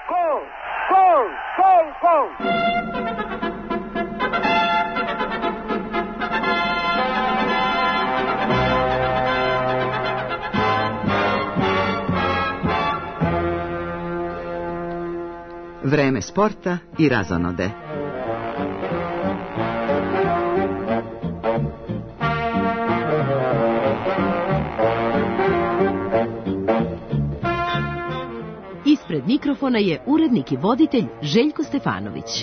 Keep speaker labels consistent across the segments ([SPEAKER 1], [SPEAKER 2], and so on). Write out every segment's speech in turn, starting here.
[SPEAKER 1] Gol! Gol! Gol! Gol!
[SPEAKER 2] Vreme sporta i razonode.
[SPEAKER 3] Ispred mikrofona je urednik i voditelj Željko Stefanović.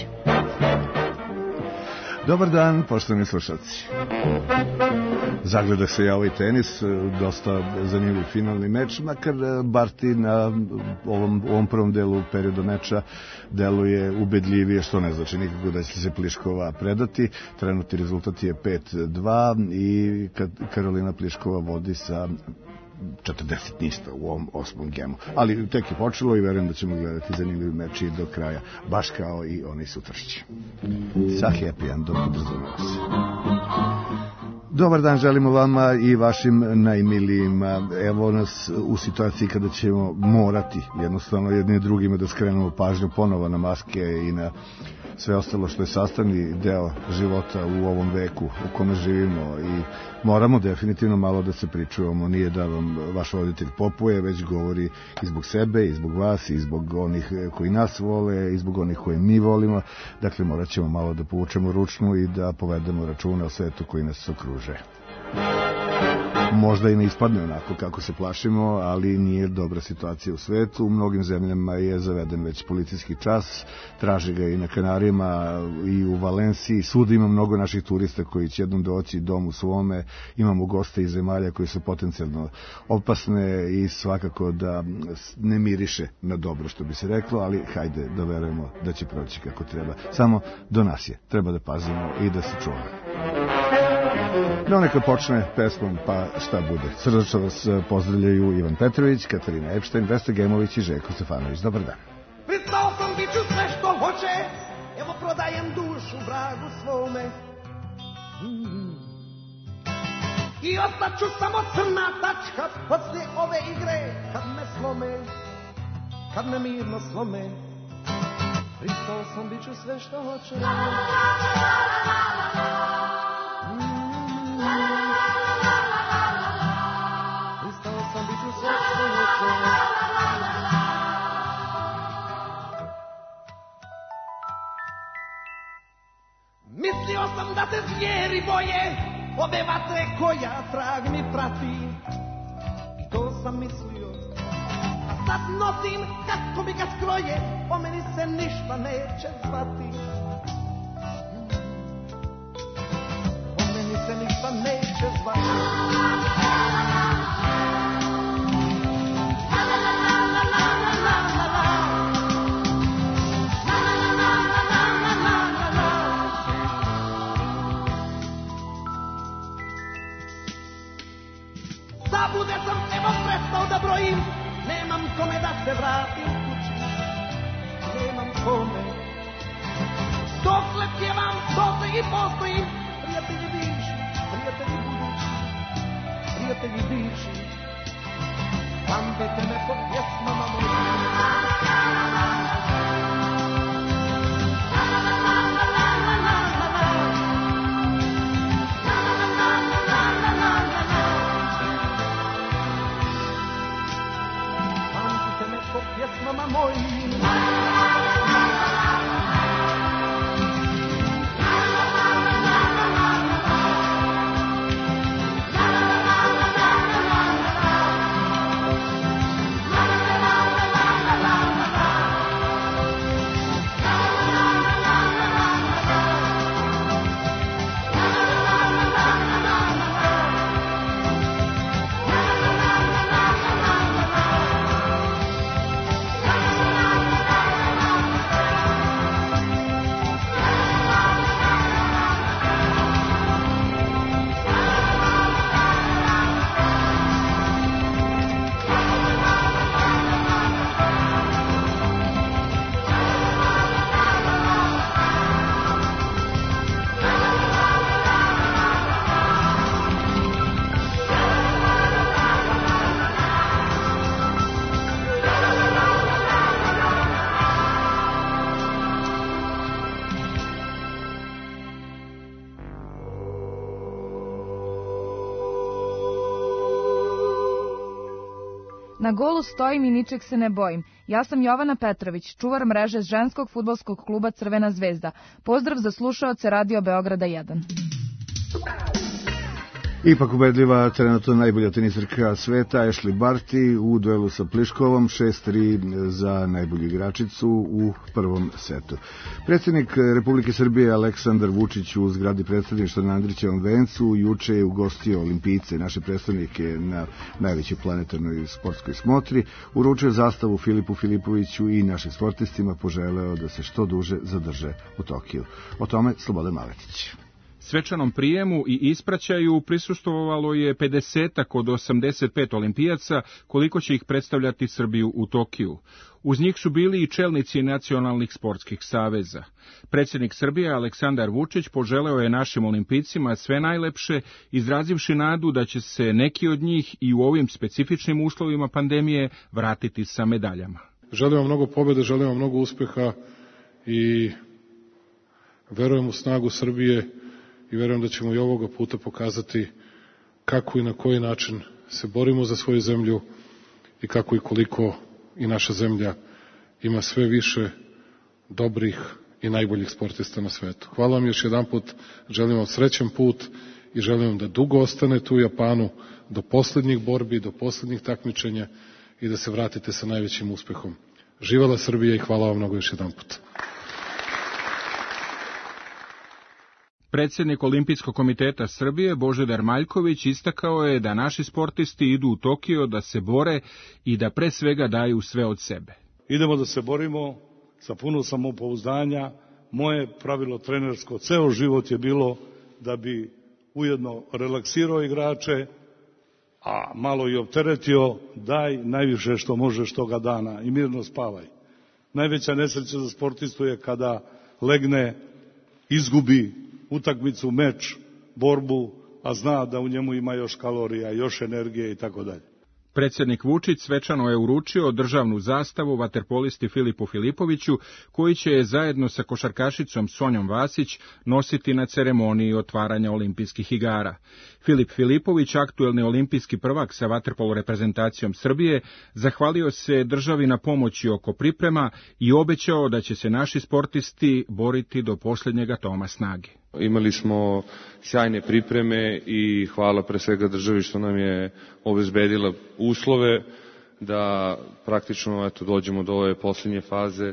[SPEAKER 4] Dobar dan, poštovani slušalci. Zagleda se ja ovaj tenis, dosta zanimljiv finalni meč, makar Barti na ovom prvom delu periodu meča deluje ubedljivije, što ne znači nikako da će se Pliškova predati. Trenutni rezultat je 5-2 i Karolina Pliškova vodi sa 40 ništa u ovom 8. gemu. Ali tek je počelo i verujem da ćemo gledati zanimljiv meč i do kraja, baš kao i oni sutrašći. Sa happy endom podrazumeva se. Dobar dan želimo vama i vašim najmilijima. Evo nas u situaciji kada ćemo morati jednostavno jedni drugima da skrenemo pažnju ponovo na maske i na sve ostalo što je sastavni deo života u ovom veku u kome živimo i moramo definitivno malo da se pričujemo. Nije da vam vaš voditelj popuje, već govori i zbog sebe, i zbog vas, i zbog onih koji nas vole, i zbog onih koji mi volimo. Dakle, morat ćemo malo da povučemo ručnu i da povedemo računa o svetu koji nas okruže. Možda i ne ispadne onako kako se plašimo, ali nije dobra situacija u svetu. U mnogim zemljama je zaveden već policijski čas, traže ga i na Kanarijama i u Valenciji. Svuda ima mnogo naših turista koji će jednom doći dom u svome. Imamo goste iz zemalja koji su potencijalno opasne i svakako da ne miriše na dobro, što bi se reklo, ali hajde da verujemo da će proći kako treba. Samo do nas je, treba da pazimo i da se čuvamo. No, neka počne pesmom, pa šta bude. Srdačno vas pozdravljaju Ivan Petrović, Katarina Epštajn, Vesna Gemović i Željko Stefanović. Dobar dan.
[SPEAKER 5] Pristao sam, bit ću sve što hoće, evo prodajem dušu vragu svome. I ostaću samo crna tačka poslije ove igre, kad me slome, kad me mirno slome. Pristao sam, bit ću sve što hoće. Pristao sam, bit ću sve što hoće. Mislio sam da se zvijeri boje ove vatre koja trag mi prati. I to sam mislio, a sad nosim kako mi ga skroje, o meni se ništa neće zvati. O meni se ništa neće zvati. Zabude sam, evo prestao da brojim, nemam kome da se vratim kući, nemam kome. Dokle pjevam, dotle i postojim, prijatelji bivši, prijatelji budući, prijatelji bivši, pamtite me po pjesmama mojim. Pjesmama mojim.
[SPEAKER 6] Na golu stojim i ničeg se ne bojim. Ja sam Jovana Petrović, čuvar mreže ženskog fudbalskog kluba Crvena zvezda. Pozdrav za slušaoce Radio Beograda 1.
[SPEAKER 4] Ipak ubedljiva trenutno najbolja tenisarka sveta Ashley Barty u duelu sa Pliškovom, 6-3 za najbolju igračicu u prvom setu. Predsjednik Republike Srbije Aleksandar Vučić u zgradi predstavništva na Andrićevom vencu juče je ugostio olimpijce, naše predstavnike na najvećoj planetarnoj sportskoj smotri, uručio zastavu Filipu Filipoviću i našim sportistima poželeo da se što duže zadrže u Tokiju. O tome Slobodan Maletić.
[SPEAKER 7] Svečanom prijemu i ispraćaju prisustvovalo je 50 od 85 olimpijaca, koliko će ih predstavljati Srbiju u Tokiju. Uz njih su bili i čelnici nacionalnih sportskih saveza. Predsjednik Srbije Aleksandar Vučić poželeo je našim olimpijcima sve najlepše, izrazivši nadu da će se neki od njih i u ovim specifičnim uslovima pandemije vratiti sa medaljama.
[SPEAKER 8] Želim vam mnogo pobjede, želim vam mnogo uspeha i verujem u snagu Srbije i verujem da ćemo i ovoga puta pokazati kako i na koji način se borimo za svoju zemlju i kako i koliko i naša zemlja ima sve više dobrih i najboljih sportista na svetu. Hvala vam još jedan put, želim vam srećan put i želim vam da dugo ostanete u Japanu do posljednjih borbi, do posljednjih takmičenja i da se vratite sa najvećim uspehom. Živela Srbija i hvala vam mnogo još jedan put.
[SPEAKER 7] Predsjednik Olimpijskog komiteta Srbije Božidar Maljković istakao je da naši sportisti idu u Tokio da se bore i da pre svega daju sve od sebe.
[SPEAKER 9] Idemo da se borimo sa puno samopouzdanja. Moje pravilo trenersko ceo život je bilo da bi ujedno relaksirao igrače, a malo i opteretio, daj najviše što možeš toga dana i mirno spavaj. Najveća nesreća za sportistu je kada legne, izgubi utakmicu, meč, borbu, a zna da u njemu ima još kalorija, još energije i tako dalje.
[SPEAKER 7] Predsjednik Vučić svečano je uručio državnu zastavu vaterpolisti Filipu Filipoviću, koji će je zajedno sa košarkašicom Sonjom Vasić nositi na ceremoniji otvaranja olimpijskih igara. Filip Filipović, aktuelni olimpijski prvak sa vaterpolo reprezentacijom Srbije, zahvalio se državi na pomoći oko priprema i obećao da će se naši sportisti boriti do posljednjeg atoma snage.
[SPEAKER 10] Imali smo sjajne pripreme i hvala pre svega državi što nam je obezbedila uslove da praktično dođemo do ove posljednje faze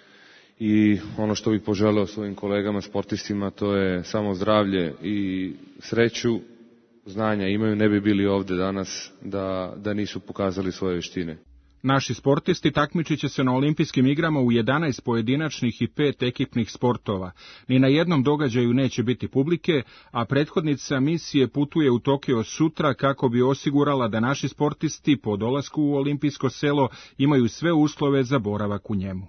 [SPEAKER 10] i ono što bih poželeo svojim kolegama sportistima to je samo zdravlje i sreću, znanja imaju, ne bi bili ovde danas da nisu pokazali svoje veštine.
[SPEAKER 7] Naši sportisti takmičit će se na olimpijskim igrama u 11 pojedinačnih i 5 ekipnih sportova. Ni na jednom događaju neće biti publike, a prethodnica misije putuje u Tokio sutra kako bi osigurala da naši sportisti po dolasku u olimpijsko selo imaju sve uslove za boravak u njemu.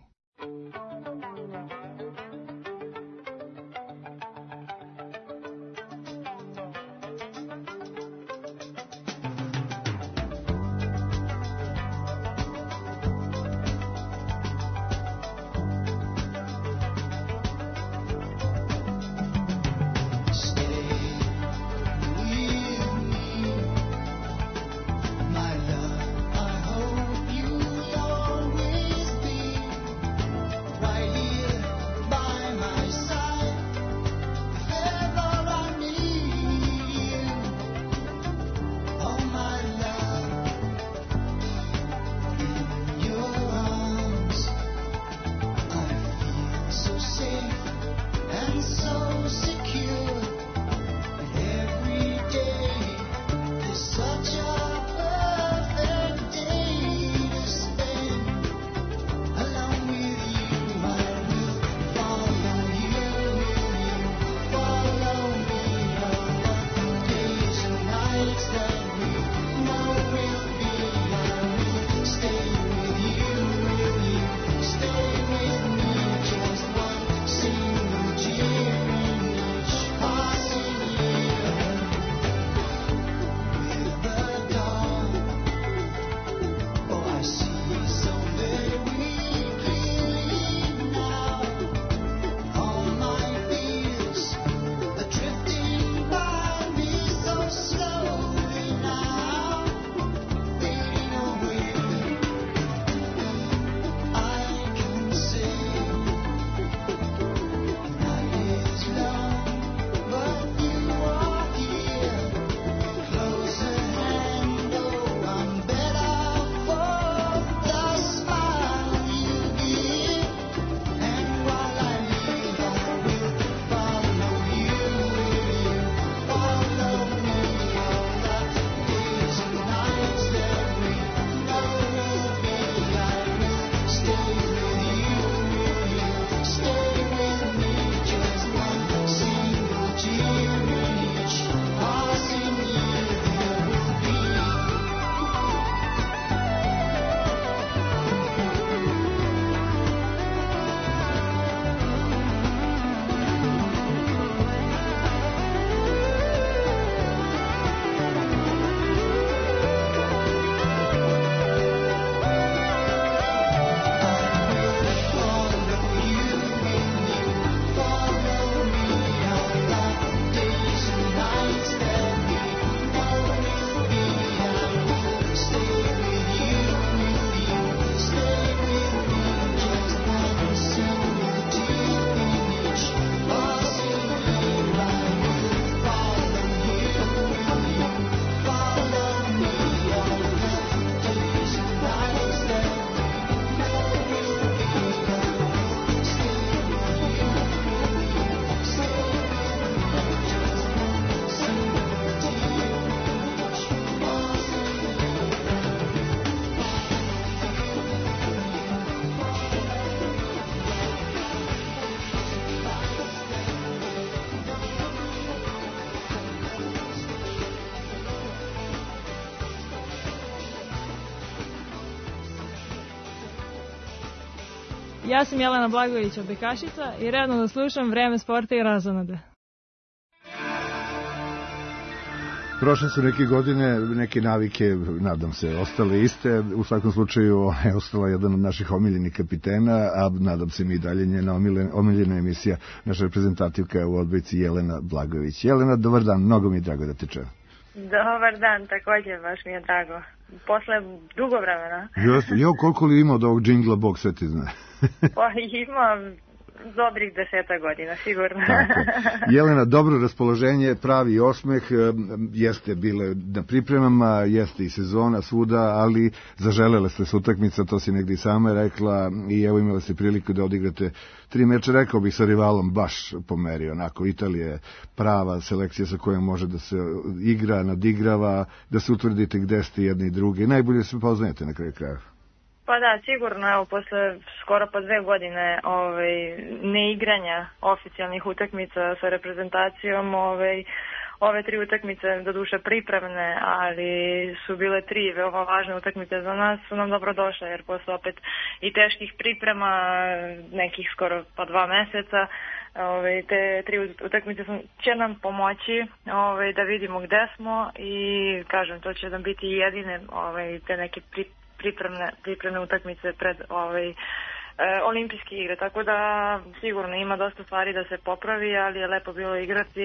[SPEAKER 5] Stay with me, just one single dream.
[SPEAKER 11] Ja sam Jelena Blagojević Bekašica i redovno slušam Vreme sporta i razonode.
[SPEAKER 4] Prošle su neke godine, neke navike, nadam se, ostale iste. U svakom slučaju je ostala jedan od naših omiljenih kapitena, a nadam se mi dalje njena omiljena emisija, naša reprezentativka u odbojci Jelena Blagojević. Jelena, dobar dan, mnogo mi je drago da te čujem.
[SPEAKER 12] Dobar dan, također, baš mi je drago. Posle dugo vremena.
[SPEAKER 4] Jo, koliko li ima od ovog džingla, Bog sve ti zna.
[SPEAKER 12] Pa imam dobrih 10 godina, sigurno.
[SPEAKER 4] Jelena, dobro raspoloženje, pravi osmeh, jeste bile na pripremama, jeste i sezona svuda, ali zaželela ste se utakmica, to si negdje i sama rekla, i evo imala ste priliku da odigrate 3 meča, rekao bih sa rivalom baš po meri, onako, Italija je prava selekcija sa kojom može da se igra, nadigrava, da se utvrdite gde ste jedni i drugi, najbolje se poznajete na kraju kraja.
[SPEAKER 12] Pa da, sigurno, evo, posle skoro pa 2 godine neigranja oficijalnih utakmica sa reprezentacijom, ove 3 utakmice, doduše pripremne, ali su bile 3 veoma važne utakmice za nas, su nam dobro došle, jer posle opet i teških priprema, nekih skoro pa 2 meseca, te 3 utakmice će nam pomoći da vidimo gde smo i, kažem, to će nam biti jedine te neke pripremne utakmice pred olimpijske igre, tako da sigurno ima dosta stvari da se popravi, ali je lepo bilo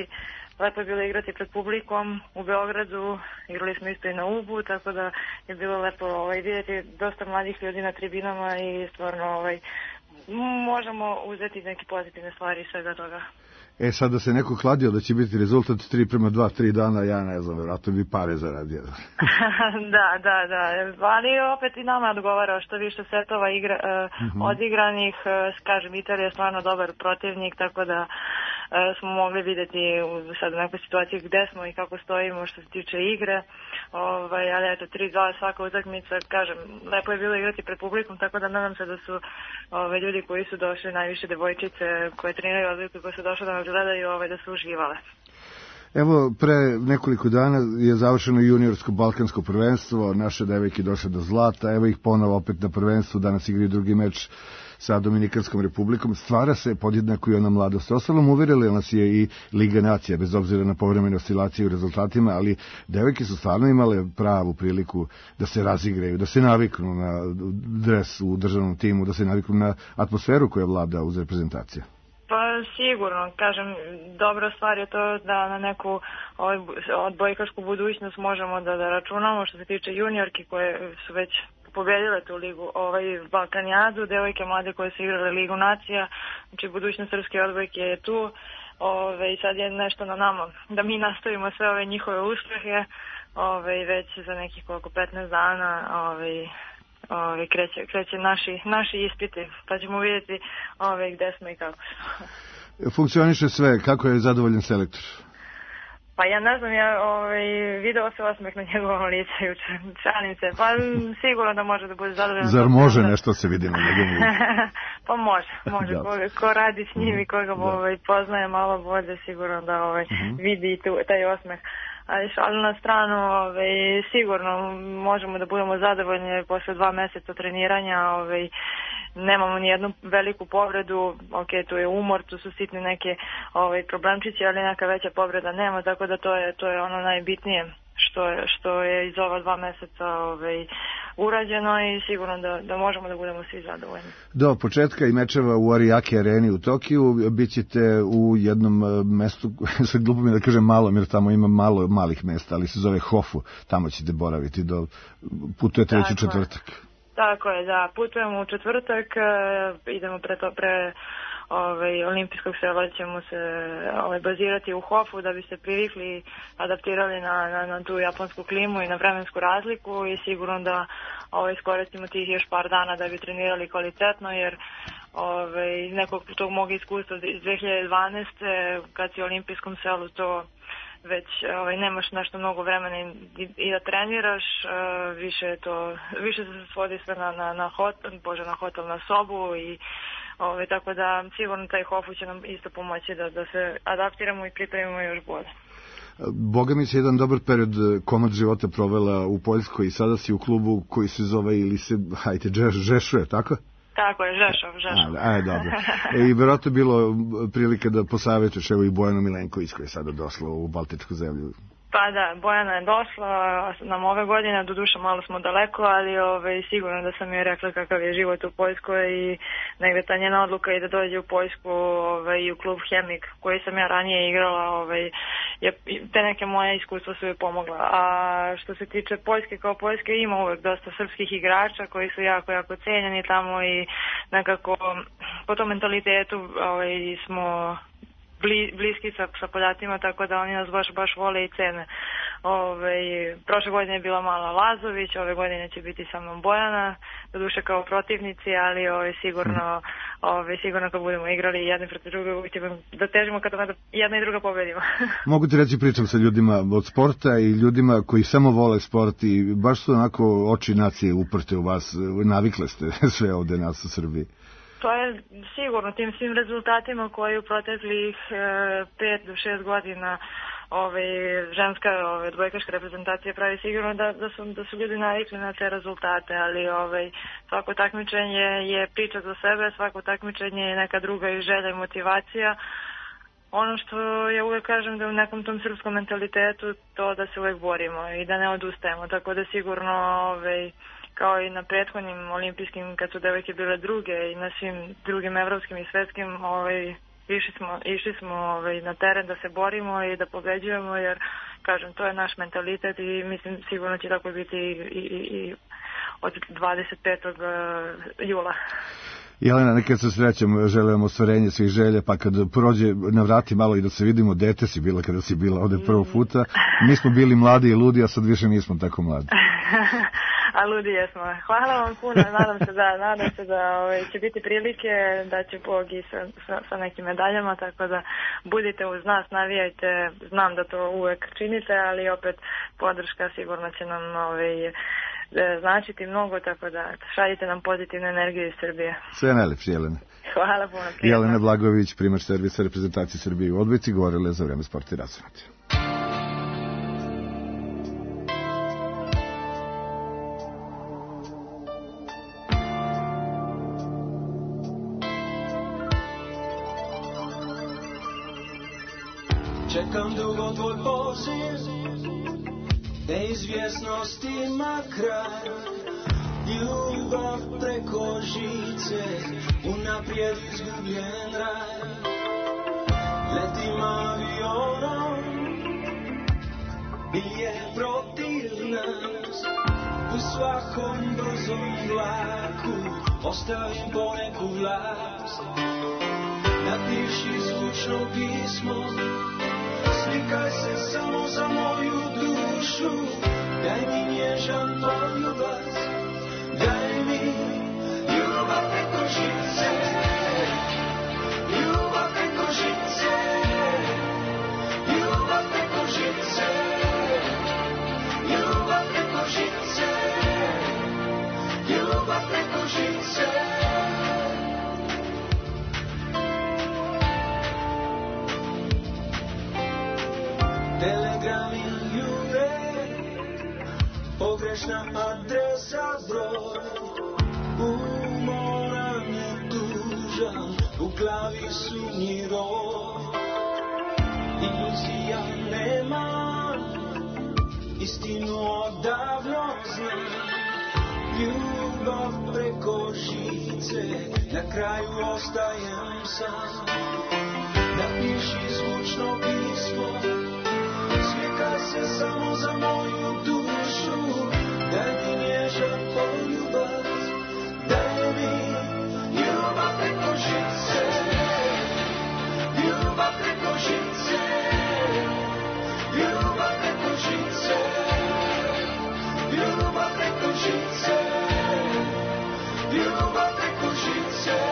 [SPEAKER 12] igrati pred publikom u Beogradu, igrali smo isto i na Ubu, tako da je bilo lepo vidjeti dosta mladih ljudi na tribinama i stvarno možemo uzeti neke pozitivne stvari iz svega toga.
[SPEAKER 4] Sad da se neko hladio da će biti rezultat 3:2, 3 dana, ja ne znam, vjerojatno bi pare zaradio.
[SPEAKER 12] Da, ali opet i nama odgovara što više setova odigranih, kažem, Italija je stvarno dobar protivnik, tako da smo mogli vidjeti sad u nekoj situaciji gde smo i kako stojimo što se tiče igre, ali eto 3:2 svaka utakmica, kažem, lepo je bilo igrati pred publikom, tako da nadam se da su ljudi koji su došli, najviše devojčice koje treniraju odbojku, koje su došle da me gledaju, da su uživale.
[SPEAKER 4] Evo, pre nekoliko dana je završeno juniorsko balkansko prvenstvo, naše devojke došle do zlata, evo ih ponovo opet na prvenstvu, danas igraju drugi meč sa Dominikanskom republikom, stvara se podjednako i ona mladost. Ostalom uverila nas je i Liga nacija, bez obzira na povremene oscilacije u rezultatima, ali devojke su stvarno imale pravu priliku da se razigraju, da se naviknu na dres u državnom timu, da se naviknu na atmosferu koja vlada uz reprezentaciju.
[SPEAKER 12] Pa sigurno, kažem, dobra stvar je to da na neku odbojkašku budućnost možemo da računamo što se tiče juniorki koje su već pobedile tu ligu, Balkanijadu, devojke mlade koje su igrale Ligu nacija, znači budućnost srpske odbojke je tu, i sad je nešto na nama da mi nastavimo sve ove njihove uspehe, već za nekih 15 dana kreće naši ispiti, pa ćemo vidjeti gde smo i kako.
[SPEAKER 4] Funkcioniše sve, kako je zadovoljan selektor?
[SPEAKER 12] Pa ja ne znam, video se osmeh na njegovom licu juče, šalim se, pa sigurno da može da bude zadovoljan.
[SPEAKER 4] Zar može nešto se vidi na njegovom licu?
[SPEAKER 12] Pa može, ko radi s njim i koga poznaje malo bolje, sigurno da vidi taj osmeh. Ali šalim na stranu, sigurno možemo da budemo zadovoljni posle 2 meseca treniranja, nemamo ni jednu veliku povredu, tu je umor, tu su sitni neke problemčići, ali neka veća povreda nema, tako da to je ono najbitnije što je iz ova 2 meseca urađeno i sigurno da možemo da budemo svi zadovoljni.
[SPEAKER 4] Do početka i mečeva u Ariake areni u Tokiju bit ćete u jednom mestu, sad glupo mi da kažem malom, jer tamo ima malo malih mesta, ali se zove Hofu, tamo ćete boraviti, putujete već u četvrtak.
[SPEAKER 12] Tako je, da, putujemo u četvrtak, idemo pre olimpijskog sela, ćemo se bazirati u Hofu da bi se privikli i adaptirali na tu japonsku klimu i na vremensku razliku i sigurno da iskoristimo tih još par dana da bi trenirali kvalitetno, jer iz nekog tog mog iskustva iz 2012. kad si u olimpijskom selu to već nemaš nešto mnogo vremena i da treniraš, više se svodi sve na hotel, na sobu i tako da sigurno taj Hofu će nam isto pomoći da se adaptiramo i pripremimo još bolje.
[SPEAKER 4] Boga mi se jedan dobar period komad života provela u Poljskoj i sada si u klubu koji se zove ili se, Žešuje, tako?
[SPEAKER 12] Tako je, Žešov.
[SPEAKER 4] Dobro. I verovatno je bilo prilika da posavetuješ evo i Bojanu Milenković koja je sada došla u Baltičku zemlju.
[SPEAKER 12] Pa da, Bojana je došla nam ove godine, doduše malo smo daleko, ali sigurno da sam joj rekla kakav je život u Poljskoj i negde ta njena odluka i da dođe u Poljsku i u klub Hemik koji sam ja ranije igrala, te neke moje iskustva su joj pomogla. A što se tiče Poljske, kao Poljske ima uvek dosta srpskih igrača koji su jako, jako cenjeni tamo i nekako po tom mentalitetu smo bliski sa Poljacima, tako da oni nas baš vole i cene. Prošle godine je bila Mala Lazović, ove godine će biti sa mnom Bojana, doduše kao protivnici, ali sigurno kad budemo igrali jedni protiv druge, uvijek ćemo da težimo kada jedna i druga pobedimo.
[SPEAKER 4] Mogu ti reći, pričam sa ljudima od sporta i ljudima koji samo vole sport i baš su onako oči nacije uprte u vas, navikle ste sve ovde nas u Srbiji.
[SPEAKER 12] To je sigurno tim svim rezultatima koji u proteklih 5 do 6 godina ženska odbojkaška reprezentacija pravi sigurno da su ljudi navikli na te rezultate, ali svako takmičenje je priča za sebe, svako takmičenje je neka druga i želja i motivacija. Ono što ja uvek kažem da u nekom tom srpskom mentalitetu to da se uvek borimo i da ne odustajemo, tako da sigurno kao i na prethodnim olimpijskim kad su devojke bile druge i na svim drugim evropskim i svetskim išli smo na teren da se borimo i da pobeđujemo, jer kažem to je naš mentalitet i mislim sigurno će tako biti i od 25. jula.
[SPEAKER 4] Jelena, nekad se srećem, želim ostvarenje svih želja, pa kad prođe na vrati malo i da se vidimo, dete si bila kada si bila ovde prvog puta, mi smo bili mladi i ludi, a sad više nismo tako mladi.
[SPEAKER 12] A ludi jesmo. Hvala vam puno, nadam se da će biti prilike, da će Bog i sa nekim medaljama, tako da budite uz nas, navijajte, znam da to uvek činite, ali opet podrška sigurno će nam značiti mnogo, tako da šaljite nam pozitivnu energiju iz Srbije.
[SPEAKER 4] Sve najlepše, Jelena.
[SPEAKER 12] Hvala puno.
[SPEAKER 4] Jelena Blagojević, primač servisa reprezentacije Srbije u odbojci, govorile za Vreme sporta i razonode.
[SPEAKER 5] Čekam dugo tvoj poziv, neizvjesnost ima kraj, ljubav preko žice, unaprijed izgubljen raj. Letim avionom, bije protiv nas, u svakom brzom vlaku ostavim poneku vlast. Napiši zvučno pismo, slikaj se samo za moju dušu, daj mi nježan poljubac, daj mi ljubav preko žice, ljubav preko žice, ljubav preko žice, ljubav preko žice, ljubav preko žice. Telegrami jure, pogrešna adresa broj, umoran je tužan, u glavi sumnji roj. Iluzija nema, istinu odavno znam, ljubav preko žice, na kraju ostajem sam. Napiši zvučno pismo, slikaj se samo za moju dušu, daj mi nježan poljubac, daj mi ljubav preko žice, ljubav preko žice, ljubav preko žice, ljubav preko žice, ljubav preko žice.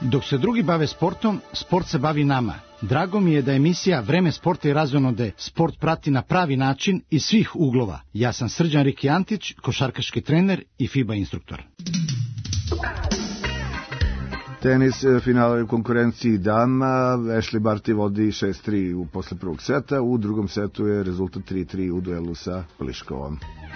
[SPEAKER 13] Dok se drugi bave sportom, sport se bavi nama. Drago mi je da emisija Vreme sporta i razonode sport prati na pravi način iz svih uglova. Ja sam Srđan Riki Antić, košarkaški trener i FIBA instruktor.
[SPEAKER 4] Tenis, finale u konkurenciji dama, Ashley Barty vodi 6-3 posle prvog seta, u drugom setu je rezultat 3-3 u duelu sa Pliškovom.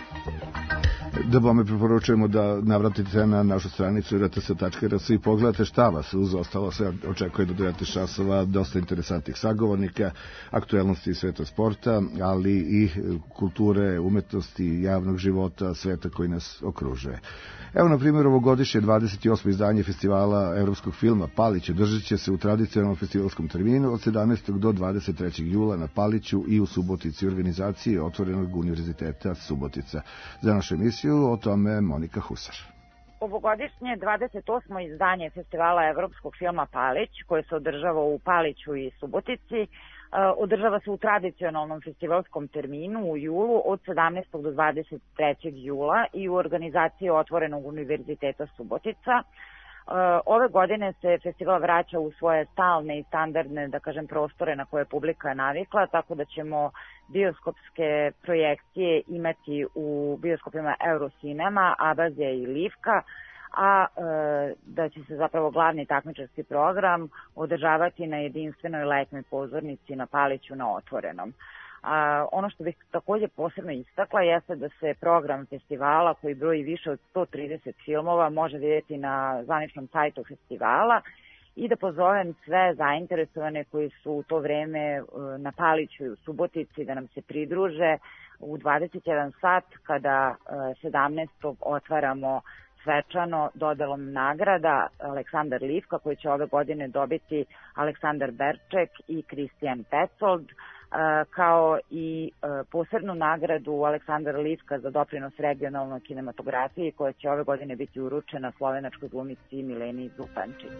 [SPEAKER 4] Da vam preporučujemo da navratite na našu stranicu rts.rs i pogledate šta vas uz ostalo se očekuje do 19 časova, dosta interesantnih sagovornika, aktuelnosti iz sveta sporta, ali i kulture, umetnosti, javnog života, sveta koji nas okružuje. Evo, na primjer, ovogodišnje 28. izdanje festivala evropskog filma Palić održat će se u tradicionalnom festivalskom terminu od 17. do 23. jula na Paliću i u Subotici, organizaciji Otvorenog univerziteta Subotica. Za našu emisiju o tome Monika Husar.
[SPEAKER 14] Ovogodišnje 28. izdanje festivala evropskog filma Palić, koje se održava u Paliću i Subotici, održava se u tradicionalnom festivalskom terminu u julu od 17. do 23. jula i u organizaciji Otvorenog univerziteta Subotica. Ove godine se festival vraća u svoje stalne i standardne, da kažem, prostore na koje publika je navikla, tako da ćemo bioskopske projekcije imati u bioskopima Eurocinema, Abazija i Livka, a da će se zapravo glavni takmičarski program održavati na jedinstvenoj letnjoj pozornici na Paliću na Otvorenom. Ono što bih također posebno istakla jeste da se program festivala, koji broji više od 130 filmova, može vidjeti na zvaničnom sajtu festivala i da pozovem sve zainteresovane koji su u to vreme na Paliću i u Subotici da nam se pridruže u 21 sat kada 17. otvaramo svečano dodelom nagrada Aleksandar Livka, koji će ove godine dobiti Aleksandar Berček i Kristijan Petzold, kao i posebnu nagradu Aleksandar Livka za doprinos regionalnoj kinematografiji, koja će ove godine biti uručena slovenačkoj glumici Mileni Zupančić.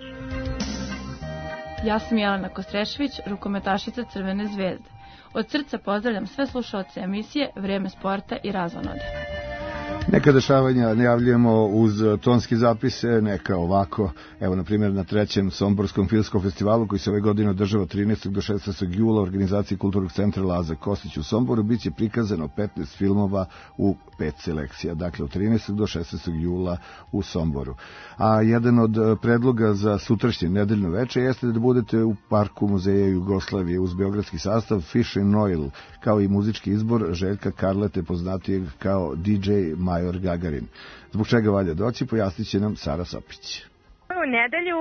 [SPEAKER 15] Ja sam Jelena Kostrešević, rukometašica Crvene zvezde. Od srca pozdravljam sve slušaoce emisije Vreme sporta i razonode.
[SPEAKER 4] Neka dešavanja najavljujemo uz tonski zapise, neka ovako. Evo, na primjer, na 3. Somborskom filmskom festivalu, koji se ove godine održava 13. do 16. jula u organizaciji Kulturnog centra Laza Kostić u Somboru, bit će prikazano 15 filmova u 5 selekcija, dakle od 13. do 16. jula u Somboru. A jedan od predloga za sutrašnje nedeljno veče jeste da budete u Parku Muzeja Jugoslavije uz beogradski sastav Fish and Oil, kao i muzički izbor Željka Karlete, poznatijeg kao DJ Major Gagarin. Zbog čega valja doći, pojasnit će nam Sara Sopić.
[SPEAKER 16] U nedelju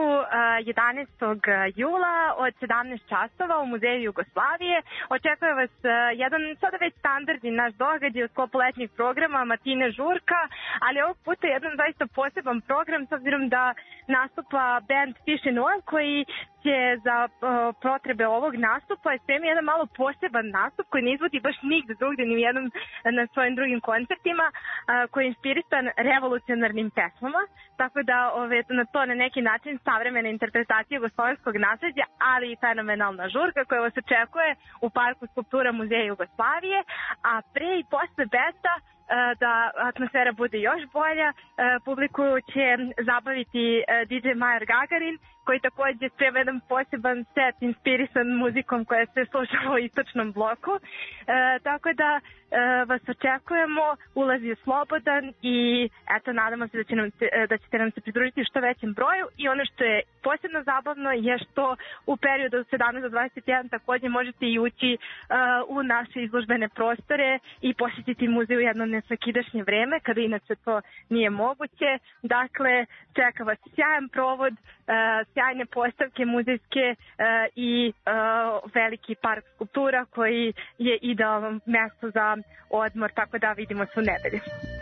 [SPEAKER 16] 11. jula od 17 časova u Muzeju Jugoslavije očekuje vas jedan sada već standardni naš događaj u sklopu letnjih programa Matine Žurka, ali ovog puta jedan zaista poseban program s obzirom da nastupa band Fish and Oil, koji će za potrebe ovog nastupa spremi jedan malo poseban nastup koji ne izvodi baš nigde drugde ni u jednom na svojim drugim koncertima, koji je inspirisan revolucionarnim pesmama, tako da na to na neki način savremena interpretacija jugoslovenskog nasleđa, ali i fenomenalna žurka koja vas očekuje u Parku skulptura Muzeja Jugoslavije, a pre i posle benda da atmosfera bude još bolja, publiku će zabaviti DJ Major Gagarin, koji također sprema jedan poseban set inspirisan muzikom koja se slušala u istočnom bloku. Tako da vas očekujemo, ulaz je slobodan i eto, nadamo se da ćete nam se pridružiti u što većem broju. I ono što je posebno zabavno je što u periodu od 17 do 21 također možete i ući u naše izložbene prostore i posjetiti muzej u jedno nesvakidašnje vreme, kada inače to nije moguće. Dakle, čeka vas sjajan provod, sjajne postavke muzejske i veliki park skulptura koji je idealno mesto za odmor, tako da vidimo se u nedelju.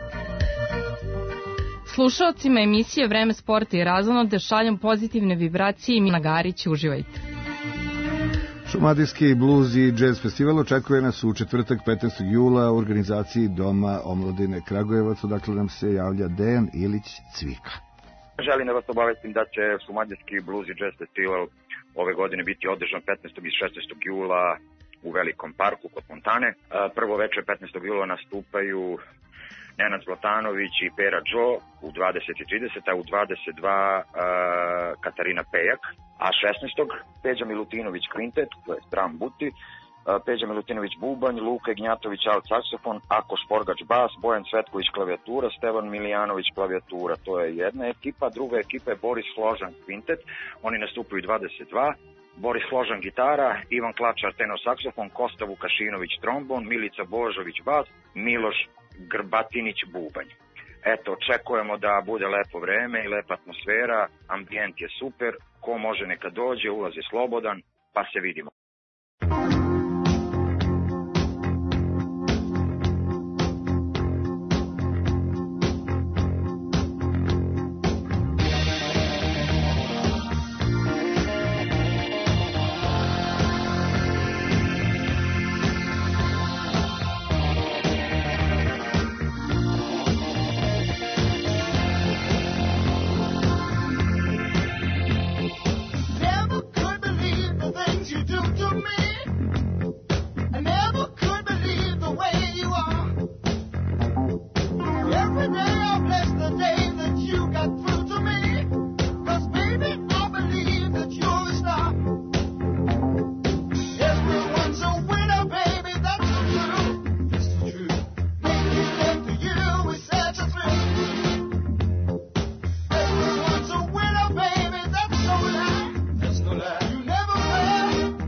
[SPEAKER 17] Slušaocima emisije Vreme sporta i razonode šaljem pozitivne vibracije i Mina Garić, uživajte.
[SPEAKER 4] Šumadijski blues i jazz festival očekuje nas u četvrtak 15. jula u organizaciji Doma omladine Kragujevac, odakle nam se javlja Dejan Ilić Cvika.
[SPEAKER 18] Želim da vas obavestim da će Šumadijski blues i jazz festival ove godine biti održan 15. i 16. jula u Velikom parku kod Fontane. Prvo veče 15. jula nastupaju Nenad Zlatanović i Pera Džo u 20:30, a u 22 Katarina Pejak, a 16. Peđa Milutinović kvintet, to je Bram Buti, Peđa Milutinović bubanj, Luka Ignjatović alt saksofon, Ako Šporgač bas, Bojan Cvetković klavijatura, Stevan Milijanović klavijatura. To je jedna ekipa. Druga ekipa je Boris Hložan kvintet, oni nastupaju 22. Boris Hložan gitara, Ivan Klačar tenor saksofon, Kosta Vukašinović trombon, Milica Božović bas, Miloš Grbatinić bubanj. Eto, očekujemo da bude lepo vreme i lepa atmosfera, ambijent je super, ko može neka dođe, ulaz je slobodan, pa se vidimo.
[SPEAKER 5] You do to me. I never could believe the way you are. Every day I bless the day that you got through to me. 'Cause baby, I believe that you're a star. Everyone's a winner, baby, that's the truth. That's the truth. Making love to you is such a thrill. Everyone's a winner, baby, that's no lie. That's no lie. You never fail.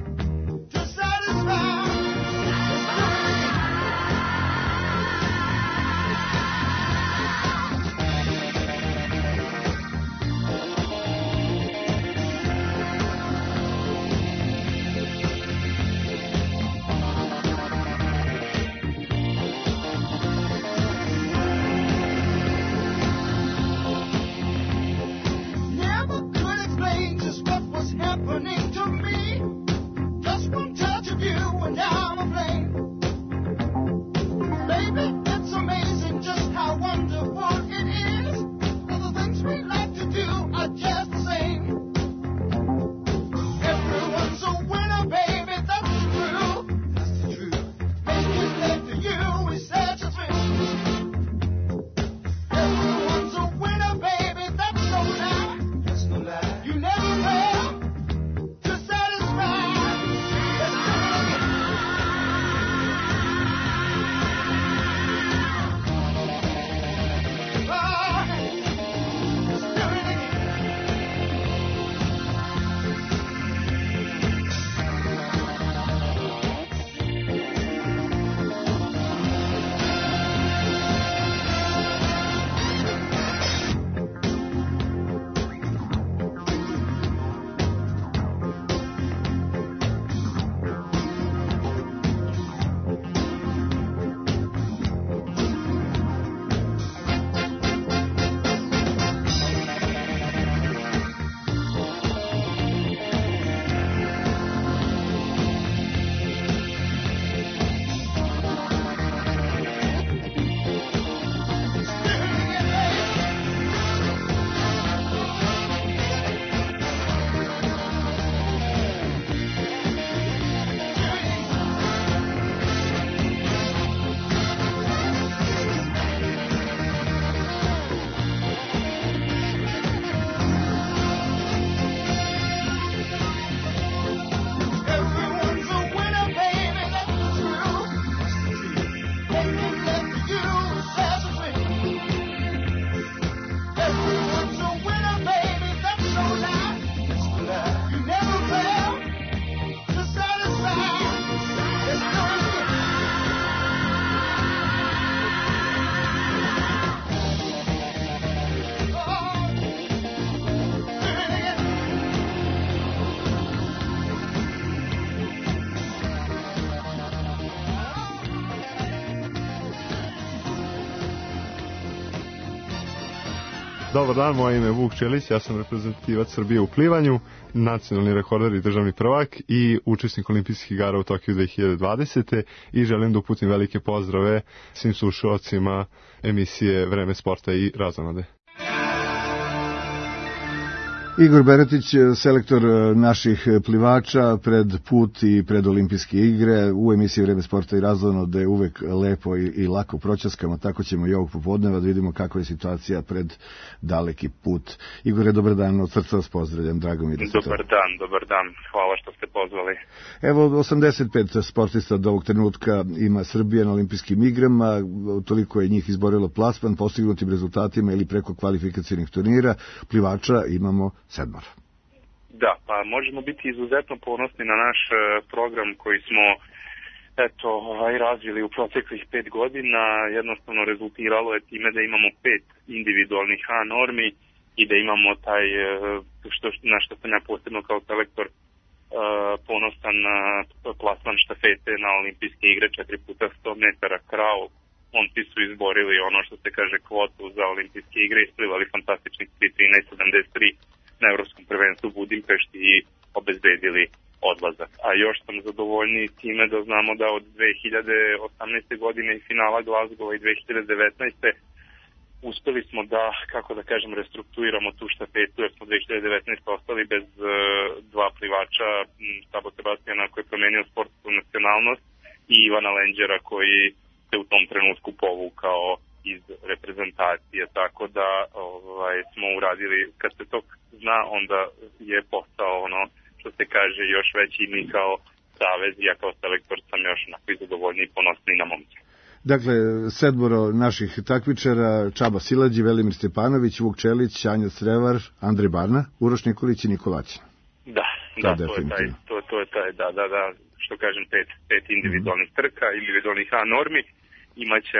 [SPEAKER 19] Dobar dan, moje ime je Vuk Čelić, ja sam reprezentativac Srbije u plivanju, nacionalni rekorder i državni prvak i učesnik olimpijskih igara u Tokiju 2020. I želim da uputim velike pozdrave svim slušalcima emisije Vreme sporta i razonode.
[SPEAKER 4] Igor Beretić, selektor naših plivača pred put i pred olimpijske igre u emisiji Vreme sporta i razonode, da je uvek lepo i lako proćaskamo, tako ćemo i ovog popodneva da vidimo kakva je situacija pred daleki put. Igore, dobar dan, od srca vas pozdravljam, drago mi da ste
[SPEAKER 20] Dobar dan, hvala što ste pozvali.
[SPEAKER 4] Evo, 85 sportista do ovog trenutka ima Srbija na olimpijskim igrama, toliko je njih izborilo plasman, postignutim rezultatima ili preko kvalifikacijnih turnira, plivača imamo 7.
[SPEAKER 20] Da, pa možemo biti izuzetno ponosni na naš program koji smo razvili u proteklih 5 godina. Jednostavno rezultiralo je time da imamo 5 individualnih A normi i da imamo taj, na što sam ja posebno kao selektor ponosan na plasman štafete na olimpijske igre 4x100 metara kraul. Momci su izborili ono što se kaže kvotu za olimpijske igre, isplivali fantastičnih 3:13:73 na Evropskom prvenstvu u Budimpešti i obezbedili odlazak. A još sam zadovoljniji time da znamo da od 2018. godine i finala Glasgowa i 2019. uspeli smo da, kako da kažem, restrukturiramo tu štafetu, jer smo 2019. ostali bez 2 plivača, Sabo Sebastijana koji je promenio sportsku nacionalnost i Ivana Lenđera koji se u tom trenutku povukao iz reprezentacije, tako da smo uradili, kad se to zna, onda je postao ono što se kaže još veći i mi kao savez, ja kao selektor sam još onako zadovoljni i ponosni na momke.
[SPEAKER 4] Dakle, 7 naših takmičara, Čaba Silađi, Velimir Stepanović, Vuk Čelić, Anja Srevar, Andrej Barna, Uroš Nikolić i Nikolaćin.
[SPEAKER 20] Da, to je taj, da, što kažem, 5 individualnih trka, individualnih A normi, imaće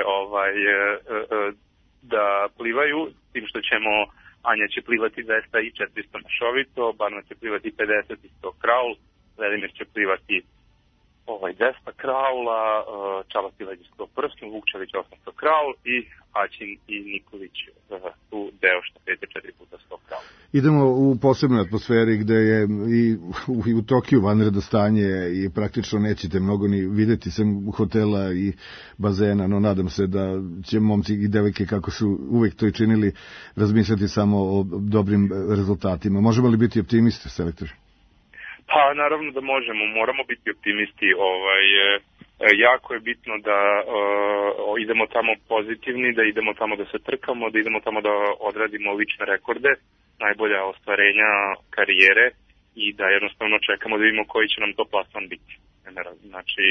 [SPEAKER 20] da plivaju, tim što ćemo, Anja će plivati 200 i 400 mešovito, Barna će plivati 50 i 100 kraul, Velimir će plivati 200 kraula, Čaba Silađi 100 prskim, Vuk Čelić 800 kraul i Aćin i Nikolić su deo štafete 4x100 kraul.
[SPEAKER 4] Idemo u posebnoj atmosferi gde je i u Tokiju vanredno stanje i praktično nećete mnogo ni videti sem hotela i bazena, no nadam se da će momci i devojke, kako su uvek to i činili, razmišljati samo o dobrim rezultatima. Možemo li biti optimisti, selektori?
[SPEAKER 20] Pa naravno da moramo biti optimisti. Jako je bitno da idemo tamo pozitivni, da idemo tamo da se trkamo, da idemo tamo da odradimo lične rekorde, najbolja ostvarenja karijere i da jednostavno čekamo da vidimo koji će nam to plasman biti. Znači,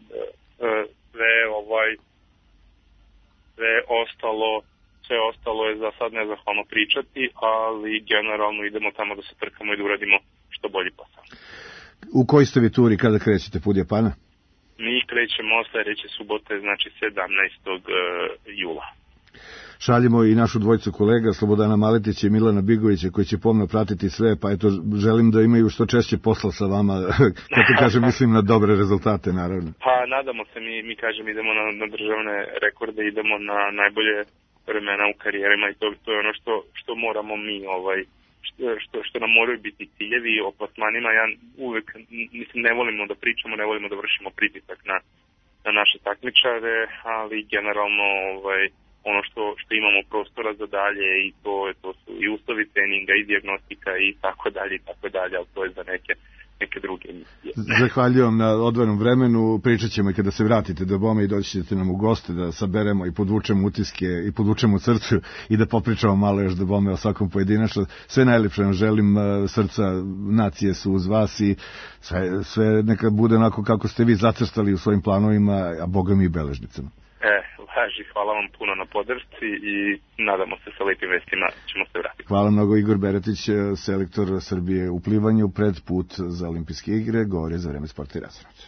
[SPEAKER 20] sve ostalo je za sad nezahvalno pričati, ali generalno idemo tamo da se trkamo i da uradimo što bolji posao.
[SPEAKER 4] U kojoj ste vi turi kada krećete put Japana?
[SPEAKER 20] Mi krećemo sledeće subote, znači 17. jula.
[SPEAKER 4] Šaljemo i našu dvojicu kolega, Slobodana Maletića i Milana Bigovića, koji će pomno pratiti sve, pa eto, želim da imaju što češće posla sa vama, kako kažem, mislim na dobre rezultate, naravno.
[SPEAKER 20] Pa nadamo se, mi kažem, idemo na državne rekorde, idemo na najbolje vremena u karijerima i to je ono što moramo mi, što nam moraju biti ciljevi o plasmanima. Ja uvek, ne volimo da pričamo, ne volimo da vršimo pritisak na naše takmičare, ali generalno ono što imamo prostora za dalje i to su i uslovi treninga i dijagnostika i tako dalje, ali to je za neke druge emisije.
[SPEAKER 4] Zahvaljujem na odvojenom vremenu, pričat ćemo i kada se vratite do Bome i doći ćete nam u goste da saberemo i podvučemo utiske i podvučemo srcu i da popričamo malo još do Bome o svakom pojedinačno. Sve najlepše vam želim, srca nacije su uz vas i sve neka bude onako kako ste vi zacrstali u svojim planovima, a Boga mi i beležnicama.
[SPEAKER 20] Hvala vam puno na podršci i nadamo se sa lepim vestima ćemo se vratiti.
[SPEAKER 4] Hvala mnogo, Igor Beretić, selektor Srbije u plivanju pred put za olimpijske igre, govori za Vreme sporta i razonode.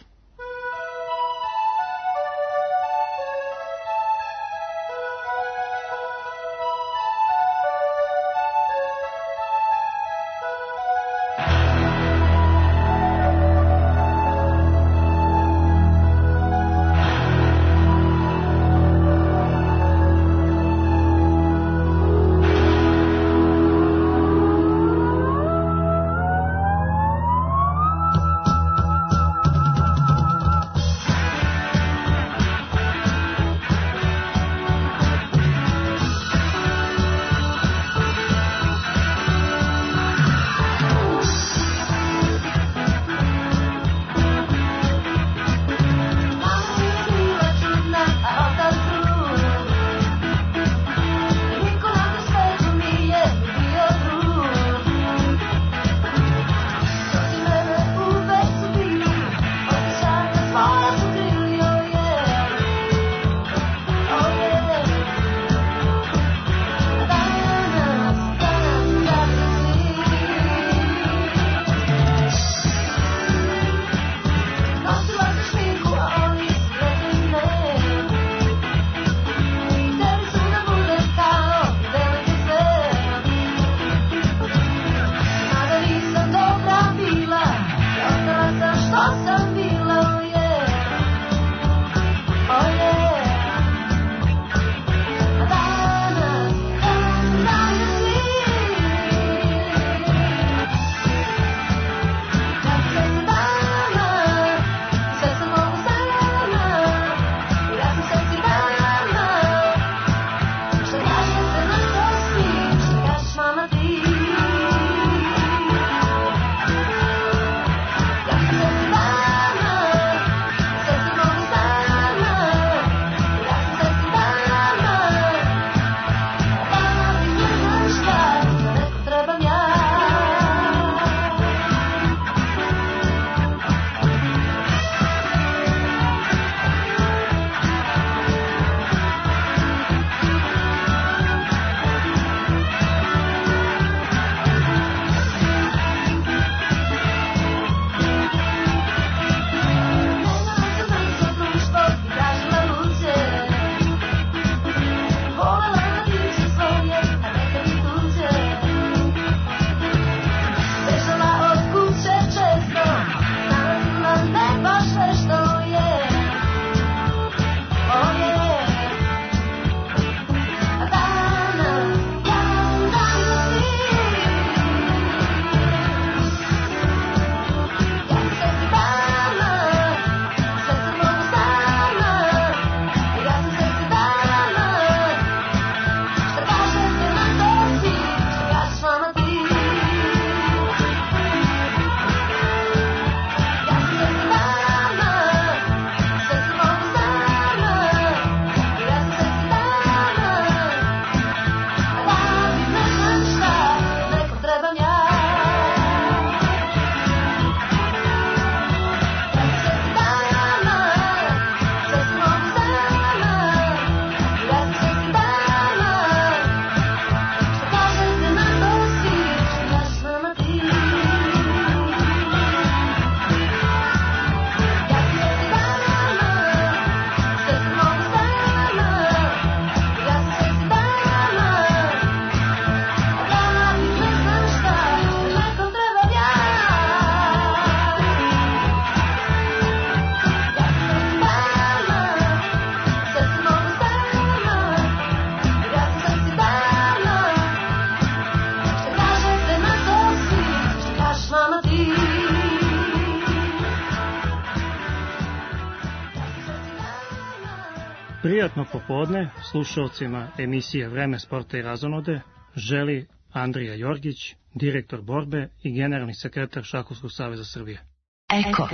[SPEAKER 21] Prijatno popodne slušalcima emisije Vreme sporta i razonode želi Andrija Jorgić, direktor borbe i generalni sekretar Šahovskog saveza Srbije.
[SPEAKER 22] Eko.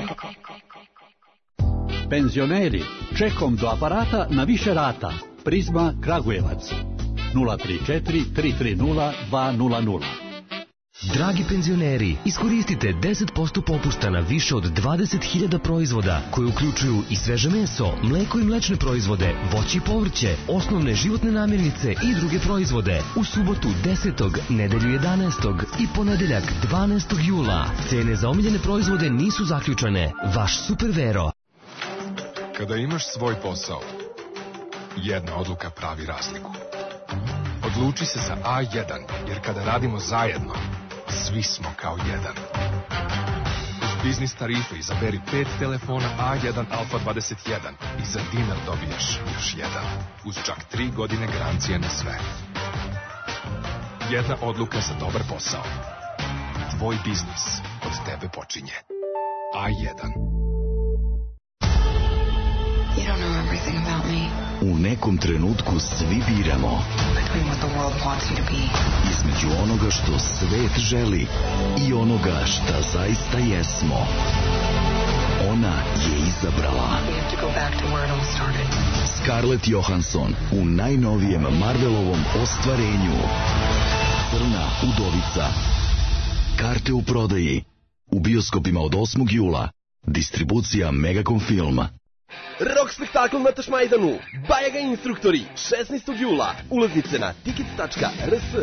[SPEAKER 22] Penzioneri, čekom do aparata na više rata. Prizma Kragujevac 034 330 200.
[SPEAKER 23] Dragi penzioneri, iskoristite 10% popusta na više od 20.000 proizvoda koji uključuju i sveže meso, mleko i mlečne proizvode, voće i povrće, osnovne životne namirnice i druge proizvode. U subotu 10. nedelju 11. i ponedeljak 12. jula. Cene za omiljene proizvode nisu zaključane. Vaš Super Vero.
[SPEAKER 24] Kada imaš svoj posao, jedna odluka pravi razliku. Odluči se za A1, jer kada radimo zajedno, svi smo kao jedan. Uz biznis tarife izaberi 5 telefona A1 Alfa 21 i za dinar dobiješ još jedan. Uz čak 3 godine garancije na sve. Jedna odluka za dobar posao. Tvoj biznis od tebe počinje. A1.
[SPEAKER 25] You don't know everything about me.
[SPEAKER 23] U nekom trenutku svi biramo
[SPEAKER 25] Between what the world wants you to be.
[SPEAKER 23] između onoga što svet želi i onoga šta zaista jesmo. Ona je izabrala.
[SPEAKER 25] We have to go back to where it all started.
[SPEAKER 23] Scarlett Johansson u najnovijem Marvelovom ostvarenju Crna udovica. Karte u prodaji. U bioskopima od 8. jula. Distribucija Megacom Filma.
[SPEAKER 26] Rok spektakl na Tašmajdanu, Bajaga instruktori, 16. jula, ulaznice na tickets.rs.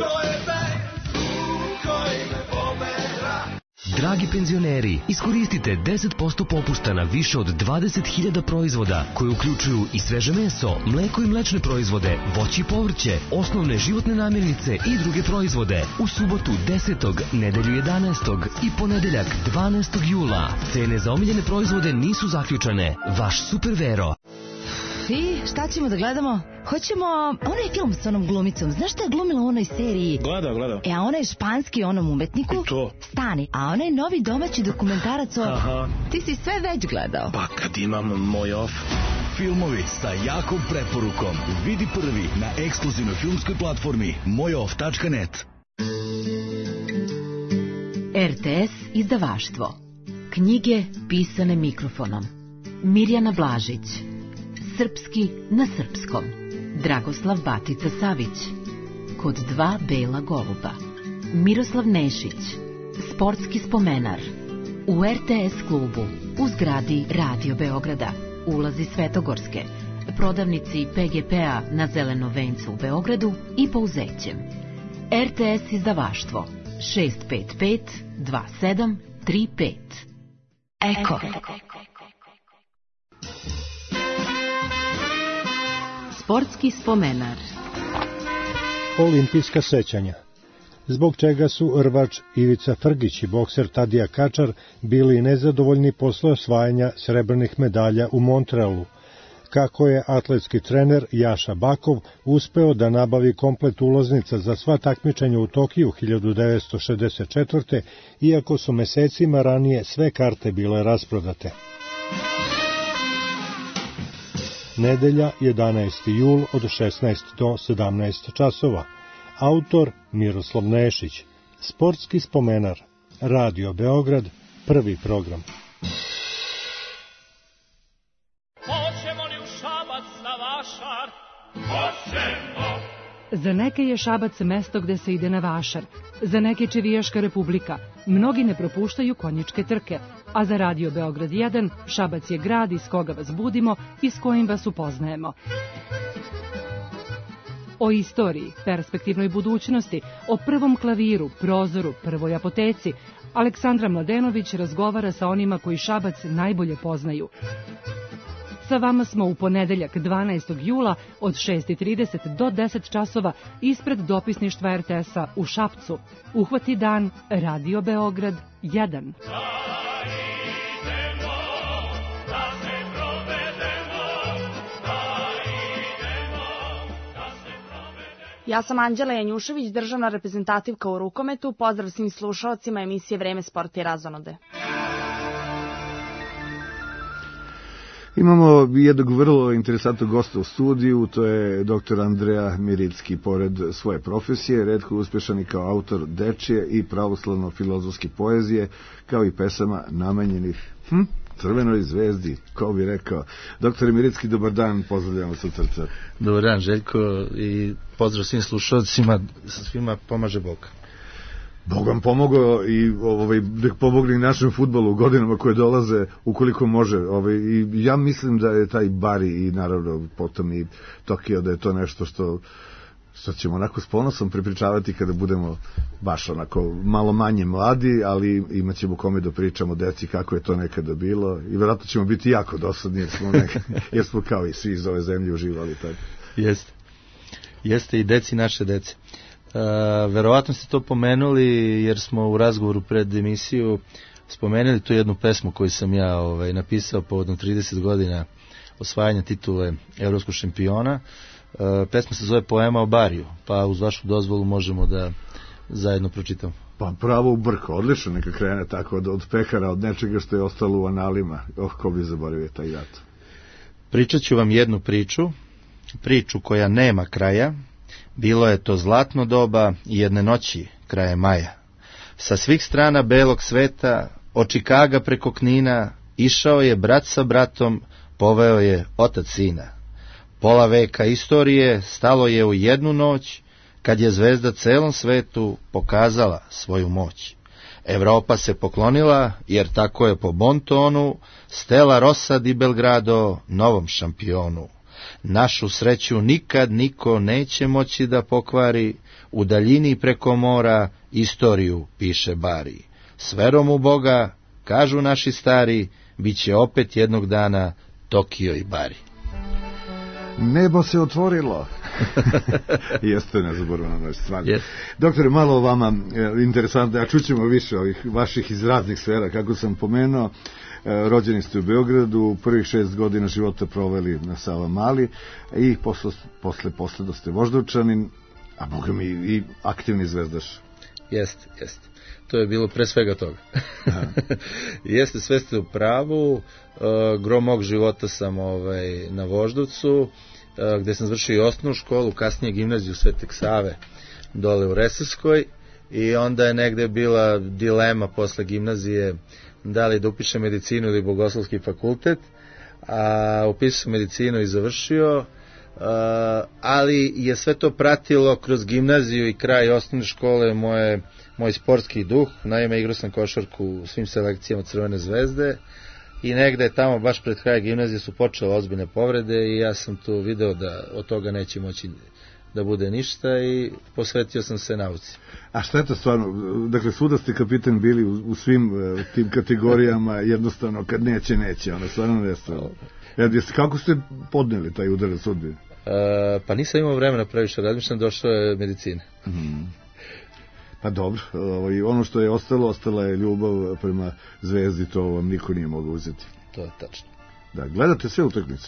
[SPEAKER 23] Dragi penzioneri, iskoristite 10% popusta na više od 20.000 proizvoda koji uključuju i sveže meso, mleko i mlečne proizvode, voće i povrće, osnovne životne namirnice i druge proizvode. U subotu 10. nedelju 11. i ponedeljak 12. jula. Cene za omiljene proizvode nisu zaključane. Vaš Super Vero.
[SPEAKER 27] I šta ćemo da gledamo? Hoćemo onaj film s onom glumicom. Znaš šta je glumila u onoj seriji?
[SPEAKER 21] Gleda.
[SPEAKER 27] A onaj španski onom umetniku?
[SPEAKER 21] I to.
[SPEAKER 27] Stani, a onaj novi domaći dokumentarac o...
[SPEAKER 21] Aha.
[SPEAKER 27] Ti si sve već gledao.
[SPEAKER 21] Pa kad imam moj off.
[SPEAKER 23] Filmovi sa jakom preporukom. Vidi prvi na ekskluzivnoj filmskoj platformi mojoff.net.
[SPEAKER 3] RTS izdavaštvo. Knjige pisane mikrofonom. Mirjana Blažić. Srpski na srpskom. Dragoslav Batica Savić. Kod dva bela goluba. Miroslav Nešić. Sportski spomenar. U RTS klubu. U zgradi Radio Beograda. Ulazi Svetogorske. Prodavnici PGP-a na Zeleno vencu u Beogradu i Pouzećem. RTS izdavaštvo. 655 2735.
[SPEAKER 27] Eko.
[SPEAKER 3] Sportski spomenar.
[SPEAKER 28] Olimpijska sećanja. Zbog čega su rvač Ivica Frgić i bokser Tadija Kačar bili nezadovoljni posle osvajanja srebrnih medalja u Montrealu. Kako je atletski trener Jaša Bakov uspeo da nabavi komplet ulaznica za sva takmičenja u Tokiju 1964. iako su mesecima ranije sve karte bile rasprodate. Nedelja, 11. jul od 16 do 17 časova. Autor Miroslav Nešić. Sportski spomenar. Radio Beograd, prvi program.
[SPEAKER 29] Hoćemo li u Šabac na vašar? Hoćemo!
[SPEAKER 30] Za neke je Šabac mesto gde se ide na vašar, za neke Čevijaška republika. Mnogi ne propuštaju konjičke trke, a za Radio Beograd 1 Šabac je grad iz koga vas budimo i s kojim vas upoznajemo. O istoriji, perspektivnoj budućnosti, o prvom klaviru, prozoru, prvoj apoteci, Aleksandra Mladenović razgovara sa onima koji Šabac najbolje poznaju. Sa vama smo u ponedeljak 12. jula od 6:30 do 10 časova ispred dopisništva RTS-a u Šapcu. Uhvati dan Radio Beograd 1.
[SPEAKER 31] Ja sam Anđela Janjušević, državna reprezentativka u rukometu. Pozdrav svim slušalcima emisije Vreme sporta i razonode.
[SPEAKER 4] Imamo jednog vrlo interesantnog gosta u studiju, to je dr. Andreja Miricki. Pored svoje profesije, retko uspešan i kao autor dečije i pravoslavno-filozofske poezije, kao i pesama namenjenih Crvenoj zvezdi, ko bi rekao. Dr. Miricki, dobar dan, pozdravljam vas od srca.
[SPEAKER 1] Dobar dan, Željko, i pozdrav svim slušalcima, svima pomaže Bog.
[SPEAKER 4] Bog vam pomogao i nek pomogne i našem fudbalu u godinama koje dolaze, ukoliko može. I ja mislim da je taj Bari i naravno potom i Tokio, da je to nešto što ćemo onako s ponosom prepričavati kada budemo baš onako malo manje mladi, ali imat ćemo kome da pričamo deci kako je to nekada bilo i vjerojatno ćemo biti jako dosadni jer smo kao i svi iz ove zemlje uživali tako.
[SPEAKER 1] Jeste i deci naše dece. Verovatno ste to pomenuli jer smo u razgovoru pred emisiju spomenuli tu jednu pesmu koju sam ja napisao povodom 30 godina osvajanja titule evropskog šampiona. Pesma se zove Poema o Bariju, pa uz vašu dozvolu možemo da zajedno pročitamo.
[SPEAKER 4] Pa pravo u brko, odlično, neka krene tako od pehara, od nečega što je ostalo u analima. Ko bi zaboravio taj dat.
[SPEAKER 1] Pričat ću vam jednu priču koja nema kraja. Bilo je to zlatno doba i jedne noći kraje maja. Sa svih strana belog sveta, od Čikaga preko Knina, išao je brat sa bratom, poveo je otac sina. Pola veka istorije stalo je u jednu noć, kad je zvezda celom svetu pokazala svoju moć. Evropa se poklonila, jer tako je po bon tonu, Stella Rossa di Belgrado novom šampionu. Našu sreću nikad niko neće moći da pokvari, u daljini preko mora istoriju piše Bari. S verom u Boga, kažu naši stari, bit će opet jednog dana Tokio i Bari.
[SPEAKER 4] Nebo se otvorilo. Jeste nezaboravno stvar. Doktore, malo o vama interesantno, a čućemo više ovih vaših iz raznih sfera, kako sam pomenuo. Rođeni ste u Beogradu, prvih 6 godina života proveli na Savamali i posle ste Voždovčanin, a boga mi i aktivni zvezdaš.
[SPEAKER 1] Jeste. To je bilo pre svega toga. Jeste, sve ste u pravu. Gro mog života sam na Voždovcu, gde sam završio i osnovnu školu, kasnije gimnaziju Svetog Save dole u Resavskoj, i onda je negde bila dilema posle gimnazije da li da upišem medicinu ili bogoslovski fakultet, a upisao sam medicinu i završio, ali je sve to pratilo kroz gimnaziju i kraj osnovne škole moj sportski duh. Naime, igrao sam košarku u svim selekcijama Crvene zvezde i negde tamo baš pred kraj gimnazije su počele ozbiljne povrede i ja sam tu video da od toga neće moći da bude ništa i posvetio sam se nauci.
[SPEAKER 4] A šta je to stvarno? Dakle, svuda ste kapitan bili u svim tim kategorijama, jednostavno kad neće, ono stvarno nestvarno. Kako ste podneli taj udarac sudbine?
[SPEAKER 1] Pa nisam imao vremena previše razmišljam, došla je medicina.
[SPEAKER 4] Pa dobro, ono što je ostala je ljubav prema zvezdi, to vam niko nije mogao uzeti.
[SPEAKER 1] To je tačno.
[SPEAKER 4] Da, gledate sve utakmice?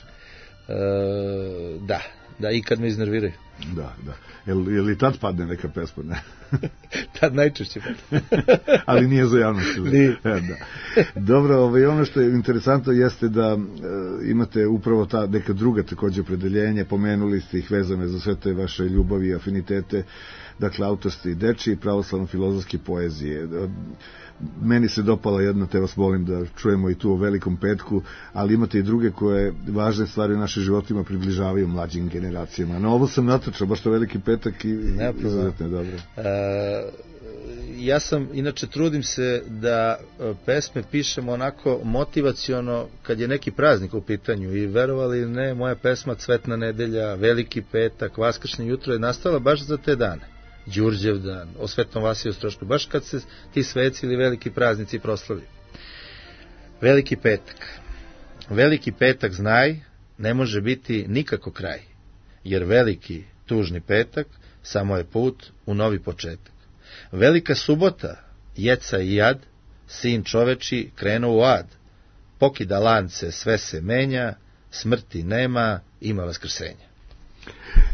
[SPEAKER 1] Da, i kad me iznerviraju.
[SPEAKER 4] Da. Je li tad padne neka pesma? Ne?
[SPEAKER 1] Tad najčešće padne.
[SPEAKER 4] Ali nije za javnost. Da. Dobro, ono što je interesantno jeste da imate upravo ta neka druga takođe opredeljenje, pomenuli ste ih vezane za sve te vaše ljubavi i afinitete, dakle autorstvo i dečije i pravoslavno-filozofske poezije. Meni se dopala jedna, te vas molim da čujemo i tu o Velikom petku, ali imate i druge koje važne stvari u našim životima približavaju mlađim generacijama. Na ovo sam natrčao, baš to Veliki petak i izuzetno je dobro.
[SPEAKER 1] Ja sam, inače, trudim se da pesme pišem onako motivaciono kad je neki praznik u pitanju i verovali ili ne, moja pesma Cvetna nedelja, Veliki petak, Vaskršnje jutro je nastala baš za te dane. Đurđevdan, o Svetom Vasiliju Ostrošku, baš kad se ti sveci ili veliki praznici proslavljaju. Veliki petak. Veliki petak, znaj, ne može biti nikako kraj, jer veliki tužni petak samo je put u novi početak. Velika subota, jeca i jad, sin čoveči krenuo u ad, pokida lance, sve se menja, smrti nema, ima vaskrsenja.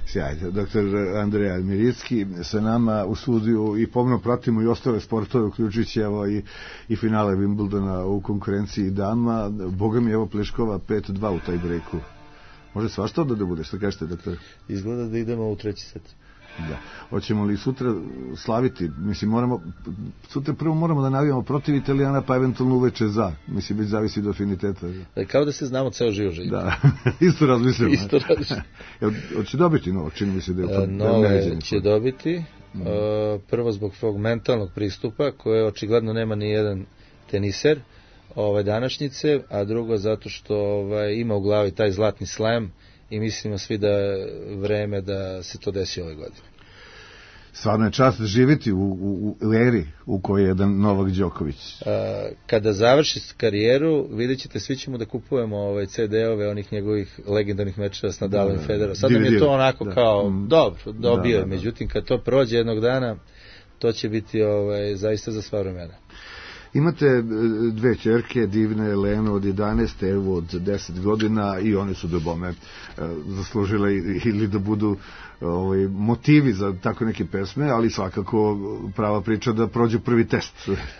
[SPEAKER 4] Sjajno. Doktor Andreja Miricki sa nama u studiju i pomno pratimo i ostale sportove, uključujući evo i finale Wimbledona u konkurenciji dama. Boga mi evo Pliškova 5-2 u taj breku. Može svašta da bude, što kažete, doktor?
[SPEAKER 1] Izgleda da idemo u treći set.
[SPEAKER 4] Da. Hoćemo li sutra slaviti? Mislim, sutra prvo moramo da navijamo protiv Italijana, pa eventualno uveče za. Mislim, već zavisi do afiniteta.
[SPEAKER 1] Kao da se znamo ceo život.
[SPEAKER 4] Da, isto razmišljamo. Hoće dobiti Novak, čini mi se da je
[SPEAKER 1] Novak će dobiti, prvo zbog svog mentalnog pristupa, koje očigledno nema ni jedan teniser današnjice, a drugo zato što ima u glavi taj zlatni slam i mislimo svi da je vreme da se to desi ove godine.
[SPEAKER 4] Stvarno je čast živjeti u eri u kojoj je jedan Novak Đoković.
[SPEAKER 1] Kada završi karijeru, vidjet ćete, svi ćemo da kupujemo CD-ove onih njegovih legendarnih mečeva s Nadalom i Federerom. Sad nam je to onako kao dobro, dobio je, međutim kad to prođe jednog dana, to će biti zaista za sva vremena.
[SPEAKER 4] Imate dve ćerke, divne Elenu od 11, Evu od 10 godina i one su dobome zaslužile ili da budu motivi za tako neke pesme, ali svakako prava priča da prođu prvi test.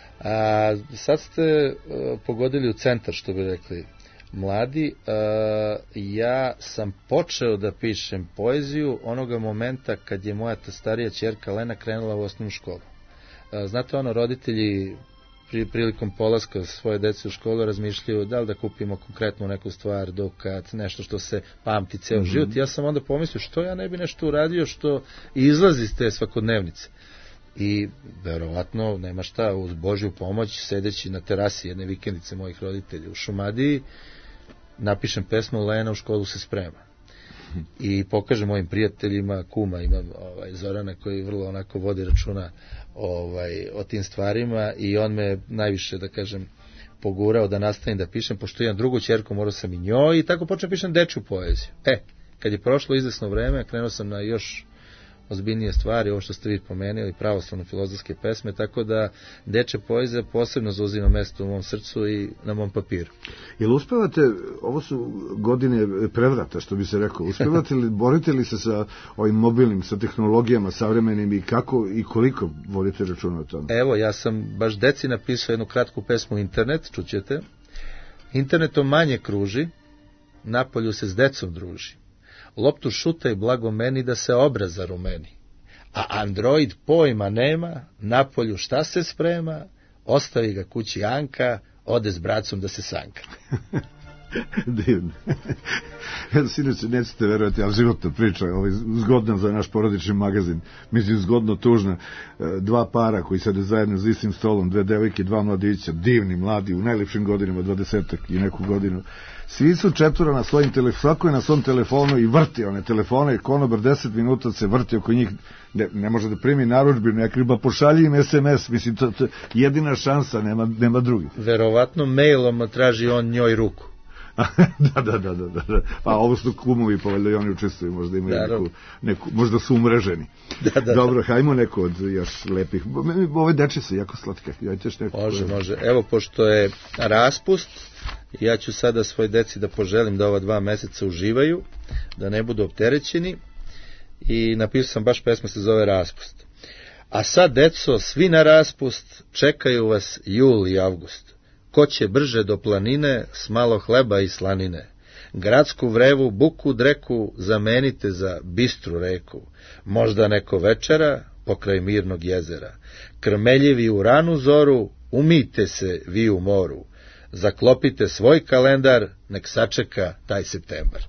[SPEAKER 1] Sad ste pogodili u centar, što bi rekli mladi. Ja sam počeo da pišem poeziju onoga momenta kad je moja starija ćerka Lena krenula u osnovnu školu. Znate, roditelji prilikom polaska svoje dece u školu razmišljaju da li da kupimo konkretno neku stvar, dukat, nešto što se pamti ceo život. Ja sam onda pomislio što ja ne bi nešto uradio što izlazi iz te svakodnevnice. I verovatno, nema šta, uz Božju pomoć, sedeći na terasi jedne vikendice mojih roditelja u Šumadiji, napišem pesmu Lena u školu se sprema. I pokažem mojim prijateljima, kuma imam Zorana koji vrlo onako vodi računa o tim stvarima i on me najviše, da kažem, pogurao da nastavim da pišem, pošto imam drugu ćerku, morao sam i njoj i tako počnem pišem dečju poeziju. Kad je prošlo izvesno vreme, krenuo sam na još ozbiljnije stvari, ovo što ste vi pomenuli, pravoslavno filozofske pesme, tako da dečja poezija posebno zauzima mesto u mom srcu i na mom papiru.
[SPEAKER 4] Jel uspevate, ovo su godine prevrata, što bi se rekao, uspevate li, borite li se sa ovim mobilnim, sa tehnologijama savremenim i kako i koliko vodite računa o tome?
[SPEAKER 1] Evo, ja sam baš deci napisao jednu kratku pesmu Internet, čućete. Internetom manje kruži, napolju se s decom druži. Loptu šutaj blago meni da se obraz zarumeni. A Android pojma nema, napolju šta se sprema, ostavi ga kući Anka, ode s bracom da se sanka.
[SPEAKER 4] Divno. Sinoć, nećete verovati, ali životna priča, zgodna za naš porodični magazin. Mislim, zgodno tužna. Dva para koji sede zajedno za istim stolom, dve devojke, dva mladića, divni, mladi, u najlepšim godinama, 20 i neku godinu. Svi su četvora na svojim telefonu, svako je na svom telefonu i vrti one telefone, konobar 10 minuta se vrti oko njih, ne može da primi narudžbinu, nekriba pošalji im SMS, mislim, to je jedina šansa, nema drugi.
[SPEAKER 1] Verovatno mailom traži on njoj ruku.
[SPEAKER 4] Da. Pa ovo su kumovi, pa valjda i oni učestvuju, možda imaju neku, možda su umreženi. Dobro, hajmo neko od još lepih. Ove deče su jako slatke.
[SPEAKER 1] Može. Evo, pošto je raspust, ja ću sada svoj deci da poželim da ova 2 meseca uživaju, da ne budu opterećeni, i napisao sam baš pesma, se zove Raspust. A sad, deco, svi na raspust, čekaju vas jul i avgust. Ko će brže do planine s malo hleba i slanine? Gradsku vrevu, buku, dreku zamenite za bistru reku. Možda neko večera pokraj mirnog jezera. Krmeljivi u ranu zoru, umijte se vi u moru. Zaklopite svoj kalendar, nek sačeka taj septembar.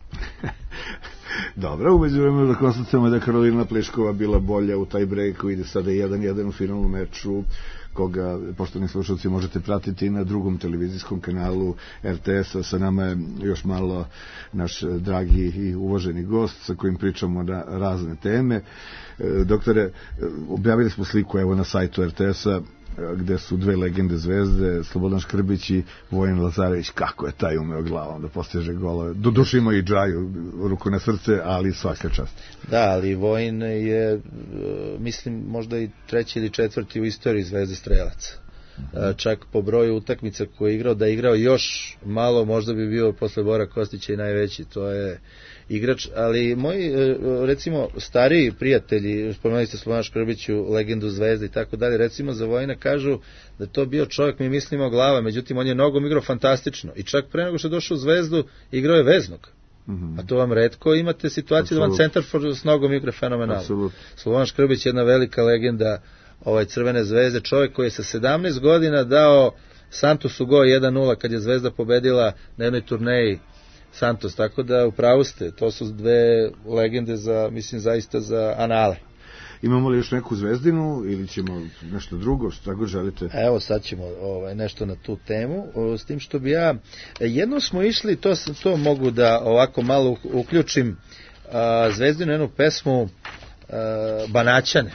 [SPEAKER 4] Dobro, umeđu vremenu da konstatujemo da Karolina Pliškova bila bolja u taj breaku, ide sada 1-1 u finalnom meču, koga, poštovni slušalci, možete pratiti na drugom televizijskom kanalu RTS-a. Sa nama je još malo naš dragi i uvaženi gost sa kojim pričamo na razne teme. Doktore, objavili smo sliku evo na sajtu RTS-a gde su dve legende zvezde, Slobodan Škrbić i Vojin Lazarević. Kako je taj umeo glavom da postiže golove. Doduše ima i Džaju, ruku na srce, ali svaka čast.
[SPEAKER 1] Da, ali Vojin je, mislim, možda i 3. ili 4. u istoriji Zvezde strelaca. čak po broju utakmica koje je igrao, da je igrao još malo, možda bi bio posle Bora Kostića i najveći, to je igrač, ali moji, recimo, stariji prijatelji, spomenuli ste Slobodan Škrbiću, legendu Zvezde i tako dalje, recimo za Vojina kažu da je to bio čovjek, mi mislimo glava, međutim on je nogom igrao fantastično i čak pre nego što je došao u Zvezdu, igrao je veznog. A to vam retko imate situaciju da vam centar s nogom igra fenomenalno. Slobodan Škrbić je jedna velika legenda Crvene Zvezde, čovjek koji je sa 17 godina dao Santosu go 1-0 kad je Zvezda pobedila na jednoj turneji Santos, tako da upravo ste, to su dve legende za, mislim, zaista za anale.
[SPEAKER 4] Imamo li još neku Zvezdinu ili ćemo nešto drugo, što tako želite?
[SPEAKER 1] Evo sad ćemo nešto na tu temu, s tim što bi ja, jednom smo išli, to mogu da ovako malo uključim, Zvezdinu jednu pesmu Banaćane.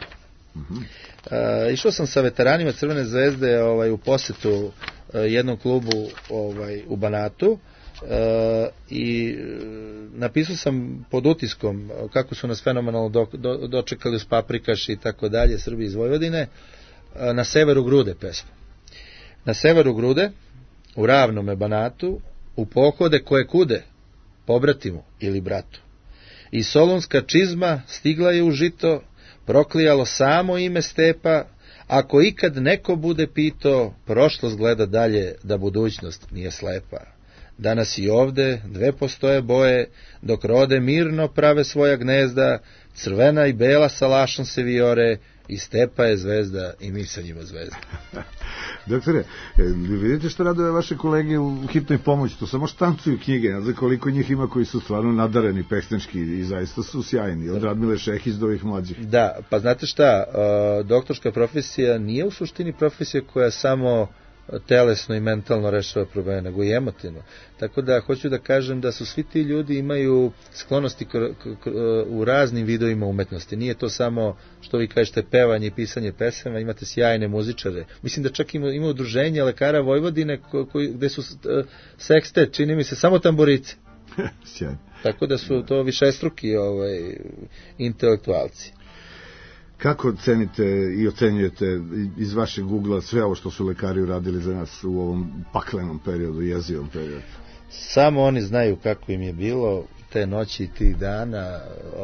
[SPEAKER 1] Išao sam sa veteranima Crvene Zvezde u posetu jednom klubu u Banatu, i napisao sam pod utiskom kako su nas fenomenalno dočekali uz paprikaš i tako dalje, Srbi iz Vojvodine, Na severu grude pesmu. Na severu grude, u ravnome Banatu, u pohode koje kude, pobratimu ili bratu. I solunska čizma stigla je u žito, proklijalo samo ime stepa, ako ikad neko bude pito, prošlost gleda dalje, da budućnost nije slepa. Danas i ovde dve postoje boje, dok rode mirno prave svoja gnezda, crvena i bela sa lašom se vijore, i stepa je zvezda i mi sa njima zvezda.
[SPEAKER 4] Doktore, vidite što radove vaše kolege u hitnoj pomoći, to samo štancuju knjige, ne znam koliko njih ima koji su stvarno nadareni pesnički i zaista su sjajni, od Radmile Šehić do ovih mlađih.
[SPEAKER 1] Da, pa znate šta, doktorska profesija nije u suštini profesija koja samo telesno i mentalno rešava probleme, nego i emotivno. Tako da hoću da kažem da su svi ti ljudi imaju sklonosti u raznim vidovima umetnosti. Nije to samo što vi kažete pevanje i pisanje pesama, imate sjajne muzičare. Mislim da čak ima udruženje lekara Vojvodine gde su sekstet, čini mi se, samo tamburice.
[SPEAKER 4] Sjajno.
[SPEAKER 1] Tako da su to višestruki intelektualci.
[SPEAKER 4] Kako cenite i ocenjujete iz vašeg ugla sve ovo što su lekari uradili za nas u ovom paklenom periodu, jezivom periodu?
[SPEAKER 1] Samo oni znaju kako im je bilo te noći i tih dana.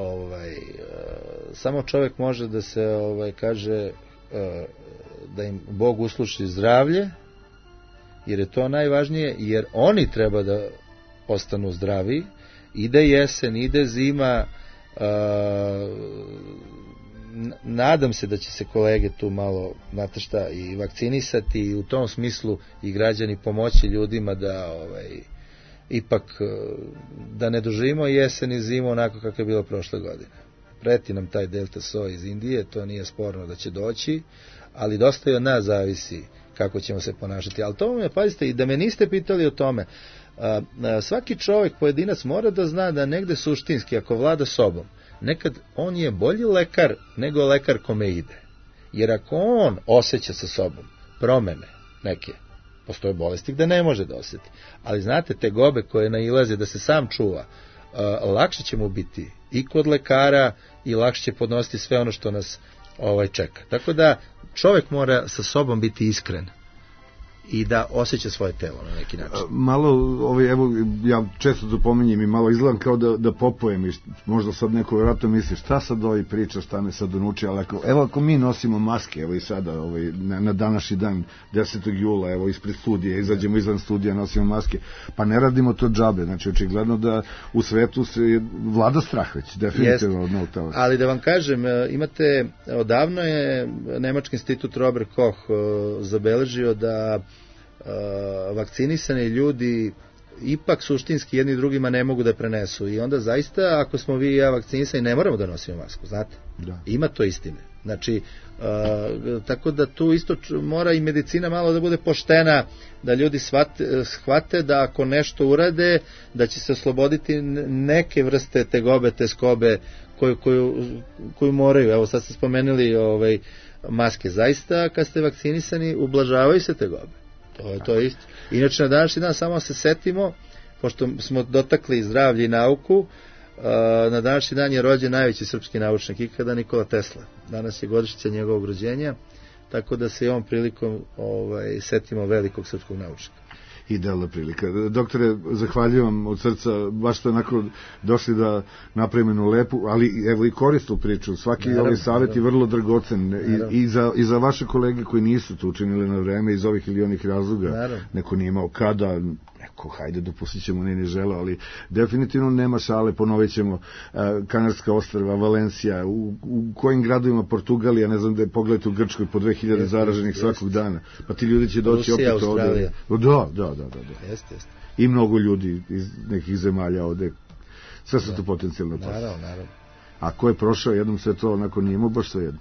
[SPEAKER 1] Samo čovjek može da se kaže da im Bog usluši zdravlje, jer je to najvažnije, jer oni treba da ostanu zdravi. Ide jesen, ide zima, nadam se da će se kolege tu malo, znate šta, i vakcinisati i u tom smislu i građani pomoći ljudima da ipak da ne doživimo jesen i zimu onako kako je bilo prošle godine. Preti nam taj delta soj iz Indije, to nije sporno da će doći, ali dosta i od nas zavisi kako ćemo se ponašati. Ali to me, pazite, i da me niste pitali o tome, svaki čovjek, pojedinac mora da zna da negde suštinski, ako vlada sobom, nekad on je bolji lekar nego lekar kome ide. Jer ako on osjeća sa sobom promene neke, postoje bolesti gde ne može da osjeti. Ali znate, te gobe koje nailaze da se sam čuva, lakše će mu biti i kod lekara i lakše će podnositi sve ono što nas čeka. Tako da čovjek mora sa sobom biti iskren i da osjeća svoje telo na neki način.
[SPEAKER 4] Malo, evo, ja često to pominjem i malo izgledam kao da popujem i možda sad neko vjerojatno misli šta sad ovi priča, šta me sad unuči, ali ako mi nosimo maske, evo i sada, na današnji dan 10. jula, evo ispred studija, izađemo izvan studija, nosimo maske, pa ne radimo to džabe, znači očigledno da u svetu se vlada strah već, definitivno od novog talasa.
[SPEAKER 1] Ali da vam kažem, imate, odavno je Nemački institut Robert Koch zabeležio da vakcinisani ljudi ipak suštinski jedni drugima ne mogu da prenesu i onda zaista ako smo vi i ja vakcinisani ne moramo da nosimo masku, znate? Da. Ima to istine. Znači, tako da tu isto mora i medicina malo da bude poštena, da ljudi shvate da ako nešto urade, da će se osloboditi neke vrste tegobe, teskobe koju moraju. Evo sad ste spomenuli maske. Zaista kad ste vakcinisani ublažavaju se tegobe. To je isto. Inače na današnji dan samo se setimo, pošto smo dotakli zdravlje i nauku, na današnji dan je rođen najveći srpski naučnik ikada, Nikola Tesla. Danas je godišnjica njegovog rođenja, tako da se i ovom prilikom setimo velikog srpskog naučnika.
[SPEAKER 4] Idealna prilika. Doktore, zahvaljujem vam od srca, baš ste onako došli da napravimo jednu lepu, ali evo i korisnu priču. Svaki ovaj savjet je vrlo dragocen i za vaše kolege koji nisu to učinili na vreme iz ovih ili onih razloga. Neko nije imao kada, neko, hajde, dopustit ćemo, ne želo, ali definitivno nema šale, ponovit ćemo Kanarska ostrva, Valencija, u kojim gradovima Portugalija, ne znam da je, pogledajte u Grčkoj po 2000 zaraženih svakog dana, pa ti ljudi će doći opet ovde. Da.
[SPEAKER 1] Jeste.
[SPEAKER 4] I mnogo ljudi iz nekih zemalja ovde, sve su to potencijalno opasne.
[SPEAKER 1] Naravno.
[SPEAKER 4] A ko je prošao jednom sve to, onako nije mu baš sve jedno.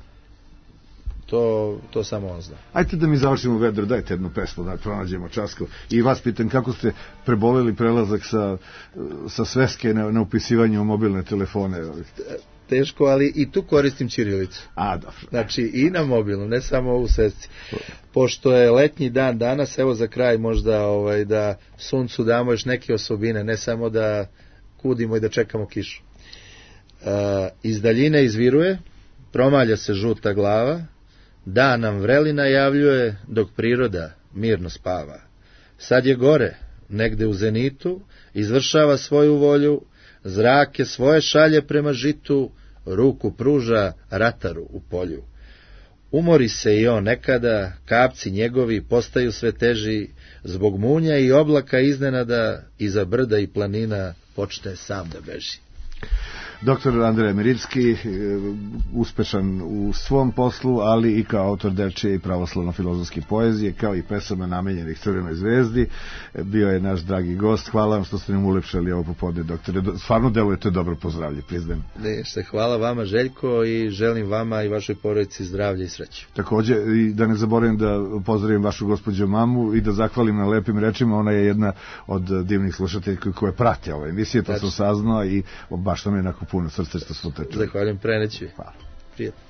[SPEAKER 1] To samo on zna.
[SPEAKER 4] Ajde da mi završimo vedro, dajte jednu pesmu, da pronađemo Časkov. I vas pitam, kako ste preboleli prelazak sa sveske na upisivanje u mobilne telefone?
[SPEAKER 1] Teško, ali i tu koristim ćirilicu.
[SPEAKER 4] Dobro.
[SPEAKER 1] Znači i na mobilnu, ne samo u svesci. Pošto je letnji dan danas, evo za kraj možda da suncu damo još neke osobine, ne samo da kudimo i da čekamo kišu. Iz daljine izviruje, promalja se žuta glava, dan nam vreli najavljuje, dok priroda mirno spava. Sad je gore, negde u zenitu, izvršava svoju volju, zrake svoje šalje prema žitu, ruku pruža rataru u polju. Umori se i on nekada, kapci njegovi postaju sve teži, zbog munja i oblaka iznenada, iza brda i planina počne sam da beži.
[SPEAKER 4] Doktor Andrej Miricki, uspešan u svom poslu, ali i kao autor dečije i pravoslavno-filozofske poezije, kao i pesama namenjenih Crvenoj zvezdi, bio je naš dragi gost. Hvala vam što ste nam ulepšali ovo popodne, doktore. Stvarno delujete dobro, pozdravlje, priznajem.
[SPEAKER 1] Hvala vama, Željko, i želim vama i vašoj porodici zdravlje i sreću.
[SPEAKER 4] Takođe, i da ne zaboravim da pozdravim vašu gospođu mamu i da zahvalim na lepim rečima. Ona je jedna od divnih slušateljka koje prate ove emisije, to sam saznao i baš nam je onako puno srce što smo te čuli.
[SPEAKER 1] Zahvaljujem, preneću. Hvala. Prijatno.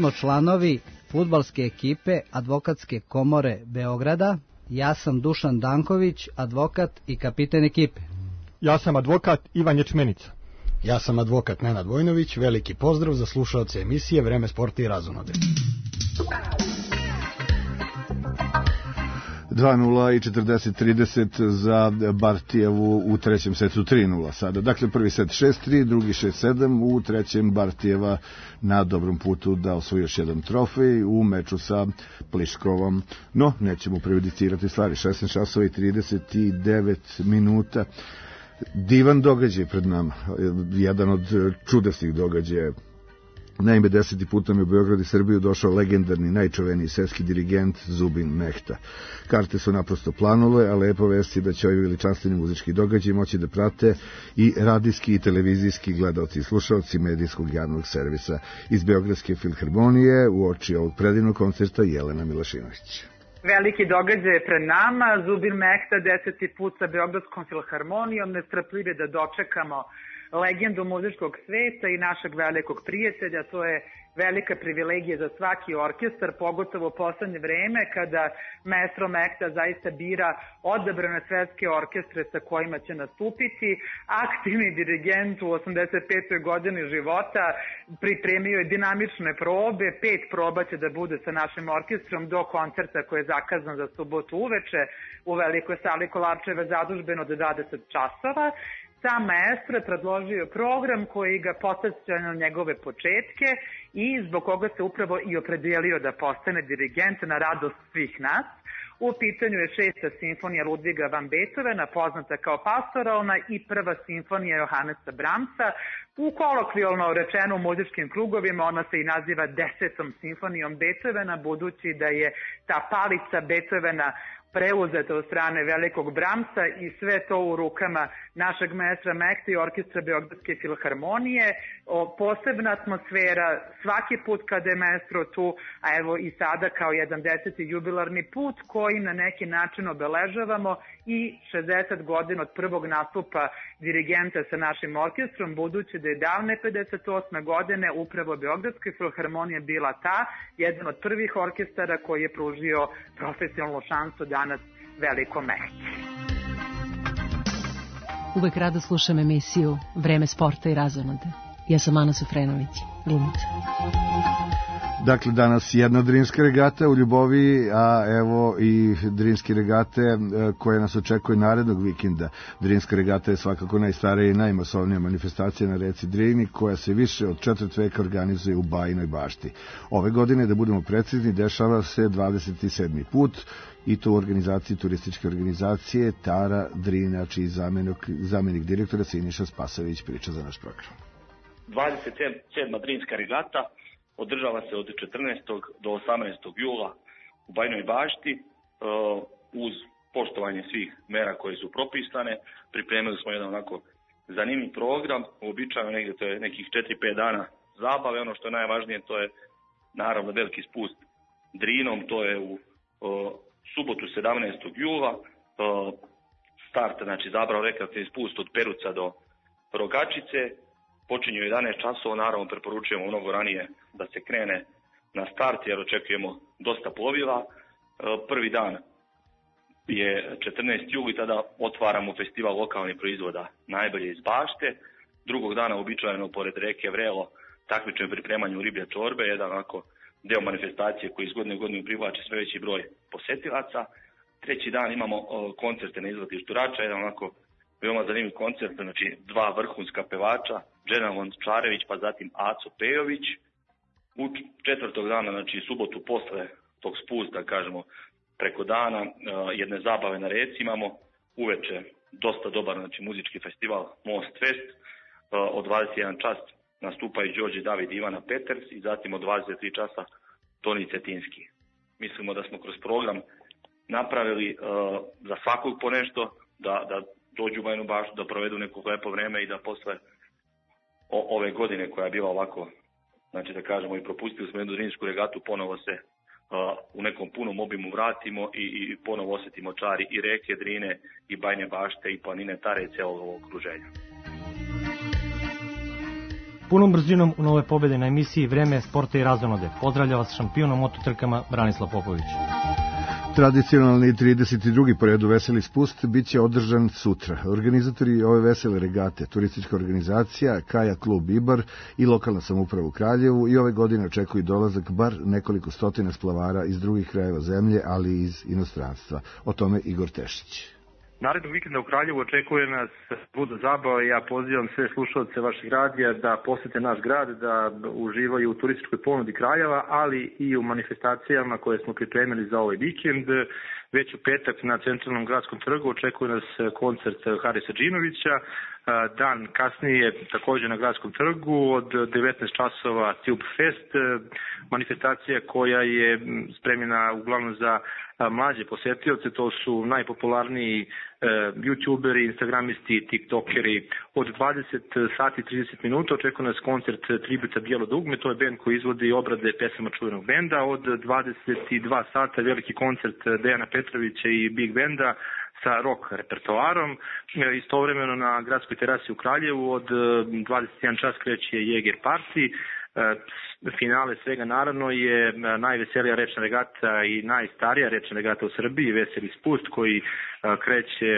[SPEAKER 2] smo članovi fudbalske ekipe Advokatske komore Beograda. Ja sam Dušan Danković, advokat i kapiten ekipe.
[SPEAKER 6] Ja sam advokat Ivan Ječmenica.
[SPEAKER 7] Ja sam advokat Nenad Vojnović. Veliki pozdrav za slušaoce emisije Vreme sporta i razonode.
[SPEAKER 4] 2:0 i 40-30 za Bartijevu u trećem setu 3:0 sada. Dakle, prvi set 6-3, drugi 6-7, u trećem Bartijeva na dobrom putu da osvoji još jedan trofej u meču sa Pliškovom. No, nećemo prejudicirati stvari. 16 časova i 39 minuta. Divan događaj pred nama. Jedan od čudesnih događaja. Naime, 10. put nam je u Beograd i Srbiju došao legendarni, najčuveniji svetski dirigent Zubin Mehta. Karte su naprosto planule, a lepo vesti da će ovi veličanstveni muzički događaj moći da prate i radijski i televizijski gledaoci i slušaoci medijskog javnog servisa. Iz Beogradske filharmonije u oči ovog predivnog koncerta Jelena Milošinović.
[SPEAKER 8] Veliki događaj je pred nama. Zubin Mehta 10. put sa Beogradskom filharmonijom. Nestrpljivi da dočekamo legendu muzičkog sveta i našeg velikog prijatelja. To je velika privilegija za svaki orkestar, pogotovo u poslednje vreme kada maestro Mehta zaista bira odabrane svetske orkestre sa kojima će nastupiti. Aktivni dirigent u 85. godini života pripremio je dinamične probe, 5 proba će da bude sa našim orkestrom do koncerta koji je zakazan za subotu uveče u velikoj sali Kolarčeve zadužbeno od 20 časova. Sam maestro je predložio program koji ga podsjeća na njegove početke i zbog koga se upravo i opredelio da postane dirigent na radost svih nas. U pitanju je 6. simfonija Ludviga van Beethovena, poznata kao pastoralna, i 1. simfonija Johannesa Brahmsa. U kolokvijalno rečeno u muzičkim krugovima ona se i naziva 10. simfonijom Beethovena, budući da je ta palica Beethovena preuzeta od strane velikog Brahmsa i sve to u rukama našeg maestra Mehta i orkestra Beogradske filharmonije. Posebna atmosfera svaki put kada je maestro tu, a evo i sada kao jedan 10. jubilarni put koji na neki način obeležavamo i 60 godina od prvog nastupa dirigenta sa našim orkestrom, budući da je davne 58. godine upravo Beogradska filharmonija bila ta, jedan od prvih orkestara koji je pružio profesionalnu šansu danas velikom Mehti.
[SPEAKER 30] Uvek rado slušam emisiju Vreme sporta i razonode. Ja sam Ana Sufrenović, glumica.
[SPEAKER 4] Dakle, danas jedna drinska regata u Ljubovi, a evo i drinske regate koje nas očekuje narednog vikenda. Drinska regata je svakako najstarija i najmasovnija manifestacija na reci Drini, koja se više od 4 veka organizuje u Bajinoj Bašti. Ove godine, da budemo precizni, dešava se 27. put, i to u organizaciji turističke organizacije Tara Drina, čiji zamenik direktora Siniša Spasović priča za naš program.
[SPEAKER 9] 27. drinska regata održava se od 14. do 18. jula u Bajinoj Bašti uz poštovanje svih mera koje su propisane. Pripremili smo jedan onako zanimljiv program, uobičajeno negdje to je nekih 4-5 dana zabave. Ono što je najvažnije, to je naravno veliki spust Drinom, to je u subotu 17. jula, start, znači zabrao rekreativni spust od Peruca do Rogačice, počinje u 11 časova, naravno preporučujemo mnogo ranije da se krene na start jer očekujemo dosta plovila. Prvi dan je 14. juli, tada otvaramo festival lokalnih proizvoda najbolje iz bašte. Drugog dana uobičajeno pored reke Vrelo takmičimo u pripremanju riblje čorbe, jedan onako deo manifestacije koji iz godine u godinu privlači sve veći broj posetilaca. Treći dan imamo koncerte na izletištu Rača, jedan onako veoma zanimljiv koncert, znači 2 vrhunska pevača, Dženalon Čarević pa zatim Aco Pejović. U 4. dana, znači subotu posle tog spusta, kažemo, preko dana, jedne zabave na reci imamo, uveče dosta dobar, znači muzički festival Most Fest, od 21 čas nastupaju Đorđe David i Ivana Peters i zatim od 23 časa Toni Cetinski. Mislimo da smo kroz program napravili za svakog po nešto, da dođu u Bajinu Baštu, da provedu neko lepo vreme i da posle ove godine koja je bila ovako, znači da kažemo i propustili smo jednu drinsku regatu, ponovo se u nekom punom obimu vratimo i ponovo osjetimo čari i reke Drine i Bajine Bašte i planine Tare i celog ovog okruženja.
[SPEAKER 21] Punom brzinom u nove pobjede na emisiji Vreme, sporta i razonode. Pozdravlja vas šampion u mototrkama Branislav Popović.
[SPEAKER 4] Tradicionalni 32. po redu veseli spust biće održan sutra. Organizatori ove vesele regate, turistička organizacija, Kaja klub Ibar i lokalna samouprava u Kraljevu i ove godine očekuju dolazak bar nekoliko stotina splavara iz drugih krajeva zemlje, ali i iz inostranstva. O tome Igor Tešić.
[SPEAKER 5] Narednog vikenda u Kraljevu očekuje nas luda zabava i ja pozivam sve slušalce vašeg radija da posete naš grad, da uživaju u turističkoj ponudi Kraljeva, ali i u manifestacijama koje smo pripremili za ovaj vikend. Već u petak na centralnom gradskom trgu očekuje nas koncert Harisa Džinovića, dan kasnije također na gradskom trgu od 19 časova Tube Fest, manifestacija koja je spremljena uglavnom za mlađe posetioce, to su najpopularniji youtuberi, instagramisti, tiktokeri. Od 20 sati 30 minuta očekuje nas koncert tributa Bijelo dugme, to je bend koji izvodi obrade pesama čuvenog benda. Od 22 sata veliki koncert Dejana Petrovića i Big Benda sa rock repertoarom. Istovremeno na gradskoj terasi u Kraljevu od 21 čas kreće Jäger Party. Finale svega naravno je najveselija rečna regata i najstarija rečna regata u Srbiji, Veseli spust, koji kreće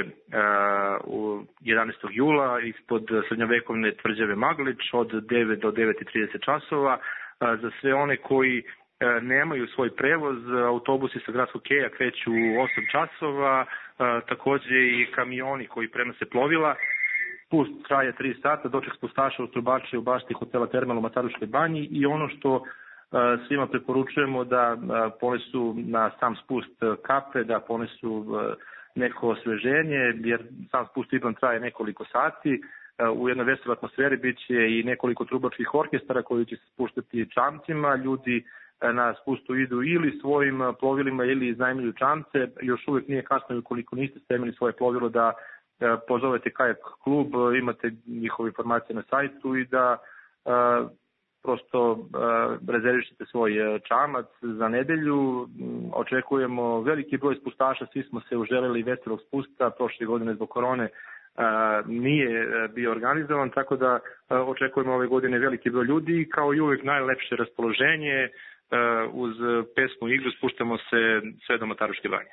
[SPEAKER 5] 11. jula ispod srednjovekovne tvrđave Maglić od 9 do 9:30 časova. Za sve one koji nemaju svoj prevoz, autobusi sa gradskog keja kreću u 8 časova, također i kamioni koji prenose plovila. Spust traje 3 sata, doček spustaša u Trubače u bašti hotela Termal u Mataruškoj banji i ono što svima preporučujemo da ponesu na sam spust kape, da ponesu neko osveženje, jer sam spust ipak traje nekoliko sati. U jednoj veseloj atmosferi bit će i nekoliko trubačkih orkestara koji će se spuštati čamcima. Ljudi na spustu idu ili svojim plovilima ili iznajmljuju čamce. Još uvijek nije kasno ukoliko niste spremili svoje plovilo da pozovete Kajak klub, imate njihove informacije na sajtu i da prosto rezervišite svoj čamac za nedelju. Očekujemo veliki broj spustaša, svi smo se uželeli veselog spusta, prošle godine zbog korone nije bio organizovan, tako da očekujemo ove godine veliki broj ljudi i kao i uvijek najlepše raspoloženje. Uz pesmu i igru spuštamo se sve do Mataruške banje.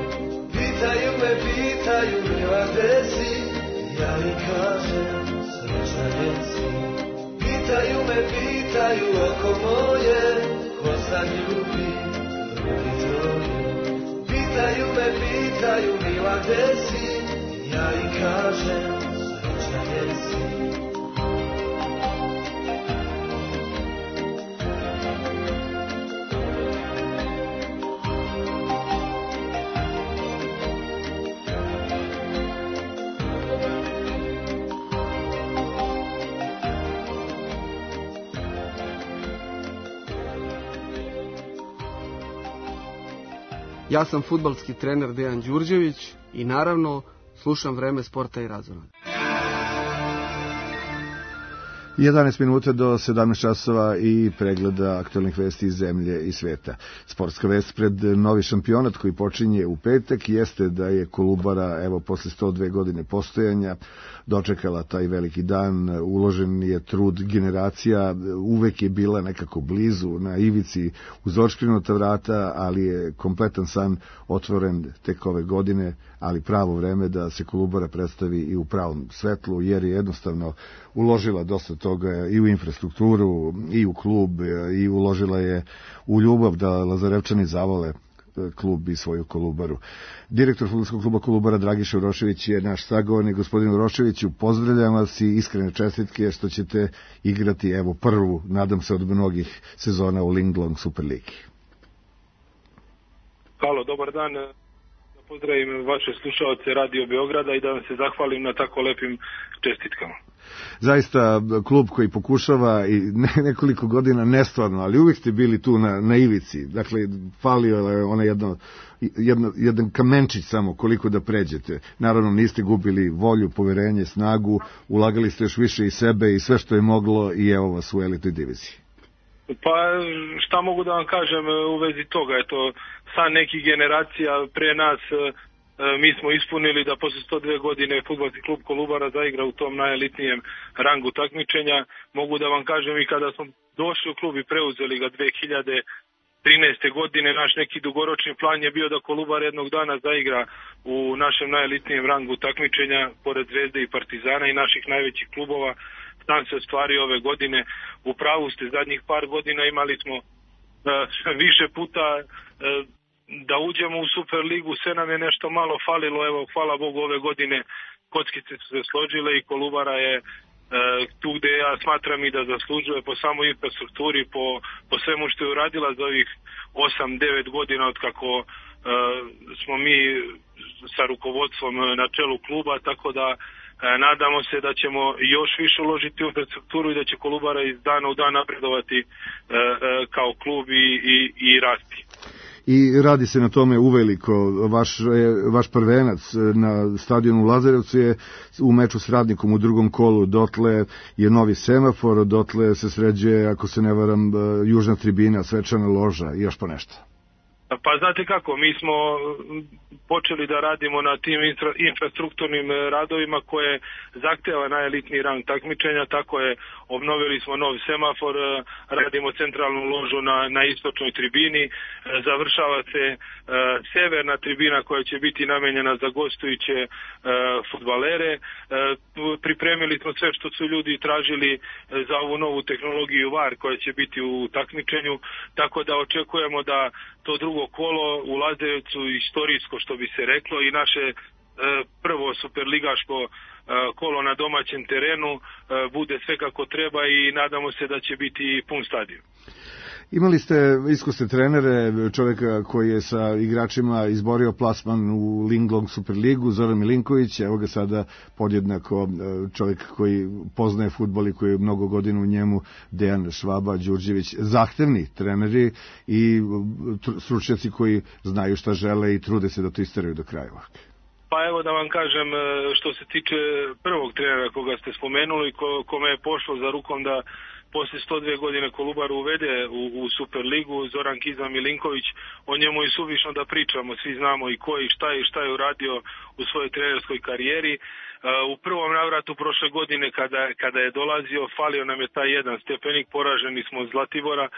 [SPEAKER 10] Pitaju me, mila gde si, ja im kažem sve srećna jesi. Pitaju oko moje, ko sad ljubi ruki tvoje. Pitaju mila gde si, ja im kažem srećna jesi.
[SPEAKER 11] Ja sam fudbalski trener Dejan Đurđević i naravno slušam Vreme sporta i razonode.
[SPEAKER 4] 11 minuta do 17 časova i pregleda aktualnih vesti iz zemlje i sveta. Sportska vest pred novi šampionat koji počinje u petak jeste da je Kolubara, evo, posle 102 godine postojanja, dočekala taj veliki dan. Uložen je trud generacija, uvek je bila nekako blizu, na ivici, uz očkrenuta vrata, ali je kompletan san otvoren tek ove godine, ali pravo vreme da se Kolubara predstavi i u pravom svetlu, jer je jednostavno uložila dosta toga i u infrastrukturu, i u klub, i uložila je u ljubav da Lazarevčani zavole klub i svoju Kolubaru. Direktor fudbalskog kluba Kolubara Dragiša Urošević je naš sagovornik. Gospodin Uroševiću, pozdravljam vas i iskrene čestitke što ćete igrati, evo, prvu, nadam se, od mnogih sezona u Linglong Superligi.
[SPEAKER 12] Halo, dobar dan. Pozdravim vaše slušaoce Radio Beograda i da vam se zahvalim na tako lepim čestitkama.
[SPEAKER 4] Zaista klub koji pokušava i nekoliko godina nestvarno, ali uvijek ste bili tu na ivici. Dakle, falio je ona jedan kamenčić samo koliko da pređete. Naravno, niste gubili volju, poverenje, snagu, ulagali ste još više i sebe i sve što je moglo i evo vas u elitnoj diviziji.
[SPEAKER 12] Pa šta mogu da vam kažem u vezi toga, eto, san nekih generacija pre nas mi smo ispunili da posle 102 godine fudbalski klub Kolubara zaigra u tom najelitnijem rangu takmičenja. Mogu da vam kažem i kada smo došli u klub i preuzeli ga 2013. godine, naš neki dugoročni plan je bio da Kolubar jednog dana zaigra u našem najelitnijem rangu takmičenja pored Zvezde i Partizana i naših najvećih klubova. San se ostvario ove godine. U pravu ste, zadnjih par godina imali smo više puta da uđemo u Superligu, sve nam je nešto malo falilo, evo, hvala Bogu, ove godine kockice su se složile i Kolubara je tu gde ja smatram i da zaslužuje po samoj infrastrukturi, po svemu što je uradila za ovih 8-9 godina od kako smo mi sa rukovodstvom na čelu kluba, tako da nadamo se da ćemo još više uložiti u infrastrukturu i da će Kolubara iz dana u dan napredovati kao klub i rasti.
[SPEAKER 4] I radi se na tome uveliko. Vaš prvenac na stadionu Lazarevcu je u meču s Radnikom u drugom kolu. Dotle je novi semafor, dotle se sređuje, ako se ne varam, južna tribina, svečana loža i još po nešto.
[SPEAKER 12] Pa znate kako, mi smo počeli da radimo na tim infrastrukturnim radovima koje zahteva najelitniji rang takmičenja, tako je, obnovili smo nov semafor, radimo centralnu ložu na istočnoj tribini, završava se severna tribina koja će biti namenjena za gostujuće fudbalere, pripremili smo sve što su ljudi tražili za ovu novu tehnologiju VAR koja će biti u takmičenju, tako da očekujemo da to drugo kolo u Lazarevcu, istorijsko što bi se reklo, i naše prvo superligaško kolo na domaćem terenu bude sve kako treba i nadamo se da će biti pun stadion.
[SPEAKER 4] Imali ste iskusne trenere, čovjeka koji je sa igračima izborio plasman u Linglong Superligu, Zoran Milinković, evo ga sada podjednako čovjek koji poznaje fudbal i koji je mnogo godina u njemu, Dejan Švaba Đurđević, zahtevni treneri i stručnjaci koji znaju šta žele i trude se da to isteraju do kraja.
[SPEAKER 12] Pa evo da vam kažem, što se tiče prvog trenera koga ste spomenuli, kome je pošlo za rukom da posle 102 godine Kolubar uvede u Superligu, Zoran Kiza Milinković, o njemu je suvišno da pričamo, svi znamo i ko i šta je uradio u svojoj trenerskoj karijeri. U prvom navratu prošle godine kada je dolazio, falio nam je taj jedan stepenik, poraženi smo od Zlatibora,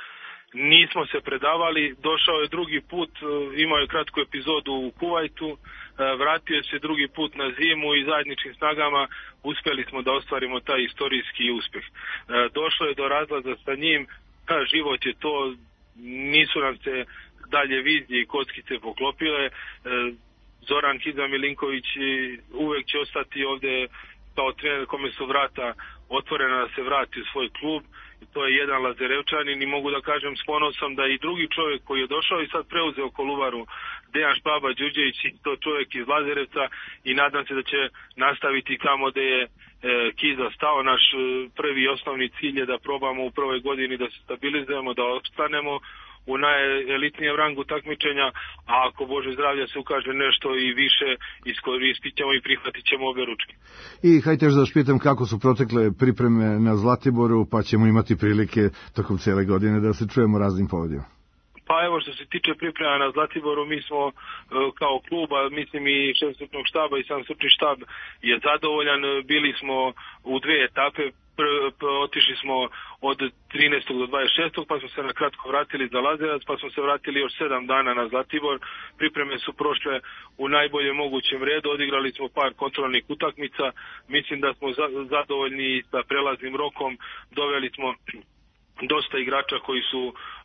[SPEAKER 12] nismo se predavali, došao je drugi put, imao je kratku epizodu u Kuvajtu, vratio se drugi put na zimu i zajedničkim snagama uspjeli smo da ostvarimo taj istorijski uspjeh. Došlo je do razlaza sa njim, život je to, nisu nam se dalje vizije i kockice poklopile. Zoran Hidza Milinković uvek će ostati ovdje kao trener kome su vrata otvorena da se vrati u svoj klub. To je jedan Lazarevčanin i mogu da kažem s ponosom da i drugi čovjek koji je došao i sad preuzeo Kolubaru, Dejan Špaba Đurđević, to čovjek iz Lazarevca i nadam se da će nastaviti kamo da je Kiza stao. Naš prvi osnovni cilj je da probamo u prvoj godini da se stabilizujemo, da opstanemo u najelitnijem rangu takmičenja, a ako Bože zdravlja se ukaže nešto i više, iskoristit ćemo i prihvatit ćemo obe ručke.
[SPEAKER 4] I hajde još da vas pitam kako su protekle pripreme na Zlatiboru, pa ćemo imati prilike tokom cijele godine da se čujemo raznim povodima.
[SPEAKER 12] Pa evo, što se tiče priprema na Zlatiboru, mi smo kao klub, a mislim i šef stručnog štaba i sam stručni štab je zadovoljan. Bili smo u dve etape, otišli smo od 13. do 26. pa smo se na kratko vratili za Lazarevac, pa smo se vratili još 7 dana na Zlatibor. Pripreme su prošle u najboljem mogućem redu, odigrali smo par kontrolnih utakmica, mislim da smo zadovoljni sa prelaznim rokom, doveli smo dosta igrača koji su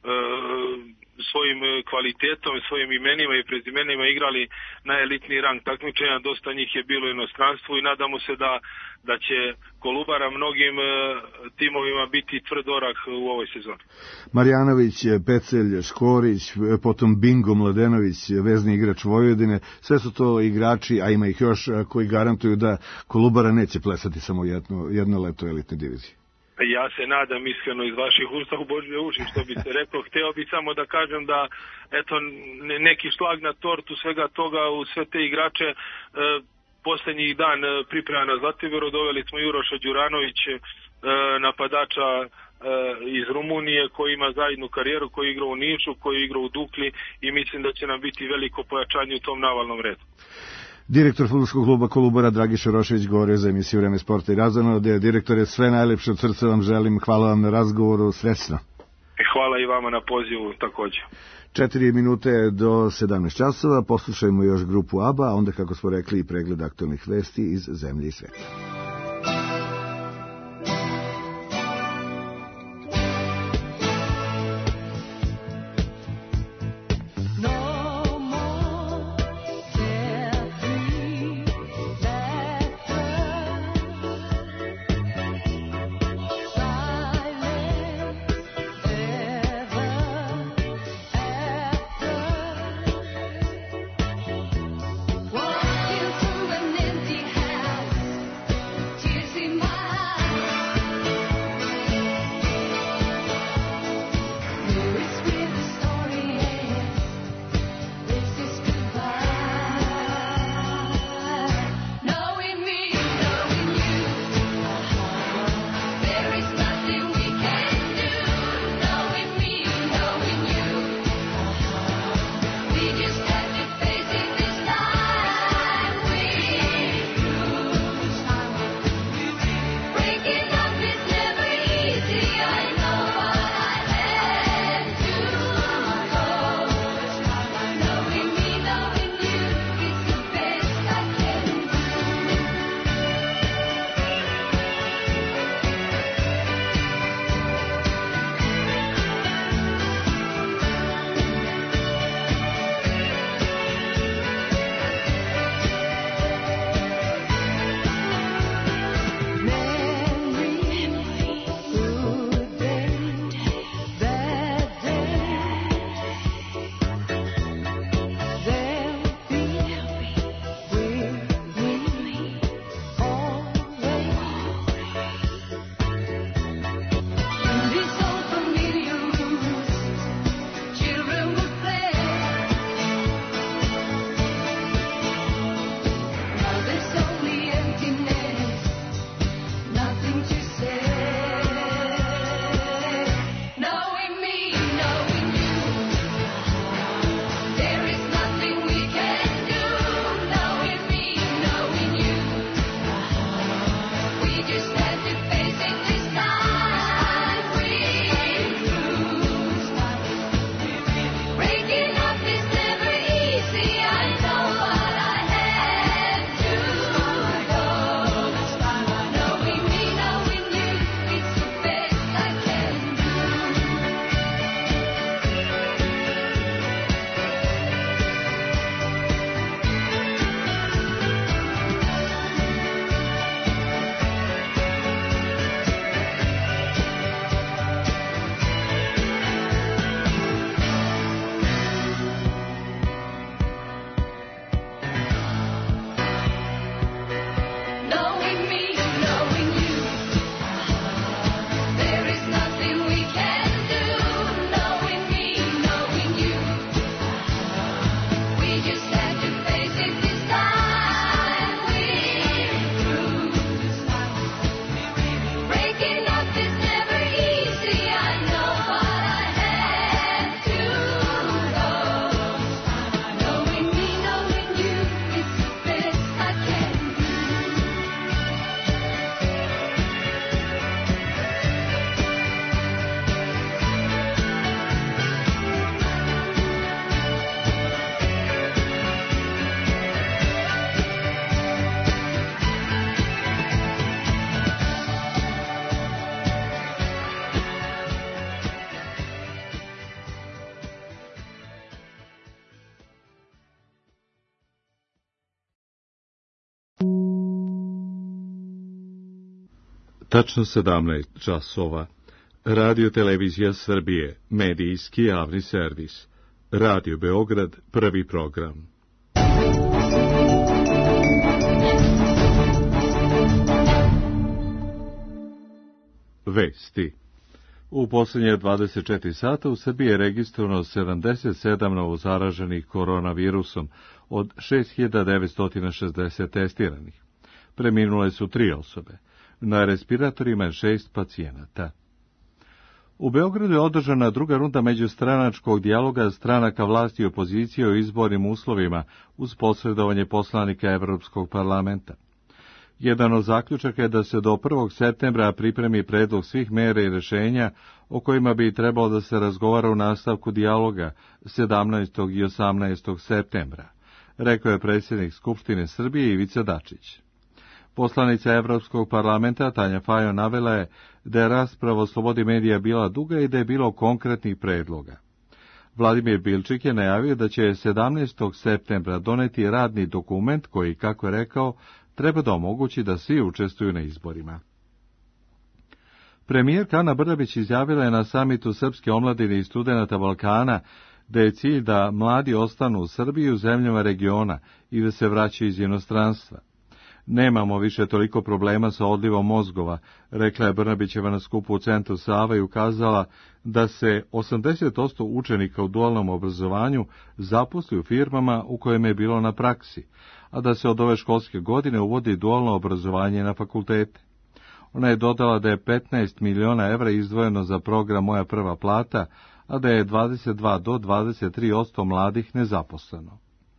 [SPEAKER 12] svojim kvalitetom, svojim imenima i prezimenima igrali na elitni rang takmičenja, dosta njih je bilo u inostranstvu i nadamo se da će Kolubara mnogim timovima biti tvrd orah u ovoj sezoni.
[SPEAKER 4] Marjanović, Pecelj, Škorić, potom Bingo Mladenović, vezni igrač Vojvodine, sve su to igrači, a ima ih još, koji garantuju da Kolubara neće plesati samo jedno leto elitne divizije.
[SPEAKER 12] Ja se nadam iskreno iz vaših usta u Božje uši, što bi se rekao. Hteo bi samo da kažem da eto, neki šlag na tortu svega toga u sve te igrače. Posljednjih dan priprema na Zlatiboru doveli smo Juroša Đuranović, napadača iz Rumunije, koji ima zajednu karijeru, koji igra u Nišu, koji igra u Dukli i mislim da će nam biti veliko pojačanje u tom navalnom redu.
[SPEAKER 4] Direktor fudbalskog kluba Kolubara Dragiša Rošević govorio za emisiju Vreme sporta i razonode. Direktore, sve najlepše od srca vam želim. Hvala vam na razgovoru. Srećno.
[SPEAKER 12] Hvala i vama na pozivu također.
[SPEAKER 4] 4 minute do 17 časova. Poslušajmo još grupu ABBA, a onda, kako smo rekli, i pregled aktualnih vesti iz zemlje i sveta.
[SPEAKER 13] Tačno 17 časova. Radio Televizija Srbije, medijski javni servis. Radio Beograd, prvi program. Vesti. U posljednje 24 sata u Srbiji je registrovano 77 novozaraženih koronavirusom od 6960 testiranih. Preminule su 3 osobe. Na respiratorima je 6 pacijenata. U Beogradu je održana druga runda međustranačkog dijaloga stranaka vlasti i opozicije o izbornim uslovima uz posredovanje poslanika Evropskog parlamenta. Jedan od zaključaka je da se do 1. septembra pripremi predlog svih mera i rješenja o kojima bi trebalo da se razgovara u nastavku dijaloga 17. i 18. septembra, rekao je predsjednik Skupštine Srbije Ivica Dačić. Poslanica Evropskog parlamenta Tanja Fajon navela je da je rasprava o slobodi medija bila duga i da je bilo konkretnih predloga. Vladimir Bilčik je najavio da će 17. septembra doneti radni dokument koji, kako je rekao, treba da omogući da svi učestvuju na izborima. Premijerka Ana Brnabić izjavila je na samitu Srpske omladine i studenata Balkana da je cilj da mladi ostanu u Srbiji u zemljama regiona i da se vraćaju iz inostranstva. Nemamo više toliko problema sa odlivom mozgova, rekla je Brnabićeva na skupu u centru Sava i ukazala da se 80% učenika u dualnom obrazovanju zaposli u firmama u kojima je bilo na praksi, a da se od ove školske godine uvodi dualno obrazovanje na fakultete. Ona je dodala da je 15 miliona evra izdvojeno za program Moja prva plata, a da je 22 do 23% mladih nezaposleno.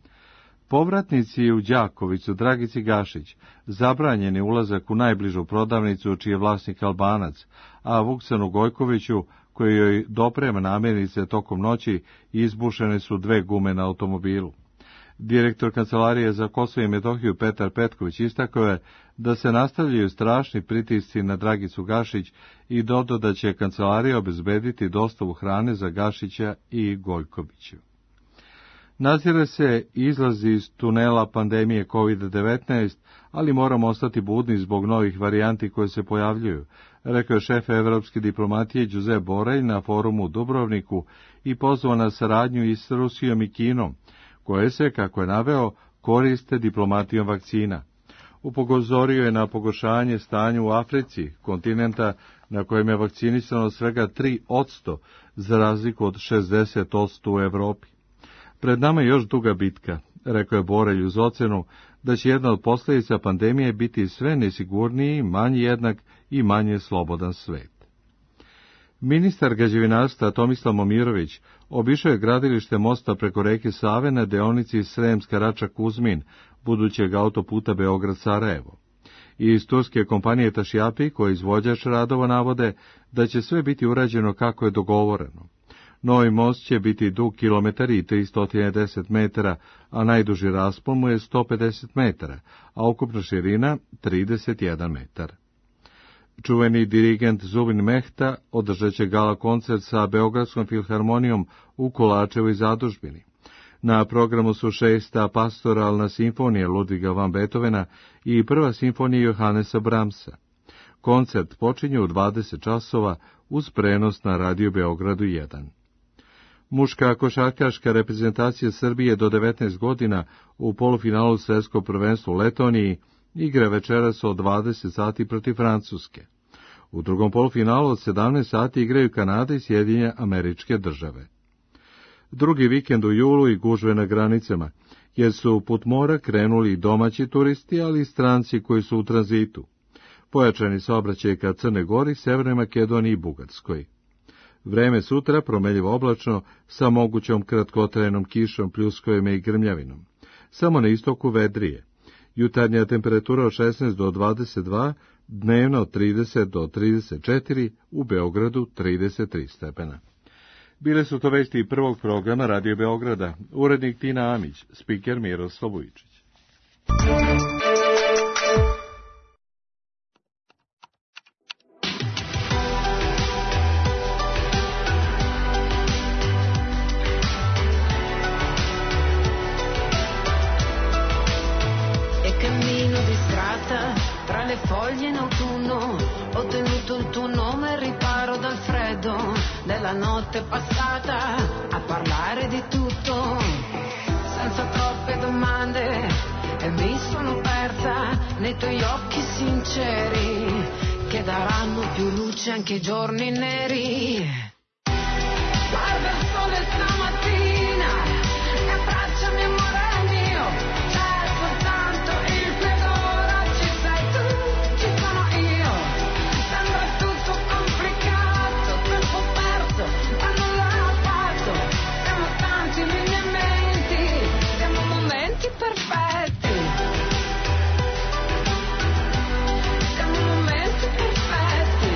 [SPEAKER 13] Povratnici u Đakovicu Dragici Gašić zabranjen je ulazak u najbližu prodavnicu čiji je vlasnik Albanac, a Vuksanu Gojkoviću, koji joj doprema namirnice tokom noći, izbušene su 2 gume na automobilu. Direktor Kancelarije za Kosovo i Metohiju Petar Petković istakao je da se nastavljaju strašni pritisci na Dragicu Gašić i dodao da će kancelarija obezbediti dostavu hrane za Gašića i Gojkoviću. Nadzire se izlazi iz tunela pandemije COVID-19, ali moramo ostati budni zbog novih varijanti koje se pojavljuju, rekao je šef evropske diplomatije Đuzep Borelj na forumu u Dubrovniku i pozvao na saradnju i s Rusijom i Kinom, koje se, kako je naveo, koriste diplomatijom vakcina. Upozorio je na pogoršanje stanja u Africi, kontinenta na kojem je vakcinisano svega 3%, za razliku od 60% u Evropi. Pred nama je još duga bitka, rekao je Borelj uz ocenu da će jedna od posljedica pandemije biti sve nesigurniji, manje jednak i manje slobodan svet. Ministar građevinarstva Tomislav Momirović obišao je gradilište mosta preko reke Save na deonici Sremska Rača-Kuzmin, budućeg autoputa Beograd-Sarajevo. Iz turske kompanije Tašjapi, koji izvođač radova, navode da će sve biti urađeno kako je dogovoreno. Novi most će biti dug kilometar i 310 metara, a najduži raspon mu je 150 metara, a ukupna širina 31 metar. Čuveni dirigent Zubin Mehta održat će gala koncert sa Beogradskom filharmonijom u Kolačevoj zadužbini. Na programu su 6. pastoralna simfonija Ludviga van Beethovena i 1. simfonija Johannesa Brahmsa. Koncert počinje u 20 časova uz prenos na Radio Beogradu 1. Muška košarkaška reprezentacija Srbije do 19 godina u polufinalu svjetskog prvenstva u Letoniji igra večeras od 20 sati protiv Francuske. U drugom polufinalu od 17 sati igraju Kanada i Sjedinjene Američke Države. Drugi vikend u julu i gužve na granicama, jer su put mora krenuli i domaći turisti, ali i stranci koji su u tranzitu. Pojačani saobraćaj ka Crne Gori, Severnoj Makedoniji i Bugarskoj. Vreme sutra promenljivo oblačno sa mogućom kratkotrajnom kišom, pljuskovima i grmljavinom. Samo na istoku vedrije. Jutarnja temperatura od 16 do 22, dnevno od 30 do 34, u Beogradu 33 stepena. Bile su to vesti prvog programa Radio Beograda. Urednik Tina Amić, spiker Miroslav Vujičić.
[SPEAKER 14] Foglie in autunno, ho notte passata a parlare di tutto, senza troppe domande, e mi sono persa nei tuoi occhi sinceri, che daranno più luce anche ai giorni neri. Guarda il sole stamattina e abbracciami amore mio, c'è soltanto il fredore, ci sei tu, ci sono io, sembra tutto complicato, tempo perso, ma non l'ho fatto, siamo tanti lineamenti, siamo momenti perfetti, siamo momenti perfetti.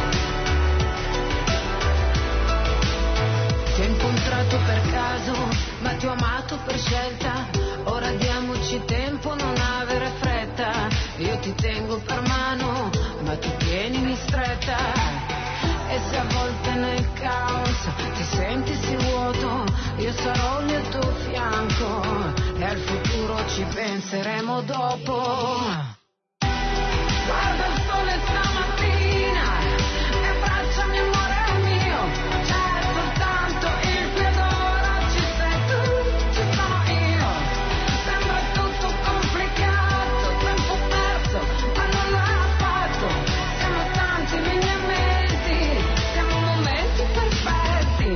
[SPEAKER 14] Ti ho incontrato per caso, ma ti ho amato per scelta. Ora diamoci tempo, non avere fretta. Io ti tengo per mano, ma tu tienimi stretta. E se a volte nel caos ti senti sì vuoto, io sarò lì al tuo fianco, e al futuro ci penseremo dopo. Guarda il sole stamattina e abbracciami amore mio, c'è soltanto il fredore, ci sei tu, ci sono io, sembra tutto complicato, tempo perso, ma non l'ho fatto, siamo tanti lineamenti, siamo momenti perfetti,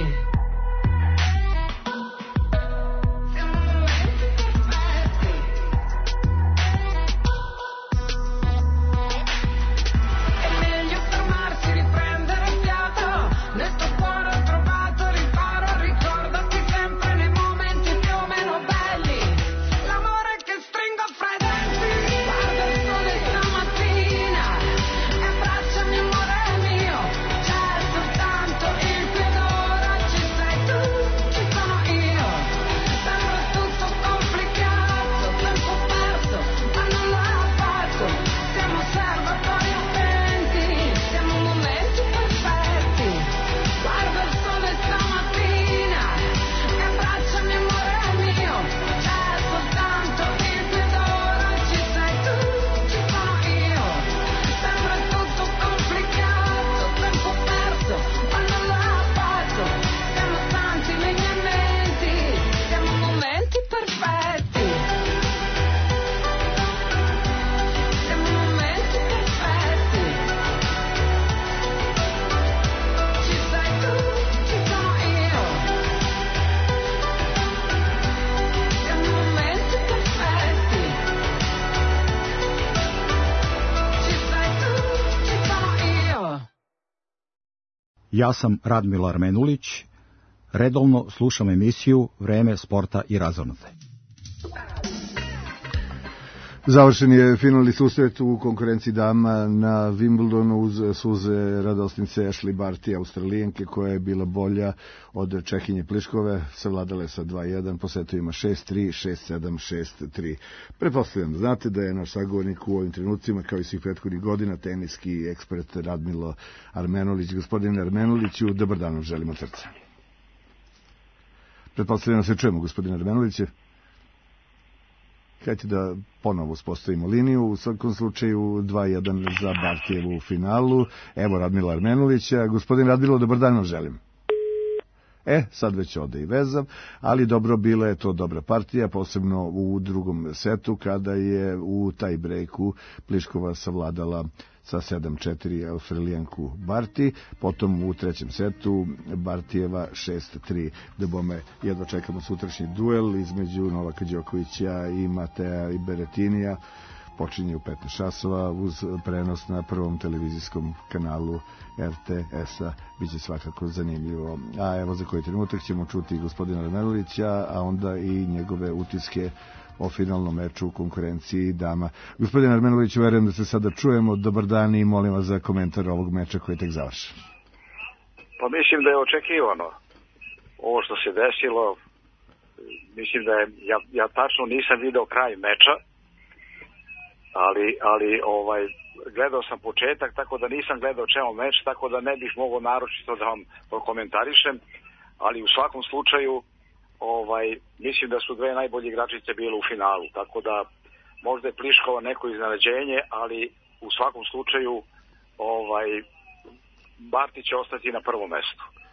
[SPEAKER 14] siamo momenti perfetti. È meglio fermarsi, riprendere fiato, nel tuo cuore ho trovato riparo, ricordati sempre nei momenti più o meno belli, l'amore che stringo fra i denti. Guarda il sole stamattina e abbracciami amore mio, c'è soltanto il fredore, ci sei tu, ci sono io, sembra tutto complicato, tempo perso, ma non l'ho fatto, siamo osservatori attenti, siamo momenti perfetti. Guarda il sole stamattina e abbracciami amore mio, c'è soltanto il fredore, ci sei tu, ci sono io, sembra tutto complicato, tempo perso, ma non l'ho fatto, siamo tanti lineamenti, siamo momenti perfetti, siamo momenti perfetti, ci sei tu, ci sono io, siamo momenti perfetti, ci sei tu, ci sono io.
[SPEAKER 15] Ja sam Radmilo Armenulić, redovno slušam emisiju Vreme sporta i razonode.
[SPEAKER 4] Završen je finalni susret u konkurenciji dama na Wimbledonu uz suze radosnice Ashley Barty, Australijenke, koja je bila bolja od Čehinje Pliškove, savladala je sa 2-1, po setovima 6-3, 6-7, 6-3. Pretpostavljam, znate da je naš sagovornik u ovim trenucima, kao i svih prethodnih godina, teniski ekspert Radmilo Armenulić. Gospodine Armenuliću, dobar dan vam želim od srca. Pretpostavljam da se čujemo, gospodine Armenuliće. Hajde da ponovo uspostavimo liniju, u svakom slučaju 2-1 za Bartijevu u finalu. Evo Radmila Armenulića. Gospodin Radmilo, dobar dan vam želim. Sad već ode i veza, ali dobro, bila je to dobra partija, posebno u drugom setu, kada je u taj breaku Pliškova savladala sa 7-4 Australijanku Barty, potom u trećem setu Bartijeva 6-3. Da bome jedva čekamo sutrašnji duel između Novaka Đokovića i Matea i Beretinija. Počinje u 15 časova uz prenos na prvom televizijskom kanalu RTS-a. Biće svakako zanimljivo. A evo za koji trenutak ćemo čuti gospodina Armenulića, a onda i njegove utiske o finalnom meču u konkurenciji dama. Gospodin Armenulić, verujem da se sada čujemo. Dobar dan i molim vas za komentar ovog meča koji je tek završen.
[SPEAKER 16] Pa mislim da je očekivano ovo što se desilo. Mislim da je, ja tačno nisam video kraj meča, ali gledao sam početak, tako da nisam gledao čeo meč, tako da ne bih mogao naročito da vam prokomentarišem, ali u svakom slučaju mislim da su dve najbolje igračice bile u finalu, tako da možda je Pliškova neko iznenađenje, ali u svakom slučaju Barty će ostati na prvom mestu.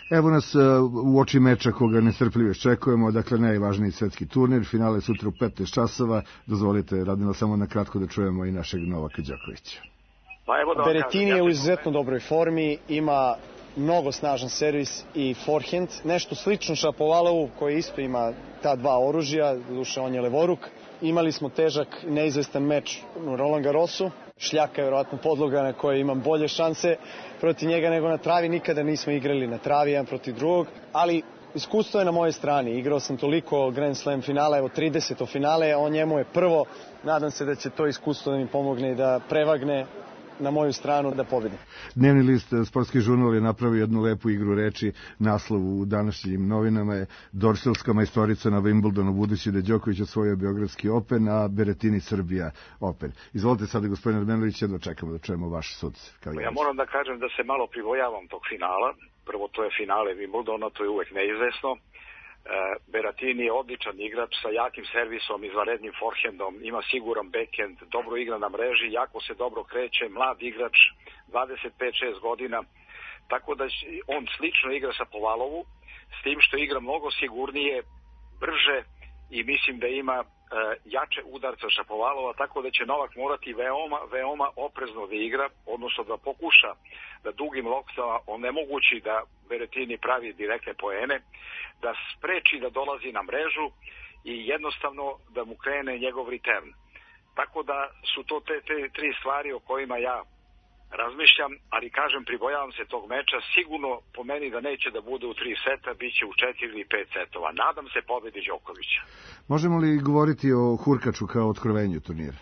[SPEAKER 4] Evo nas u oči meča koga nestrpljivo iščekujemo, dakle najvažniji svetski turnir, finale sutra u 15 časova. Dozvolite, Radmila, samo na kratko da čujemo i našeg Novaka Đokovića.
[SPEAKER 3] Berrettini je u izuzetno dobroj formi, ima mnogo snažan servis i forehand, nešto slično Šapovalovu koji isto ima ta dva oružja, duše on je levoruk. Imali smo težak, neizvestan meč u Roland Garrosu, šljaka je vjerojatno podloga na kojoj imam bolje šanse protiv njega nego na travi, nikada nismo igrali na travi jedan protiv drugog, ali iskustvo je na mojoj strani, igrao sam toliko Grand Slam finala, evo 30. finale, on njemu je prvo, nadam se da će to iskustvo da mi pomogne i da prevagne na moju stranu da pobedim.
[SPEAKER 4] Dnevni list Sportski žurnal je napravio jednu lepu igru reči, naslov u današnjim novinama je Dorselska majstorica na Wimbledonu, budući da je Đoković osvojio Beogradski Open, a Berrettini Srbija Open. Izvolite sada, gospodine Radmenović, jedno čekamo da čujemo vaš sud.
[SPEAKER 16] Ja moram da kažem da se malo privojavam tog finala. Prvo, to je finale Wimbledona, to je uvek neizvesno. Berrettini je odličan igrač sa jakim servisom, izvanrednim forehandom, ima siguran backhand, dobro igra na mreži, jako se dobro kreće, mlad igrač, 25-6 godina, tako da on slično igra sa Povalovu, s tim što igra mnogo sigurnije, brže i mislim da ima jače udarce od Šapovalova, tako da će Novak morati veoma oprezno da igra, odnosno da pokuša da dugim loptama onemogući da Berrettini pravi direktne poene, da spreči da dolazi na mrežu i jednostavno da mu krene njegov return. Tako da su to te tri stvari o kojima ja razmišljam, ali kažem, pribojavam se tog meča, sigurno po meni da neće da bude u 3 seta, bit će u 4 ili 5 setova. Nadam se pobedi Đokovića.
[SPEAKER 4] Možemo li govoriti o Hurkaču kao otkrovenju turnira?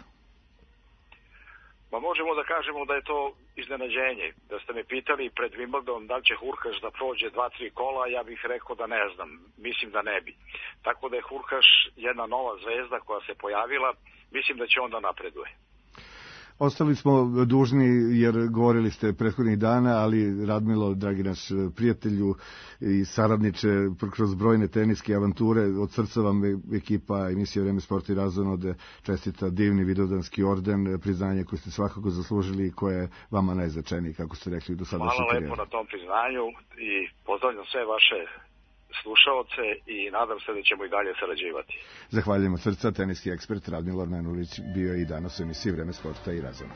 [SPEAKER 16] Pa možemo da kažemo da je to iznenađenje. Da ste me pitali pred Wimbledon da li će Hurkaš da prođe 2-3 kola, ja bih rekao da ne znam. Mislim da ne bi. Tako da je Hurkaš jedna nova zvezda koja se pojavila. Mislim da će onda napreduje.
[SPEAKER 4] Ostali smo dužni, jer govorili ste prethodnih dana, ali Radmilo, dragi naš prijatelju i saradniče kroz brojne teniske avanture, od srca vam ekipa emisije Vreme sporta i razonode čestita divni Vidovdanski orden, priznanje koje ste svakako zaslužili i koje je vama najznačajnije, kako ste rekli do sada.
[SPEAKER 16] Hvala lepo na tom priznanju i pozdravljam sve vaše slušaoce i nadam se da ćemo i dalje sarađivati.
[SPEAKER 4] Zahvaljujemo srca, teniski ekspert Radmilo Armenulić bio je i danas u emisiji Vreme sporta i razonode.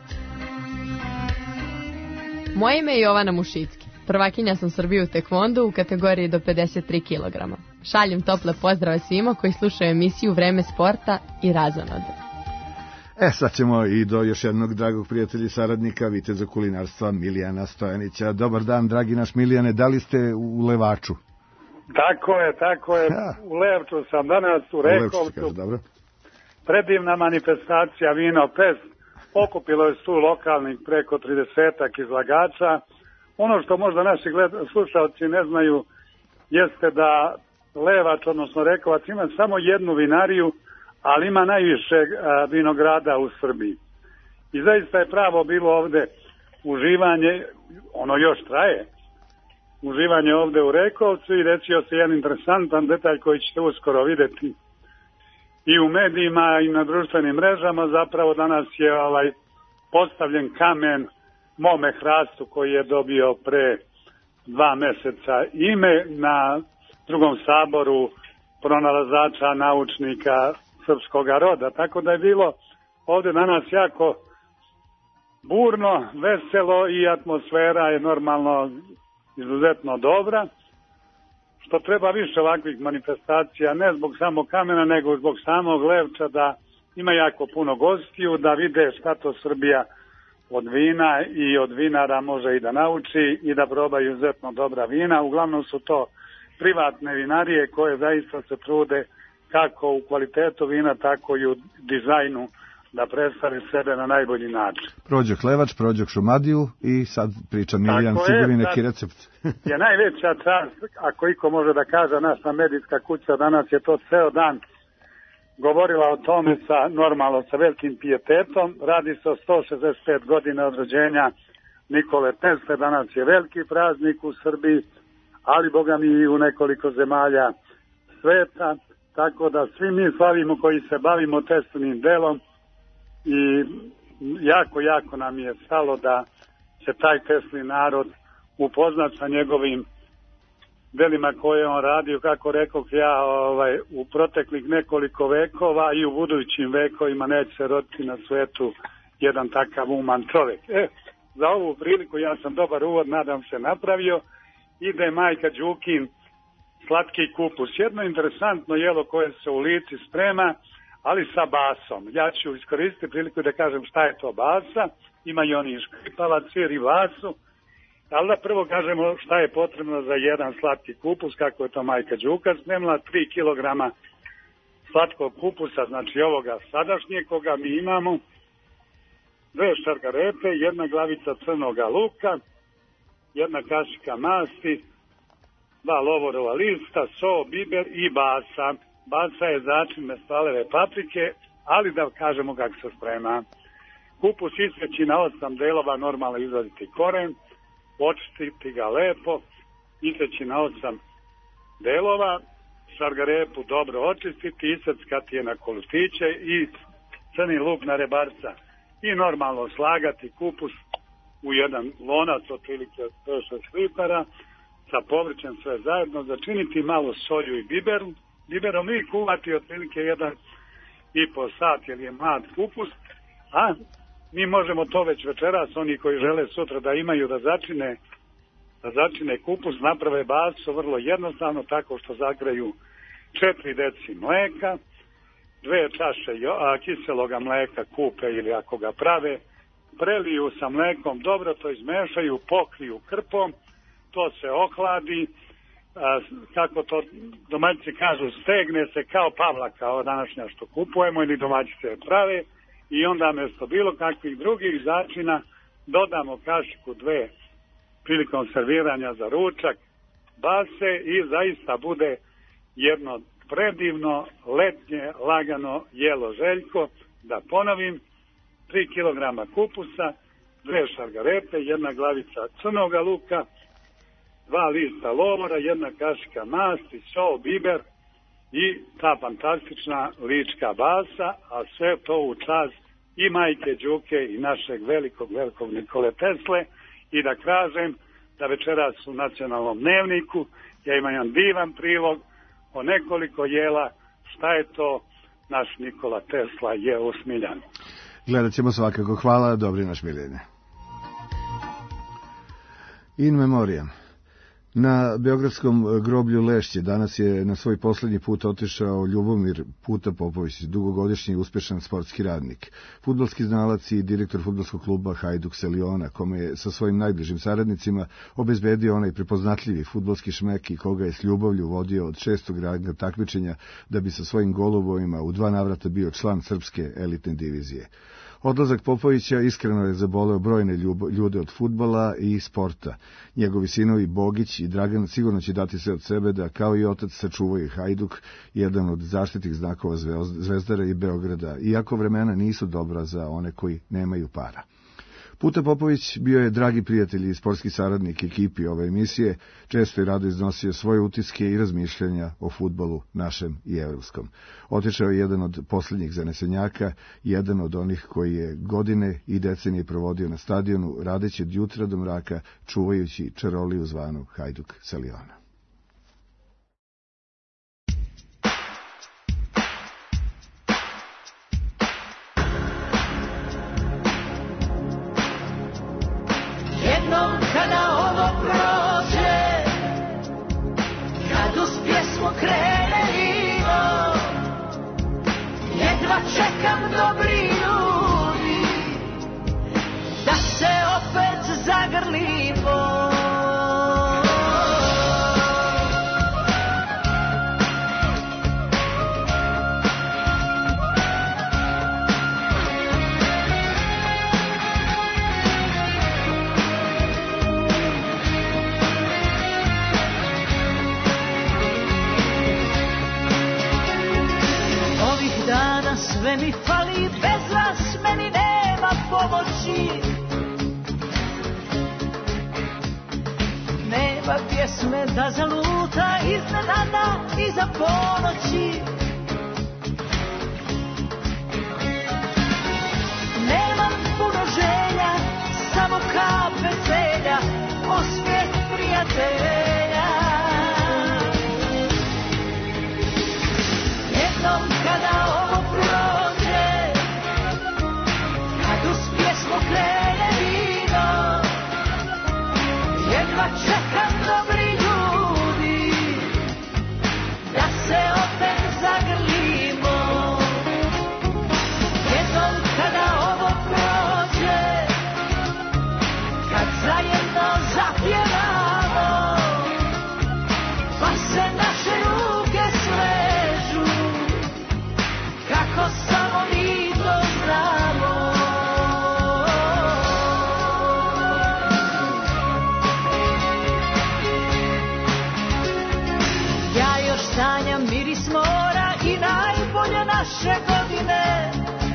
[SPEAKER 17] Moje ime je Jovana Mušicki. Prvakinja sam Srbije u tekvondu u kategoriji do 53 kg. Šaljem tople pozdrave svima koji slušaju emisiju Vreme sporta i razonode.
[SPEAKER 4] Sad ćemo i do još jednog dragog prijatelja i saradnika, viteza kulinarstva Milijana Stojanića. Dobar dan, dragi naš Milijane, da li ste u Levaču?
[SPEAKER 18] Tako je. U Levču sam danas, u Rekovcu. Predivna manifestacija Vino Fest. Okupilo je tu lokalnih preko 30 izlagača. Ono što možda naši slušalci ne znaju jeste da Levač, odnosno Rekovac, ima samo jednu vinariju, ali ima najviše vinograda u Srbiji. I zaista je pravo bilo ovde uživanje, ono još traje, uživanje ovde u Rekovcu i desio se jedan interesantan detalj koji ćete uskoro videti i u medijima i na društvenim mrežama. Zapravo danas je postavljen kamen mome hrastu koji je dobio pre 2 meseca ime na drugom saboru pronalazača naučnika srpskog roda. Tako da je bilo ovde danas jako burno, veselo i atmosfera je normalno izuzetno dobra, što treba više ovakvih manifestacija, ne zbog samog kamena, nego zbog samog Levča, da ima jako puno gostiju, da vide šta to Srbija od vina i od vinara može i da nauči i da probaju izuzetno dobra vina. Uglavnom su to privatne vinarije koje zaista se trude kako u kvalitetu vina, tako i u dizajnu da predstavi sebe na najbolji način.
[SPEAKER 4] Prođok Levač, prođok Šumadiju i sad priča Miljan, sigurni neki recept.
[SPEAKER 18] Je najveća čast, ako iko može da kaže, naša medijska kuća danas je to ceo dan govorila o tome normalno sa velikim pijetetom. Radi se o 165 godina od rođenja Nikole Tesle, danas je veliki praznik u Srbiji, ali boga mi i u nekoliko zemalja sveta, tako da svi mi slavimo koji se bavimo Teslinim delom i jako nam je stalo da se taj Teslin narod upozna sa njegovim delima koje on radio, kako rekoh ja, u proteklih nekoliko vekova i u budućim vekovima neće se roditi na svetu jedan takav uman čovjek. Za ovu priliku ja sam dobar uvod, nadam se, napravio. Ide Majka Đukin, slatki kupus. Jedno interesantno jelo koje se u Lici sprema, ali sa basom. Ja ću iskoristiti priliku da kažem šta je to basa. Ima i oni škripala, cir i vasu. Ali da prvo kažemo šta je potrebno za jedan slatki kupus, kako je to Majka Đuka spremila. 3 kg slatkog kupusa, znači ovoga sadašnjeg koga mi imamo. 2 šargarepe, 1 glavica crnoga luka, 1 kašika masti, 2 lovorova lista, so, biber i basa. Basa je začin spaleve paprike, ali da kažemo kako se sprema. Kupus isjeći na 8 delova, normalno izvaditi koren, očistiti ga lepo, isjeći na 8 delova, šargarepu dobro očistiti, iseckati je na kolustiće i crni luk na rebarca. I normalno slagati kupus u jedan lonac, otprilike 6 litara, sa povrćem sve zajedno, začiniti malo solju i biberom i kuvati otprilike 1,5 sat, jer je mlad kupus, a mi možemo to već večeras, oni koji žele sutra da imaju da začine kupus, naprave basu vrlo jednostavno, tako što zagraju 4 deci mleka, 2 čaše kiseloga mleka kupe ili ako ga prave, preliju sa mlekom, dobro to izmešaju, pokriju krpom, to se ohladi, kako to domaćice kažu, stegne se kao pavlaka, ovo današnja što kupujemo ili domaćice prave, i onda mjesto bilo kakvih drugih začina dodamo kašiku 2 prilikom serviranja za ručak base i zaista bude jedno predivno, letnje, lagano jelo Željko. Da ponovim, 3 kg kupusa, 2 šargarepe, 1 glavica crnoga luka, 2 lista lovora, 1 kašika masti, so, biber i ta fantastična lička basa, a sve to u čast i Majke Đuke i našeg velikog Nikole Tesle. I da kažem da večeras u Nacionalnom dnevniku ja imam jedan divan prilog o nekoliko jela šta je to naš Nikola Tesla je u Smiljanu.
[SPEAKER 4] Gledat ćemo svakako. Hvala, dobri naš Miljene. In memoriam. Na beogradskom groblju Lešće danas je na svoj posljednji put otišao Ljubomir Puta Popović, dugogodišnji i uspješan sportski radnik, fudbalski znalac i direktor fudbalskog kluba Hajduk Seliona, kome je sa svojim najbližim saradnicima obezbedio onaj prepoznatljivi fudbalski šmek i koga je s ljubavlju vodio od 6. ranga takmičenja da bi sa svojim golubovima u 2 navrata bio član srpske elitne divizije. Odlazak Popovića iskreno je zaboleo brojne ljude od fudbala i sporta. Njegovi sinovi Bogić i Dragan sigurno će dati sve od sebe da kao i otac sačuvaju Hajduk, jedan od zaštitnih znakova Zvezdara i Beograda, iako vremena nisu dobra za one koji nemaju para. Puta Popović bio je dragi prijatelj i sportski saradnik ekipi ove emisije, često i rado iznosio svoje utiske i razmišljanja o fudbalu našem i evropskom. Otišao je jedan od posljednjih zanesenjaka, jedan od onih koji je godine i decenije provodio na stadionu, radeći od jutra do mraka, čuvajući čaroliju zvanu Hajduk Seliona.
[SPEAKER 10] Kada ovo prođe, kad uz pjesmu krenemo, jedva čekam dobri ljudi, da se opet zagrlimo. Sve mi fali, bez vas meni nema pomoći. Nema pjesme da zaluta iznenada iza ponoći. Nemam puno želja, samo kap veselja, osmijeh prijatelja.
[SPEAKER 14] sanjam miris mora i najbolje naše godine.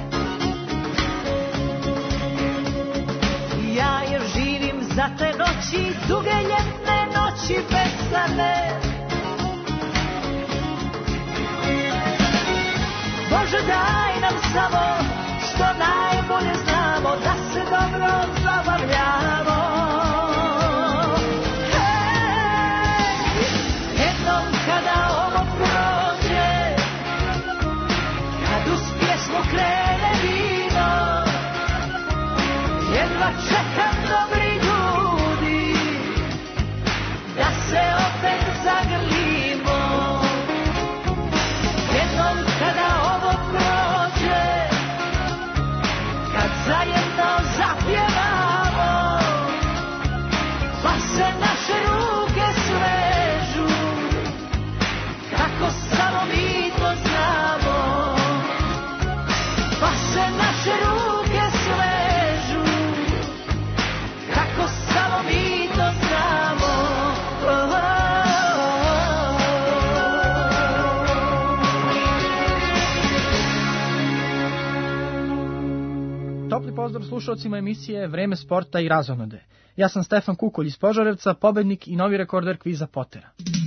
[SPEAKER 14] Ja jer živim za te noći, duge ljetne noći besane. Bože daj nam samo što najbolje znamo, da se dobro zabavljamo. Jednom kada ovo prođe, kad uz pjesmu krene vino, jedva čekam dobri ljudi, da se opet zagrlimo. Jednom kada ovo prođe, kad zajedno zapjevamo, pa se naše ruke svežu, kako samo mi to znamo. Pa se naše ruke svežu, kako samo mi to znamo.
[SPEAKER 19] Topli pozdrav slušalcima emisije Vreme sporta i razonode. Ja sam Stefan Kukolj iz Požarevca, pobednik i novi rekorder kviza Potera.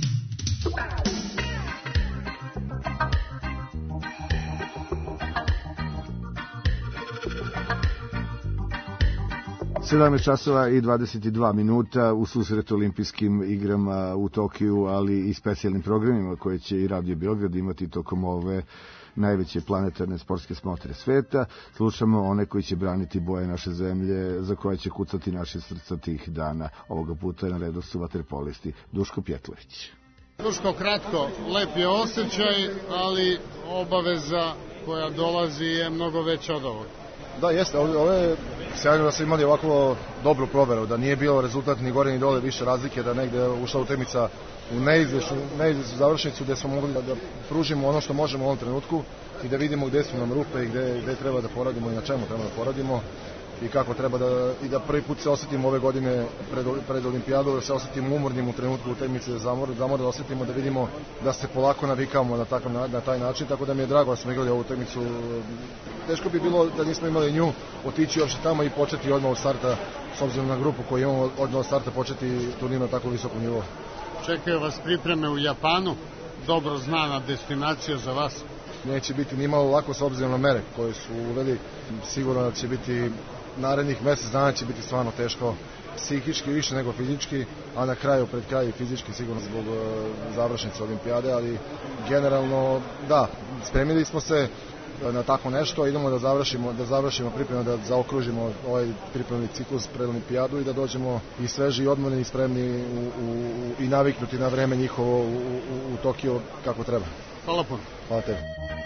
[SPEAKER 4] časova i 22 minuta u susretu olimpijskim igrama u Tokiju, ali i specijalnim programima koje će i Radio Beograd imati tokom ove najveće planetarne sportske smotre sveta. Slušamo one koji će braniti boje naše zemlje, za koje će kucati naše srca tih dana. Ovoga puta na redu su vaterpolisti. Duško Pjetlović.
[SPEAKER 20] Duško, kratko, lep je osjećaj, ali obaveza koja dolazi je mnogo veća od ovoga.
[SPEAKER 22] Da, jeste, ovo je sjajno da smo imali ovako dobru proveru, da nije bilo rezultat ni gore ni dole, više razlike, da negde ušla utakmica u neizvesnu završnicu gde smo mogli da pružimo ono što možemo u ovom trenutku i da vidimo gde su nam rupe i gde treba da poradimo i na čemu treba da poradimo i kako treba da prvi put se osetimo ove godine pred olimpijadu, da se osetimo umornim u trenutku utakmice, da zamor da osetimo, da vidimo da se polako navikamo na taj način, tako da mi je drago da smo igrali ovu utakmicu. Teško bi bilo da nismo imali nju, otići uopšte tamo i početi odmah od starta, s obzirom na grupu koju imamo, odmah od starta početi turnir na tako visokom nivou.
[SPEAKER 20] Čekaju vas pripreme u Japanu, dobro znana destinacija za vas.
[SPEAKER 22] Neće biti ni malo lako s obzirom na mere koje su uveli, sigurno da će biti narednih mesec dana će biti stvarno teško, psihički više nego fizički, a na kraju, pred kraju fizički sigurno zbog završnice olimpijade, ali generalno da, spremili smo se na tako nešto, idemo da završimo pripreme, da zaokružimo ovaj pripremni ciklus pred olimpijadu i da dođemo i sveži i odmorni i spremni i naviknuti na vreme njihovo u Tokio kako treba.
[SPEAKER 20] Hvala puno.
[SPEAKER 22] Hvala tebi.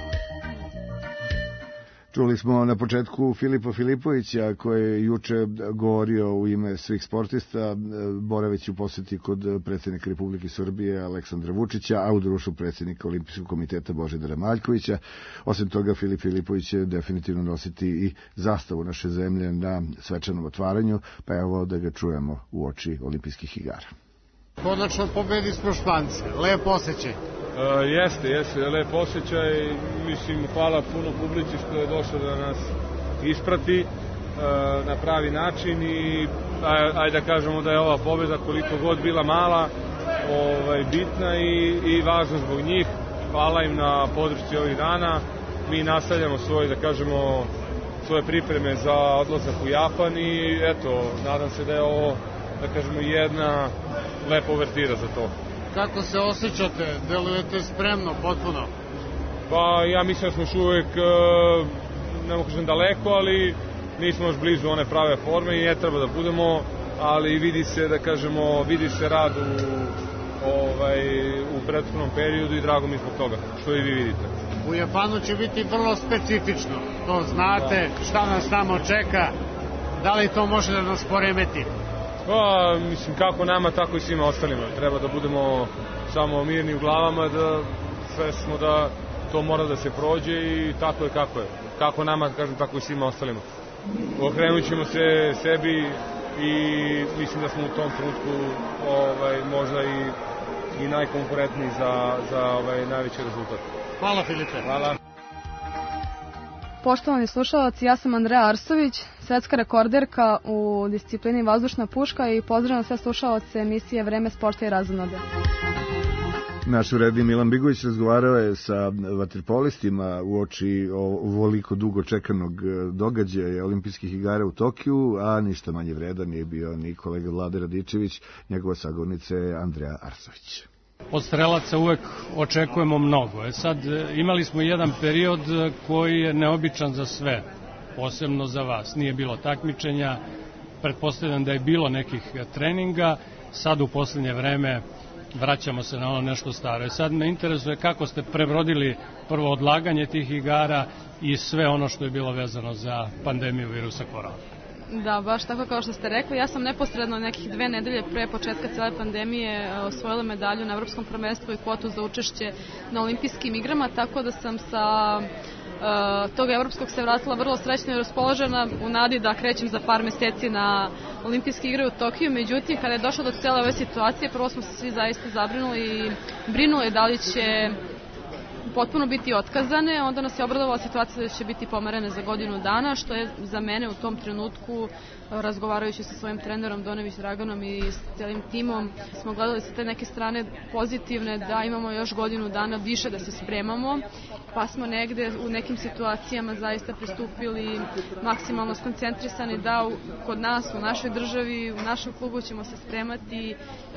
[SPEAKER 4] Čuli smo na početku Filipa Filipovića koji je juče govorio u ime svih sportista, boraveći u poseti kod predsjednika Republike Srbije Aleksandra Vučića, a u društvu predsjednika Olimpijskog komiteta Božidara Maljkovića. Osim toga, Filip Filipović će definitivno nositi i zastavu naše zemlje na svečanom otvaranju, pa evo da ga čujemo u oči olimpijskih igara.
[SPEAKER 20] Konačno pobedi smo Špance, lep osjećaj.
[SPEAKER 23] Jeste, lep osjećaj, mislim, hvala puno publici što je došlo da nas isprati na pravi način i ajde da kažemo da je ova pobjeda koliko god bila mala, bitna i važna zbog njih. Hvala im na podršci ovih dana, mi nastavljamo svoje pripreme za odlazak u Japan i eto, nadam se da je ovo, da kažemo, jedna lepa uvertira za to.
[SPEAKER 20] Kako se osjećate? Delujete spremno, potpuno?
[SPEAKER 23] Pa ja mislim da smo još uvijek, ne mogu kažem daleko, ali nismo još blizu one prave forme i ne treba da budemo, ali vidi se rad u prethodnom periodu i drago mi zbog toga, što i vi vidite.
[SPEAKER 20] U Japanu će biti vrlo specifično, to znate, šta nas tamo čeka, da li to može da nas poremeti?
[SPEAKER 23] Pa, mislim, kako nama, tako i svima ostalima. Treba da budemo samo mirni u glavama, da svesno da to mora da se prođe i tako je kako je. Kako nama, kažem, tako i svima ostalima. Okrenut ćemo se sebi i mislim da smo u tom trenutku možda i i najkonkurentniji za najveći rezultat.
[SPEAKER 21] Hvala Filipe.
[SPEAKER 23] Hvala.
[SPEAKER 1] Poštovani slušalci, ja sam Andreja Arsović, svetska rekorderka u disciplini vazdušna puška i pozdravljam sve slušalce emisije Vreme sporta i razonode.
[SPEAKER 4] Naš urednik Milan Bigović razgovarao je sa vaterpolistima uoči ovoliko dugo čekanog događaja olimpijskih igara u Tokiju, a ništa manje vredan nije bio ni kolega Vlade Radičević, njegova sagovornica je Andreja Arsović.
[SPEAKER 21] Od strelaca uvek očekujemo mnogo. Sad imali smo jedan period koji je neobičan za sve, posebno za vas. Nije bilo takmičenja, pretpostavljam da je bilo nekih treninga, sad u poslednje vreme vraćamo se na ono nešto staro. Sad me interesuje kako ste prebrodili prvo odlaganje tih igara i sve ono što je bilo vezano za pandemiju virusa korona.
[SPEAKER 1] Da, baš tako kao što ste rekli. Ja sam neposredno nekih 2 nedelje pre početka cele pandemije osvojila medalju na Evropskom prvenstvu i kvotu za učešće na olimpijskim igrama, tako da sam sa tog evropskog se vratila vrlo srećna i raspoložena u nadi da krećem za par meseci na olimpijske igre u Tokiju. Međutim, kada je došlo do cele ove situacije, prvo smo se svi zaista zabrinuli i brinuli da li će potpuno biti otkazane, onda nas je obradovala situacija da će biti pomerene za godinu dana, što je za mene u tom trenutku, razgovarajući sa svojim trenerom Donević Draganom i s celim timom, smo gledali sa te neke strane pozitivne da imamo još godinu dana više da se spremamo, pa smo negde u nekim situacijama zaista pristupili maksimalno skoncentrisani da kod nas, u našoj državi, u našem klubu ćemo se spremati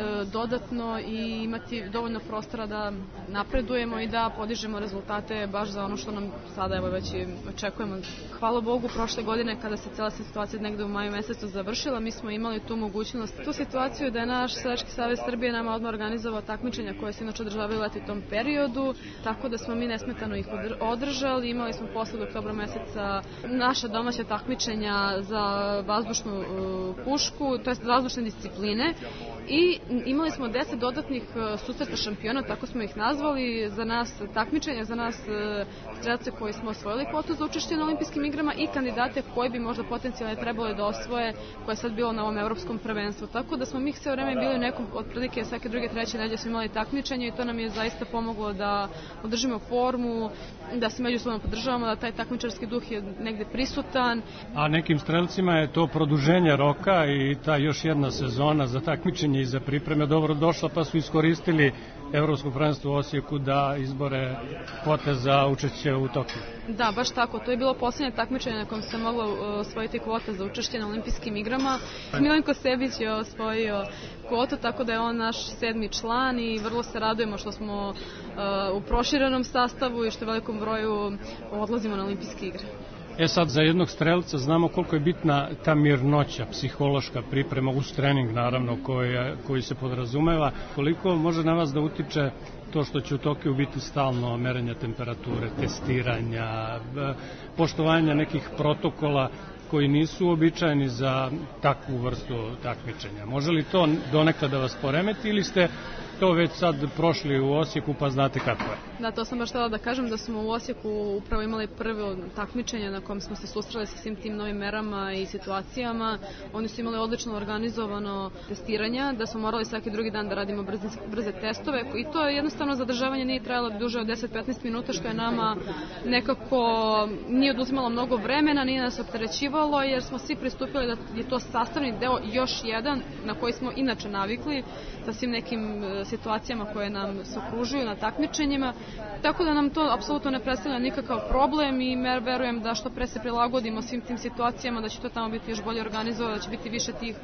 [SPEAKER 1] dodatno i imati dovoljno prostora da napredujemo i da podižemo rezultate baš za ono što nam sada evo već očekujemo. Hvala Bogu, prošle godine kada se cela situacija negde u maju mesecu završila, mi smo imali tu mogućnost, tu situaciju da je naš Seljački savez Srbije nama odmah organizovao takmičenja koje se inače održavaju leti u tom periodu, tako da smo mi nesmetano ih održali. Imali smo posle oktobra meseca naša domaća takmičenja za vazdušnu pušku, to jest vazdušne discipline, i imali smo 10 dodatnih susreta šampiona, tako smo ih nazvali, za nas takmičenja, za nas strelce koji smo osvojili kvotu za učešće na olimpijskim igrama i kandidate koji bi možda potencijalno trebali da osvoje, koje je sad bilo na ovom evropskom prvenstvu. Tako da smo mi sve vreme bili u nekom, otprilike svake druge, treće nedelje smo imali takmičenje i to nam je zaista pomoglo da održimo formu, da se međusobno podržavamo, da taj takmičarski duh je negde prisutan.
[SPEAKER 21] A nekim strelcima je to produženje roka i ta još jedna sezona za takmičenje i za pripreme dobro došla, pa su iskoristili Evropsko prvenstvo u Osijeku da izbore kvote za učešće u Tokiju.
[SPEAKER 1] Da, baš tako. To je bilo poslednje takmičenje na kojem se moglo osvojiti kvota za učešće na olimpijskim igrama. Milenko Sebić je osvojio kvotu, tako da je on naš 7. član i vrlo se radujemo što smo u proširenom sastavu i što velikom broju odlazimo na olimpijske igre.
[SPEAKER 21] Sad za jednog strelca znamo koliko je bitna ta mirnoća, psihološka priprema uz trening naravno koji se podrazumeva. Koliko može na vas da utiče to što će u Tokiju biti stalno merenja temperature, testiranja, poštovanja nekih protokola koji nisu uobičajeni za takvu vrstu takmičenja? Može li to donekad da vas poremeti ili ste to već sad prošli u Osijeku pa znate kako je?
[SPEAKER 1] Da, to sam baš htjela da kažem da smo u Osijeku upravo imali prvo takmičenje na kojem smo se susreli sa svim tim novim merama i situacijama. Oni su imali odlično organizovano testiranja, da smo morali svaki drugi dan da radimo brze testove i to jednostavno zadržavanje nije trajalo duže od 10-15 minuta, što je nama nekako nije oduzimalo mnogo vremena, nije nas opterećivalo jer smo svi pristupili da je to sastavni deo još jedan na koji smo inače navikli sa svim nekim situacijama koje nam se okružuju na takmičenjima, tako da nam to apsolutno ne predstavlja nikakav problem i verujem da što pre se prilagodimo svim tim situacijama, da će to tamo biti još bolje organizovano, da će biti više tih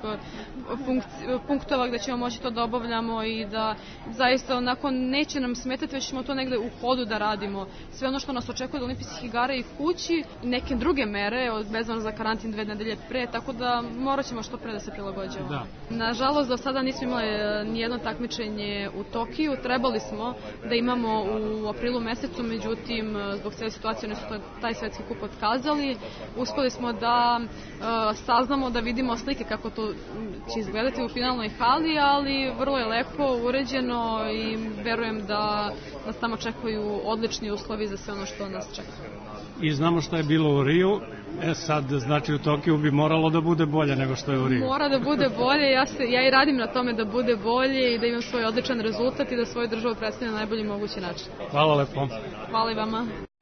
[SPEAKER 1] punktova gde ćemo moći to da obavljamo i da zaista onako neće nam smetati, već ćemo to negde u hodu da radimo. Sve ono što nas očekuje od olimpijskih igara i kući, neke druge mere, vezano za karantin 2 nedelje pre, tako da morat ćemo što pre da se prilagođavamo. Da. Nažalost, do sada nismo imali nijedno takmičenje u Tokiju, trebali smo da imamo u u aprilu mesecu, međutim zbog cijele situacije oni su taj svetski kup otkazali. Uspeli smo da saznamo, da vidimo slike kako to će izgledati u finalnoj hali, ali vrlo je lepo, uređeno i verujem da nas tamo čekaju odlični uslovi za sve ono što nas čeka.
[SPEAKER 21] I znamo šta je bilo u Riju, sad znači u Tokiju bi moralo da bude bolje nego što je u Riju.
[SPEAKER 1] Mora da bude bolje, ja i radim na tome da bude bolje i da imam svoj odličan rezultat i da svoju državu predstavljam na najbolji mogući način.
[SPEAKER 21] Hvala lepo.
[SPEAKER 1] Hvala i vama.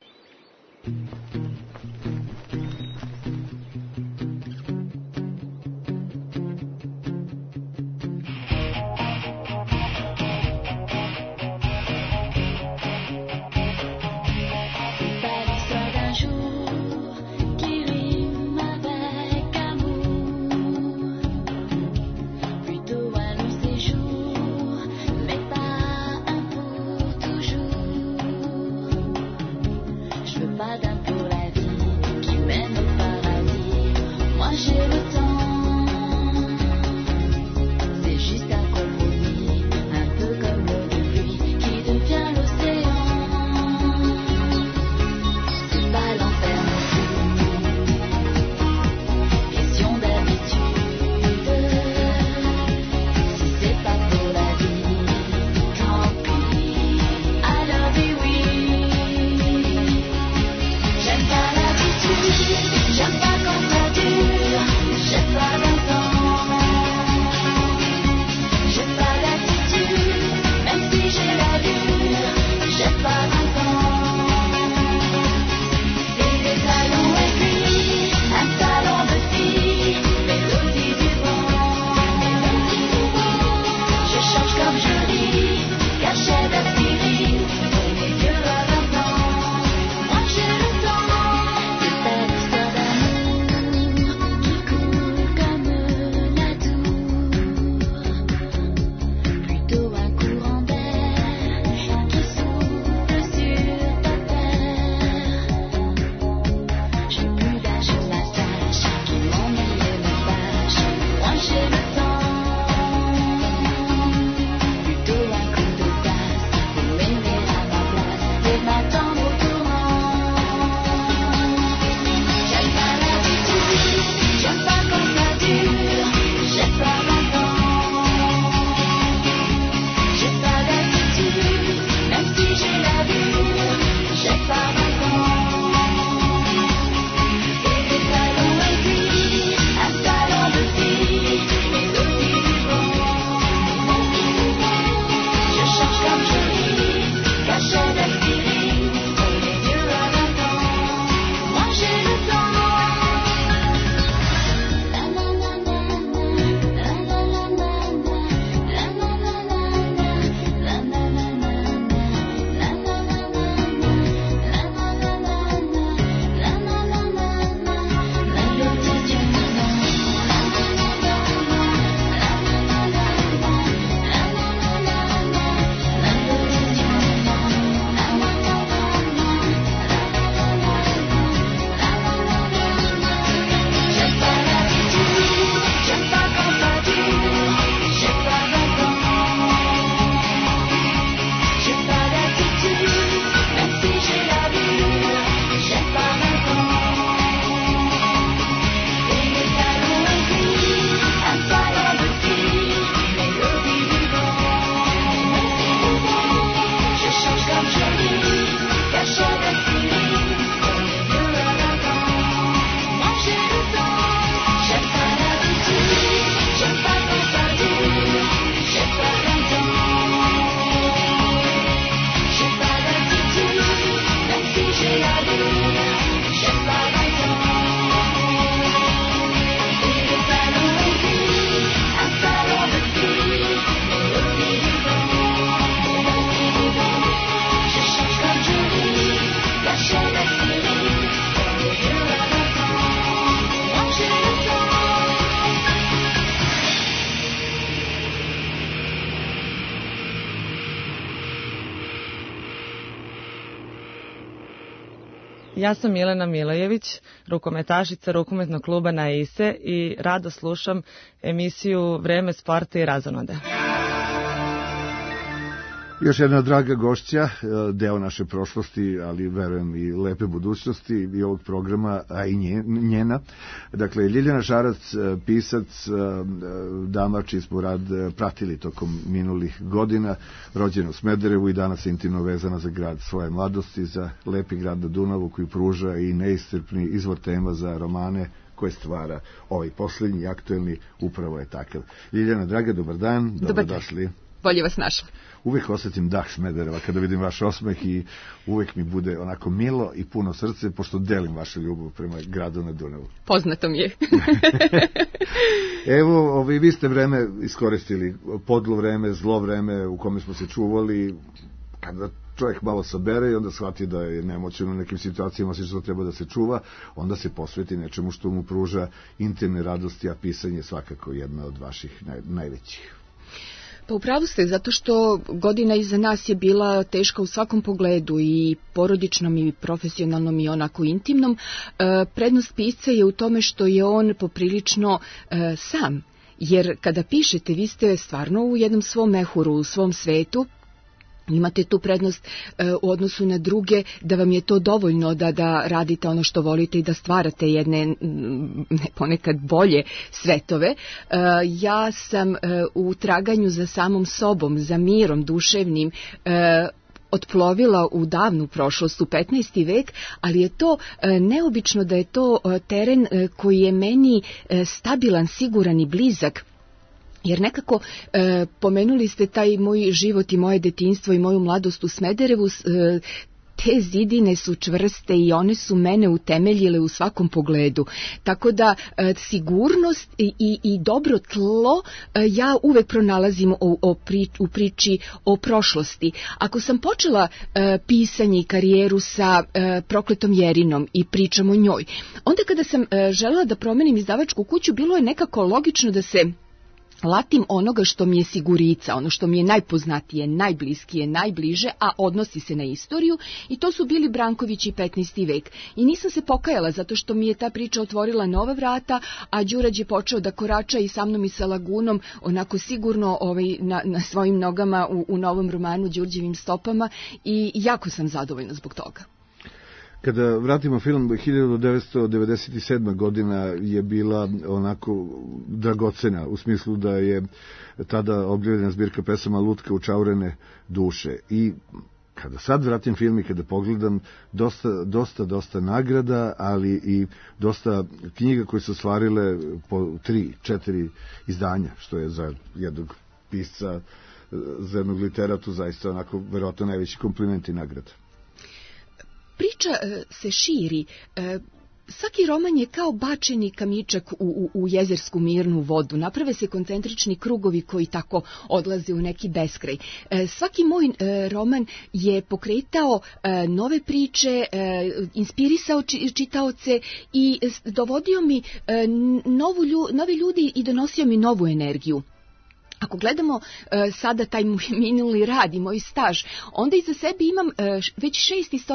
[SPEAKER 2] Ja sam Milena Milojević, rukometašica rukometnog kluba Naise i rado slušam emisiju Vreme sporta i razonode.
[SPEAKER 4] Još jedna draga gošća, deo naše prošlosti, ali verujem i lepe budućnosti i ovog programa, a i njena. Dakle, Ljiljana Šarac, pisac, dama čiji smo rad pratili tokom minulih godina, rođena u Smederevu i danas intimno vezana za grad svoje mladosti, za lepi grad na Dunavu koji pruža i neiscrpni izvor tema za romane koje stvara ovaj posljednji, aktuelni, upravo je takav. Ljiljana, draga, dobar dan, dobrodošli.
[SPEAKER 6] Bolje vas našli.
[SPEAKER 4] Uvijek osjetim dah Smedereva kada vidim vaš osmeh i uvijek mi bude onako milo i puno srce, pošto delim vašu ljubav prema gradu na Dunavu.
[SPEAKER 6] Poznato mi je.
[SPEAKER 4] Evo, vi ste vreme iskoristili, podlo vreme, zlo vreme u kome smo se čuvali, kada čovjek malo sabere i onda shvati da je nemoćan u nekim situacijama, što treba da se čuva, onda se posveti nečemu što mu pruža intimne radosti, a pisanje je svakako jedna od vaših najvećih.
[SPEAKER 6] Pa upravo ste, zato što godina iza nas je bila teška u svakom pogledu, i porodičnom i profesionalnom i onako intimnom. Prednost pisca je u tome što je on poprilično sam, jer kada pišete vi ste stvarno u jednom svom mehuru, u svom svetu. Imate tu prednost u odnosu na druge, da vam je to dovoljno da radite ono što volite i da stvarate jedne ponekad bolje svetove. Ja sam u traganju za samom sobom, za mirom duševnim, otplovila u davnu prošlost, u 15. vek, ali je to neobično da je to teren koji je meni stabilan, siguran i blizak. Jer nekako pomenuli ste taj moj život i moje detinjstvo i moju mladost u Smederevu, te zidine su čvrste i one su mene utemeljile u svakom pogledu. Tako da sigurnost i dobro tlo ja uvek pronalazim u priči o prošlosti. Ako sam počela pisanje i karijeru sa Prokletom Jerinom i pričam o njoj, onda kada sam želela da promenim izdavačku kuću, bilo je nekako logično da se latim onoga što mi je sigurica, ono što mi je najpoznatije, najbliskije, najbliže, a odnosi se na istoriju, i to su bili Branković i 15. vek. I nisam se pokajala zato što mi je ta priča otvorila nova vrata, a Đurađ je počeo da korača i sa mnom i sa Lagunom onako sigurno na svojim nogama u novom romanu Đurđevim stopama, i jako sam zadovoljna zbog toga.
[SPEAKER 4] Kada vratimo film, 1997. godina je bila onako dragocena, u smislu da je tada objavljena zbirka pesama Lutka učaurene duše. I kada sad vratim film i kada pogledam, dosta nagrada, ali i dosta knjiga koje su ostvarile po 3-4 izdanja, što je za jednog pisca, za jednog literatu zaista onako verovatno najveći kompliment i nagrada.
[SPEAKER 6] Priča se širi. Svaki roman je kao bačeni kamičak u jezersku mirnu vodu. Naprave se koncentrični krugovi koji tako odlaze u neki beskraj. Svaki moj roman je pokretao nove priče, inspirisao čitaoce i dovodio mi nove ljudi i donosio mi novu energiju. Ako gledamo sada taj minuli rad i moj staž, onda iza sebe imam već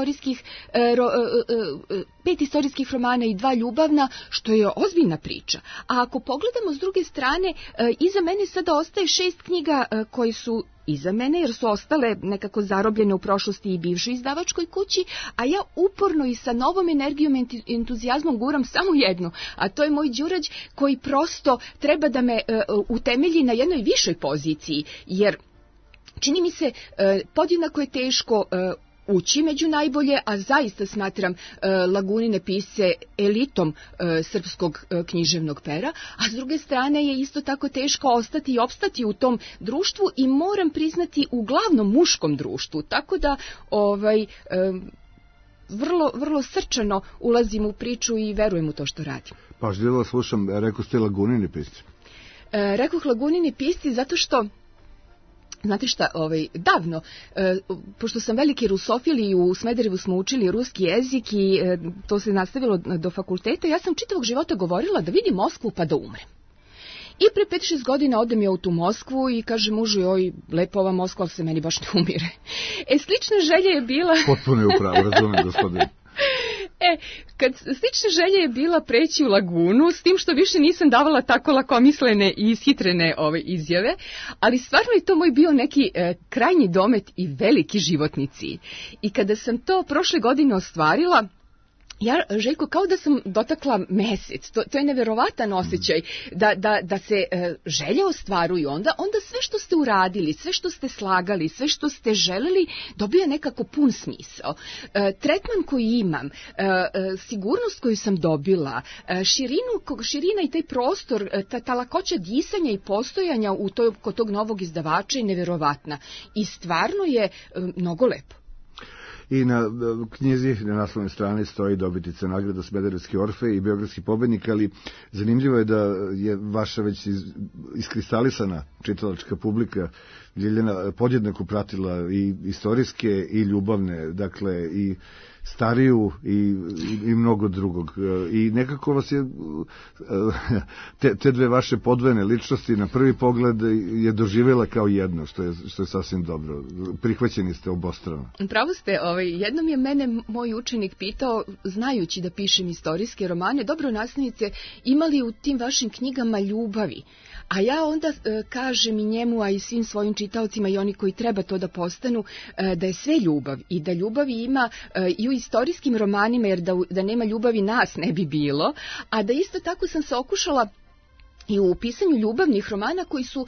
[SPEAKER 6] 5 istorijskih romana i 2 ljubavna, što je ozbiljna priča. A ako pogledamo s druge strane, iza mene sada ostaje 6 knjiga koje su iza mene, jer su ostale nekako zarobljene u prošlosti i bivšoj izdavačkoj kući, a ja uporno i sa novom energijom i entuzijazmom guram samo jednu, a to je moj Đurađ, koji prosto treba da me utemelji na jednoj višoj poziciji, jer čini mi se podjednako je teško ući među najbolje, a zaista smatram Lagunine pisce elitom srpskog književnog pera, a s druge strane je isto tako teško ostati i opstati u tom društvu, i moram priznati u glavnom muškom društvu, tako da vrlo srčano ulazim u priču i verujem u to što radim.
[SPEAKER 4] Pa željela slušam, rekao ste Lagunine pisci.
[SPEAKER 6] Rekoh Lagunine pisci zato što znate šta, davno, pošto sam veliki rusofil i u Smederevu smo učili ruski jezik i to se nastavilo do fakulteta, ja sam čitavog života govorila da vidim Moskvu pa da umrem. I pre 5-6 godina odem ja u tu Moskvu i kaže mužu, joj, lepo ova Moskva, ali se meni baš ne umire. Slična želja je bila...
[SPEAKER 4] Potpuno je upravo, razumijem, gospodine.
[SPEAKER 6] slična želja je bila preći u lagunu, s tim što više nisam davala tako lakomislene i ishitrene izjave, ali stvarno je to moj bio neki krajnji domet i veliki životni cilj. I kada sam to prošle godine ostvarila, ja, Željko, kao da sam dotakla mesec. To je neverovatan osjećaj da se želje ostvaruju. Onda sve što ste uradili, sve što ste slagali, sve što ste želeli, dobija nekako pun smisao. Tretman koji imam, sigurnost koju sam dobila, širina i taj prostor, ta lakoća disanja i postojanja kod tog novog izdavača je neverovatna. I stvarno je mnogo lepo.
[SPEAKER 4] I na knjizi na naslovnoj strani stoji dobitnica nagrada Smederevski Orfej i Beogradski pobednik, ali zanimljivo je da je vaša već iskristalisana čitalačka publika Ljiljana podjednako pratila i istorijske i ljubavne, dakle i stariju i mnogo drugog. I nekako vas je te dve vaše podvojene ličnosti na prvi pogled je doživjela kao jedno, što je sasvim dobro. Prihvaćeni ste obostrano.
[SPEAKER 6] Pravo ste, jednom je mene moj učenik pitao, znajući da pišem istorijske romane, dobro nasljednice, imali u tim vašim knjigama ljubavi? A ja onda kažem i njemu, a i svim svojim čitaocima i oni koji treba to da postanu, da je sve ljubav i da ljubavi ima i u istorijskim romanima, jer da nema ljubavi nas ne bi bilo, a da isto tako sam se okušala i u pisanju ljubavnih romana koji su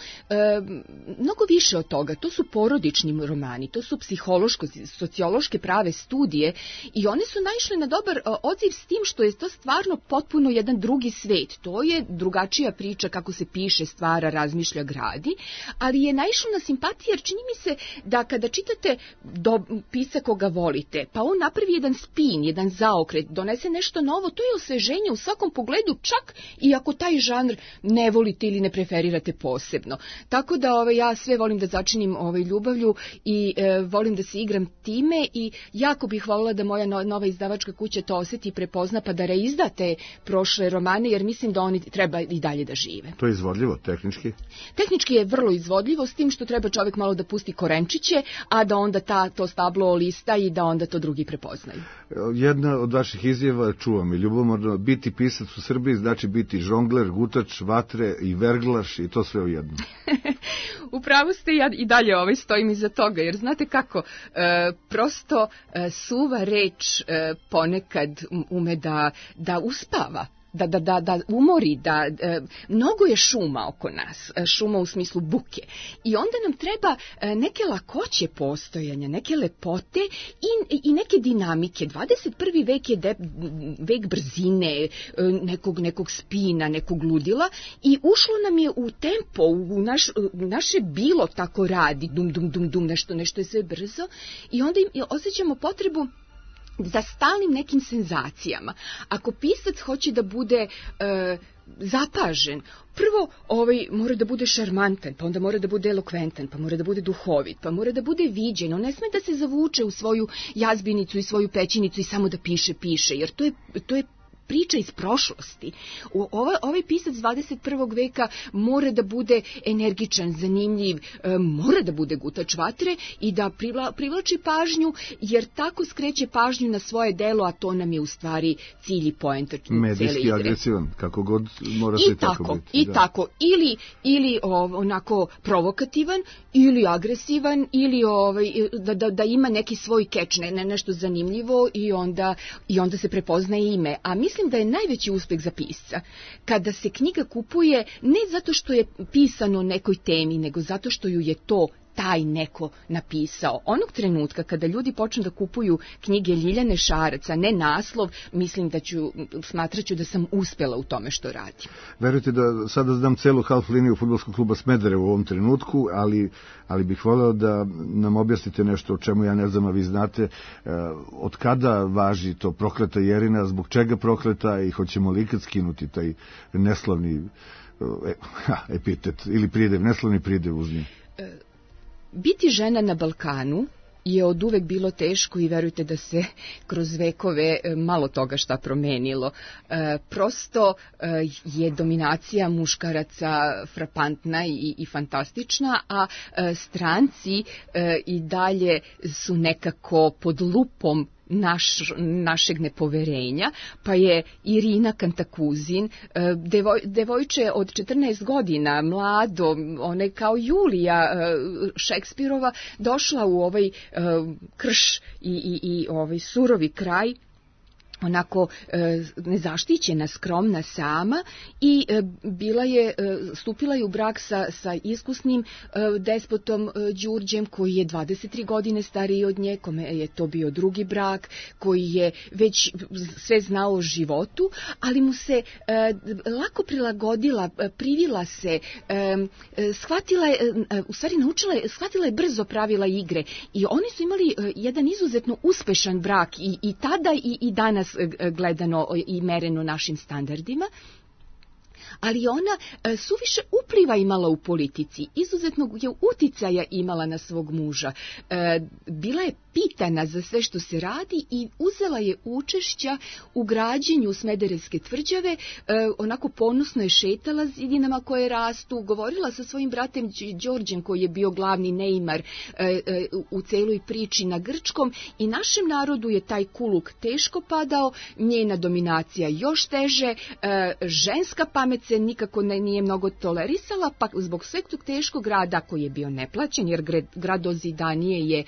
[SPEAKER 6] mnogo više od toga. To su porodični romani, to su sociološke prave studije i one su naišle na dobar odziv s tim što je to stvarno potpuno jedan drugi svet. To je drugačija priča kako se piše, stvara, razmišlja, gradi, ali je naišlo na simpatije jer čini mi se da kada čitate pisca koga volite, pa on napravi jedan spin, jedan zaokret, donese nešto novo, to je osveženje u svakom pogledu, čak i ako taj žanr ne volite ili ne preferirate posebno. Tako da ja sve volim da začinim ljubavlju i volim da se igram time i jako bih voljela da moja nova izdavačka kuća to osjeti i prepozna pa da reizda te prošle romane, jer mislim da oni treba i dalje da žive.
[SPEAKER 4] To je izvodljivo, tehnički?
[SPEAKER 6] Tehnički je vrlo izvodljivo, s tim što treba čovjek malo da pusti korenčiće, a da onda to stablo lista i da onda to drugi prepoznaju.
[SPEAKER 4] Jedna od vaših izjava, čuvam i ljubomorno, biti pisac u Srbiji znači biti žongler, gutač, vatre i verglaš i to sve u jednom.
[SPEAKER 6] Upravo ste, ja i dalje stojim iza toga, jer znate kako, prosto suva reč ponekad ume da uspava. Da umori, mnogo je šuma oko nas, šuma u smislu buke. I onda nam treba neke lakoće postojanja, neke lepote i neke dinamike. 21. vek je vek brzine, nekog spina, nekog ludila i ušlo nam je u tempo, u naše bilo tako radi, dum, nešto je sve brzo i onda osjećamo potrebu za stalnim nekim senzacijama. Ako pisac hoće da bude zapažen, prvo mora da bude šarmantan, pa onda mora da bude elokventan, pa mora da bude duhovit, pa mora da bude viđen. On ne sme da se zavuče u svoju jazbinicu i svoju pećinicu i samo da piše, jer to je priča iz prošlosti. Ovaj pisac 21. veka mora da bude energičan, zanimljiv, mora da bude gutač vatre i da privlači pažnju, jer tako skreće pažnju na svoje delo, a to nam je u stvari cilj i poenta cele igre.
[SPEAKER 4] Medijski agresivan, kako god mora se tako biti.
[SPEAKER 6] I tako, ili onako provokativan, ili agresivan, ili da ima neki svoj keč, nešto zanimljivo i onda se prepoznaje ime. A mislim da je najveći uspeh za pisca kada se knjiga kupuje ne zato što je pisano o nekoj temi, nego zato što ju je to taj neko napisao. Onog trenutka kada ljudi počnu da kupuju knjige Ljiljane Šarac, a ne naslov, mislim smatraću da sam uspela u tome što radim.
[SPEAKER 4] Verujte da sada znam celu half liniju fudbalskog kluba Smederevo u ovom trenutku, ali bih voleo da nam objasnite nešto o čemu ja ne znam, a vi znate. Od kada važi to prokleta Jerina, zbog čega prokleta i hoćemo li ikad skinuti taj neslavni epitet ili pridev, neslavni pridev uz nje?
[SPEAKER 6] Biti žena na Balkanu je od uvek bilo teško i verujte da se kroz vekove malo toga šta promenilo. Prosto je dominacija muškaraca frapantna i fantastična, a stranci i dalje su nekako pod lupom našeg nepoverenja, pa je Irina Kantakuzin, devojče od 14 godina, mlado, ona je kao Julija Šekspirova, došla u ovaj krš i ovaj surovi kraj, onako nezaštićena, skromna sama i stupila je u brak sa iskusnim despotom Đurđem, koji je 23 godine stariji od nje, kome je to bio drugi brak, koji je već sve znao o životu, ali mu se lako prilagodila, privila se, shvatila je, u stvari shvatila je brzo pravila igre i oni su imali jedan izuzetno uspešan brak i tada i danas gledano i mereno našim standardima, ali ona suviše upliva imala u politici, izuzetnog je uticaja imala na svog muža, bila je pitana za sve što se radi i uzela je učešća u građenju Smederevske tvrđave, onako ponosno je šetala zidinama koje rastu, govorila sa svojim bratem Đorđem, koji je bio glavni neimar u celoj priči na grčkom, i našem narodu je taj kuluk teško padao, njena dominacija još teže, ženska pamet se nikako nije mnogo tolerisala, pa zbog sveg tog teškog rada, koji je bio neplaćen, jer gradozidanije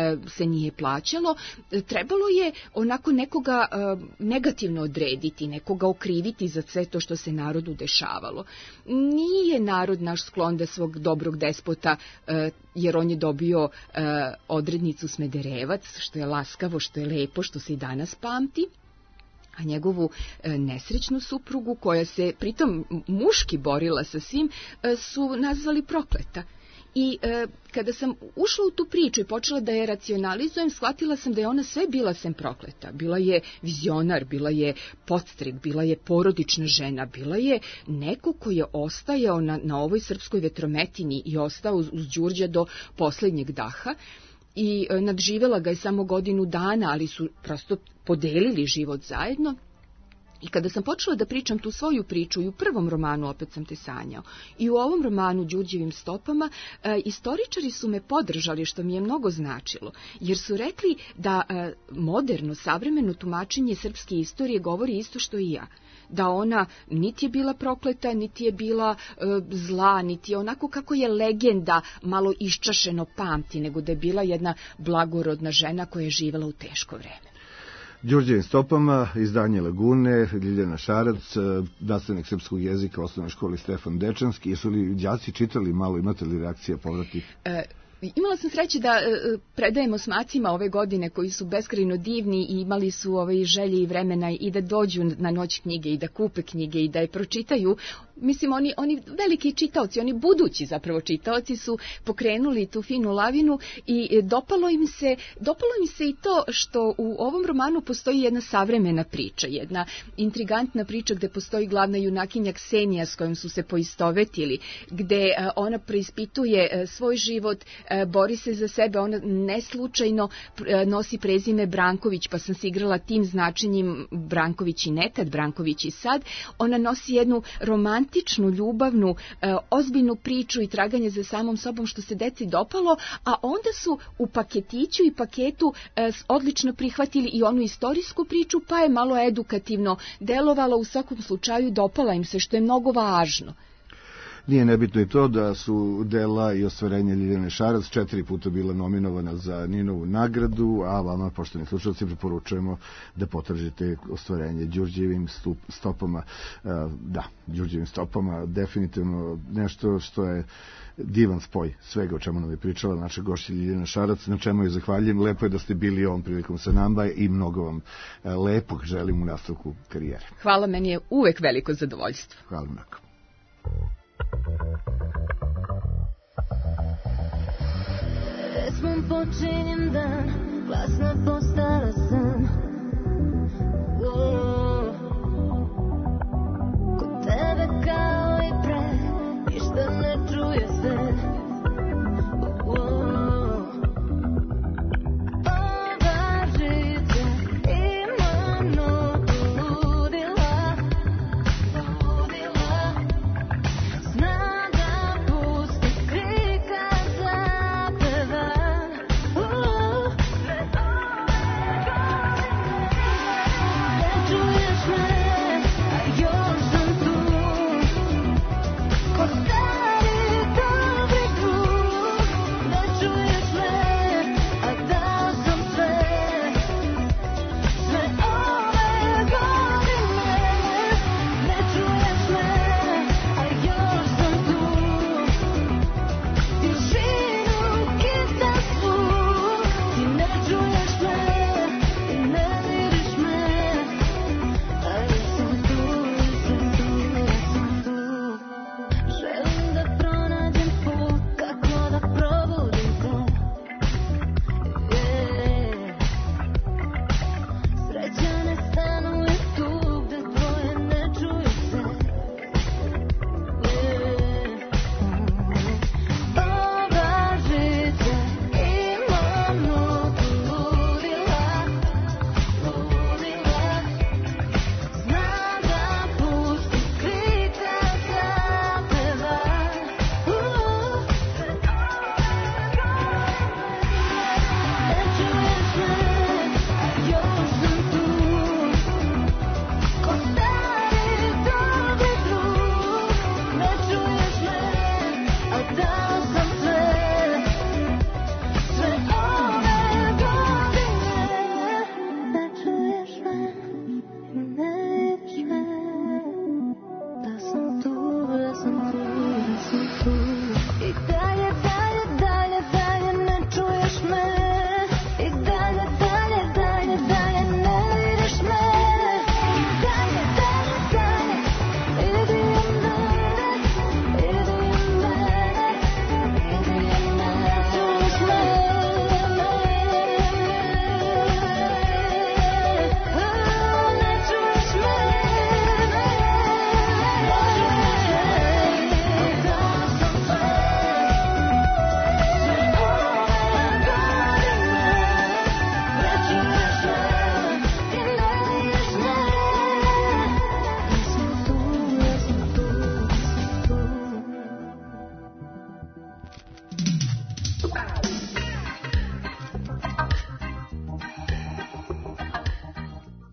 [SPEAKER 6] se nije plaćalo, trebalo je onako nekoga negativno odrediti, nekoga okriviti za sve to što se narodu dešavalo. Nije narod naš sklon da svog dobrog despota, jer on je dobio odrednicu Smederevac, što je laskavo, što je lepo, što se i danas pamti, a njegovu nesrećnu suprugu, koja se pritom muški borila sa svim, su nazvali prokleta. I kada sam ušla u tu priču i počela da je racionalizujem, shvatila sam da je ona sve bila sem prokleta. Bila je vizionar, bila je podstrik, bila je porodična žena, bila je neko ko je ostajao na ovoj srpskoj vetrometini i ostao uz Đurđa do poslednjeg daha. I nadživela ga je samo godinu dana, ali su prosto podelili život zajedno. I kada sam počela da pričam tu svoju priču, i u prvom romanu Opet sam te sanjao, i u ovom romanu Đurđevim stopama, istoričari su me podržali, što mi je mnogo značilo, jer su rekli da moderno, savremeno tumačenje srpske istorije govori isto što i ja. Da ona niti je bila prokleta, niti je bila zla, niti je onako kako je legenda malo iščašeno pamti, nego da je bila jedna blagorodna žena koja je živela u teško vreme.
[SPEAKER 4] Đurđevim stopama, izdanje Lagune, Ljiljana Šarac, nastavnik srpskog jezika u osnovnoj školi Stefan Dečanski. Jesu li đaci čitali malo, imate li reakcije povratnih?
[SPEAKER 6] Imala sam sreće da predajem osmacima ove godine, koji su beskrajno divni i imali su želje i vremena i da dođu na noć knjige i da kupe knjige i da je pročitaju. Mislim, oni veliki čitaoci, oni budući zapravo čitaoci su pokrenuli tu finu lavinu i dopalo im se i to što u ovom romanu postoji jedna savremena priča, jedna intrigantna priča gde postoji glavna junakinja Ksenija s kojom su se poistovetili, gde ona preispituje svoj život, bori se za sebe, ona neslučajno nosi prezime Branković, pa sam se igrala tim značenjem Branković i nekad, Branković i sad. Ona nosi jednu romantičnu, ljubavnu, ozbiljnu priču i traganje za samom sobom, što se deci dopalo, a onda su u paketiću i paketu odlično prihvatili i onu istorijsku priču, pa je malo edukativno delovalo. U svakom slučaju dopala im se, što je mnogo važno.
[SPEAKER 4] Nije nebitno i to da su dela i ostvarenje Ljiljane Šarac 4 puta bila nominovana za Ninovu nagradu, a vama, poštovani slušalci, preporučujemo da potražite ostvarenje Đurđevim stopama. Da, Đurđevim stopama, definitivno nešto što je divan spoj svega o čemu nam je pričala naša gošća Ljiljana Šarac, na čemu je zahvaljujem. Lepo je da ste bili ovom prilikom sa nama i mnogo vam lepog želim u nastavku karijere.
[SPEAKER 6] Hvala, meni je uvek veliko zadovoljstvo.
[SPEAKER 4] Hvala mnogo.
[SPEAKER 14] Pesmom počinjem dan, glasna postala san. Kod tebe kao i pre, ništa ne čuje se. Ova žica ima mnogo ludila. Znam da pusti krika zapevan.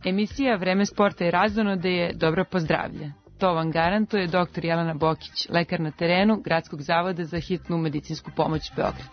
[SPEAKER 7] Emisija Vreme sporta i razonode je dobro pozdravlja. To vam garantuje dr. Jelena Bokić, lekar na terenu Gradskog zavoda za hitnu medicinsku pomoć Beograd.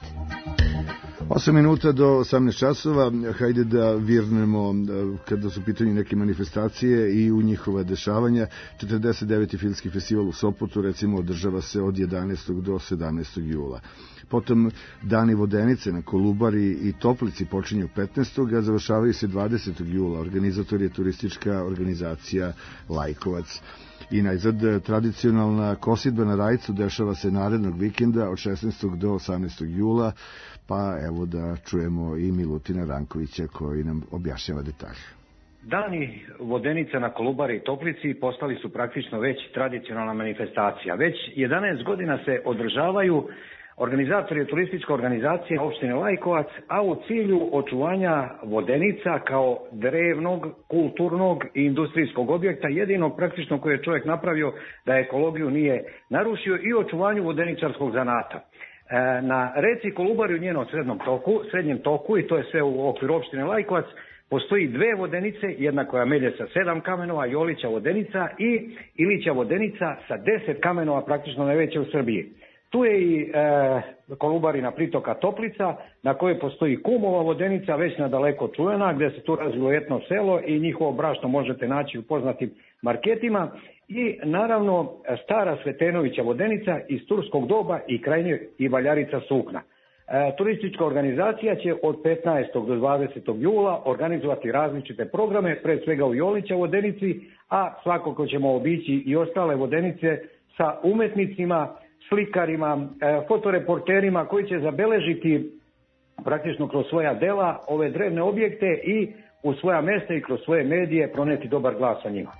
[SPEAKER 4] 8 minuta do 18 časova, hajde da virnemo kada su pitanju neke manifestacije i u njihova dešavanja. 49. filmski festival u Sopotu recimo održava se od 11. do 17. jula. Potom Dani Vodenice na Kolubari i Toplici počinju 15. a završavaju se 20. jula. Organizator je turistička organizacija Lajkovac. I najzad, tradicionalna kosidba na Rajcu dešava se narednog vikenda od 16. do 18. jula, pa evo da čujemo i Milutina Rankovića koji nam objašnjava detalje.
[SPEAKER 8] Dani Vodenica na Kolubari i Toplici postali su praktično već tradicionalna manifestacija. Već 11 godina se održavaju. Organizator je turistička organizacija opštine Lajkovac, a u cilju očuvanja Vodenica kao drevnog, kulturnog i industrijskog objekta, jedinog praktično koje je čovjek napravio da ekologiju nije narušio, i očuvanju vodeničarskog zanata. Na reci Kolubari u njenom srednjem toku, i to je sve u okviru opštine Lajkovac, postoji dve vodenice, jedna koja melje sa 7 kamenova, Jolića Vodenica, i Ilića Vodenica sa 10 kamenova, praktično najveća u Srbiji. Tu je i Kolubarina pritoka Toplica, na kojoj postoji Kumova Vodenica, već nadaleko čuvena, gdje se tu razvilo etno selo i njihovo brašno možete naći u poznatim marketima. I naravno stara Svetenovića Vodenica iz turskog doba i krajnje i Valjarica sukna. Turistička organizacija će od 15. do 20. jula organizovati različite programe, pre svega u Jolića Vodenici, a svakako ćemo obići i ostale Vodenice sa umetnicima, slikarima, fotoreporterima koji će zabeležiti praktično kroz svoja dela ove drevne objekte i u svoja mesta i kroz svoje medije proneti dobar glas o njima.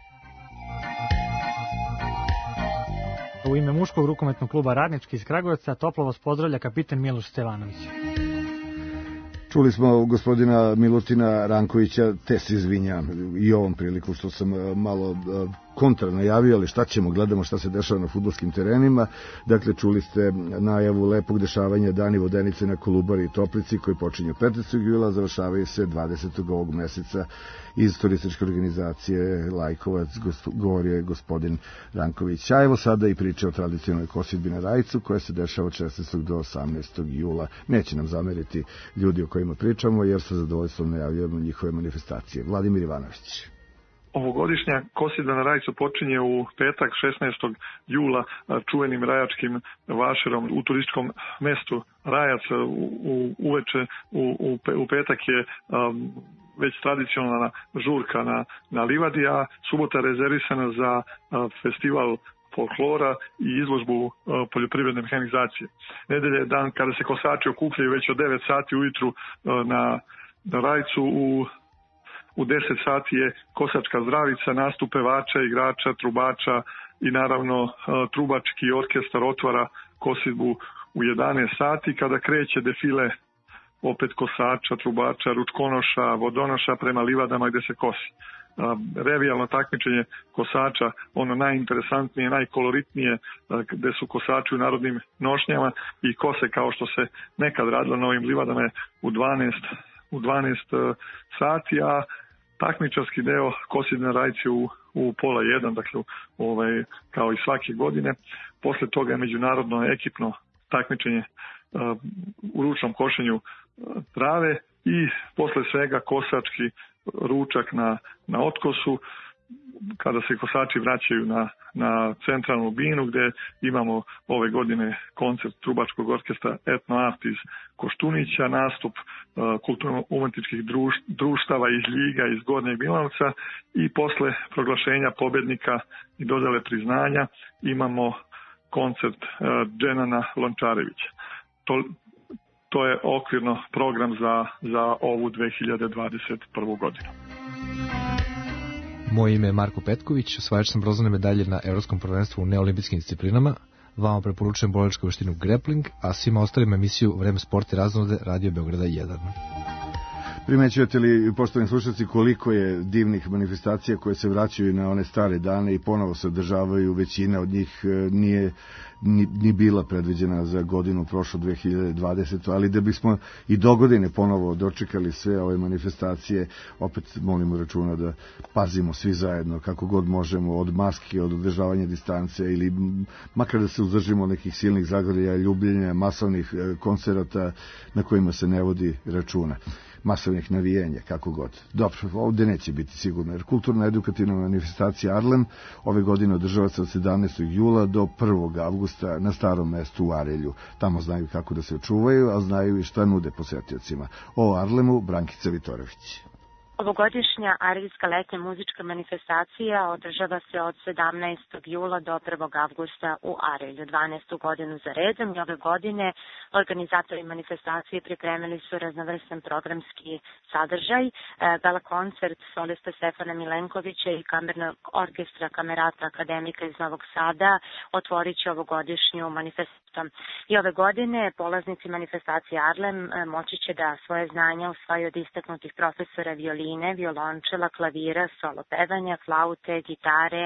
[SPEAKER 19] U ime muškog rukometnog kluba Radnički iz Kragujevca toplo vas pozdravlja kapitan Miloš Stevanović.
[SPEAKER 4] Čuli smo gospodina Milutina Rankovića, te se izvinjam i ovom priliku što sam malo kontra najavio, ali šta ćemo, gledamo šta se dešava na fudbalskim terenima. Dakle, čuli ste najavu lepog dešavanja Dani Vodenice na Kolubari i Toplici koji počinju 15. jula, završavaju se 20. ovog meseca. Iz turističke organizacije Lajkovac govorio je gospodin Ranković. A evo sada i priče o tradicionalnoj kosidbi na Rajcu koja se dešava od 16. do 18. jula. Neće nam zameriti ljudi o kojima pričamo jer sa zadovoljstvom najavljujemo njihove manifestacije. Vladimir Ivanović.
[SPEAKER 9] Ovogodišnja kosidba na Rajcu počinje u petak 16. jula čuvenim rajačkim vašerom u turističkom mestu Rajac. Uveče u petak je već tradicionalna žurka na livadi, a subota je rezervisana za festival folklora i izložbu poljoprivredne mehanizacije. Nedelja je dan kada se kosači okupljaju već od 9 sati ujutru na Rajcu. U 10 sati je kosačka zdravica, nastup pevača, igrača, trubača i naravno trubački orkestar otvara kosidbu u 11 sati kada kreće defile opet kosača, trubača, ručkonoša, vodonoša prema livadama gdje se kosi. Revijalno takmičenje kosača, ono najinteresantnije, najkoloritnije, gdje su kosači u narodnim nošnjama i kose kao što se nekad radilo na ovim livadama je u 12 sati, a takmičarski deo kosidbe na Rajci u pola 1, dakle kao i svake godine. Posle toga je međunarodno ekipno takmičenje u ručnom košenju trave i posle svega kosački ručak na otkosu kada se kosači vraćaju na centralnu binu gdje imamo ove godine koncert trubačkog orkestra Etno Art iz Koštunića, nastup kulturno-umetničkih društava iz Ljiga, iz Gornjeg Milanovca i posle proglašenja pobednika i dodjele priznanja imamo koncert Dženana Lončarevića. To je okvirno program za ovu 2021. godinu.
[SPEAKER 24] Moje ime je Marko Petković, osvajač sam bronzane medalje na Evropskom prvenstvu u neolimpijskim disciplinama. Vama preporučujem borilačku veštinu grappling, a svima ostalim emisiju Vreme sporta i razonode Radio Beograda 1.
[SPEAKER 4] Primećujete li, poštovani slušalci, koliko je divnih manifestacija koje se vraćaju na one stare dane i ponovo se održavaju, većina od njih nije ni bila predviđena za godinu prošlo 2020. Ali da bismo i dogodine ponovo dočekali sve ove manifestacije, opet molimo računa da pazimo svi zajedno kako god možemo, od maski, od održavanja distance ili makar da se uzdržimo nekih silnih zagrljaja, ljubljenja, masovnih koncerata na kojima se ne vodi računa, masovnih navijenja, kako god. Dobro, ovde neće biti sigurno, jer kulturno-edukativna manifestacija Arlem ove godine održava se od 17. jula do 1. avgusta na Starom mestu u Arelju. Tamo znaju kako da se čuvaju, a znaju i šta nude posetiocima. O Arlemu Brankica Vitorević.
[SPEAKER 5] Ovogodišnja Areljska letnja muzička manifestacija održava se od 17. jula do 1. avgusta u Arelju, 12. godinu za redom, i ove godine organizatori manifestacije pripremili su raznovrstan programski sadržaj. Gala koncert solista Stefana Milenkovića i kamernog orkestra Kamerata akademika iz Novog Sada otvorit će ovogodišnju manifestaciju. I ove godine polaznici manifestacije Arlem moći će da svoje znanja usvaju od istaknutih profesora violine, violončela, klavira, solo pevanja, flaute, gitare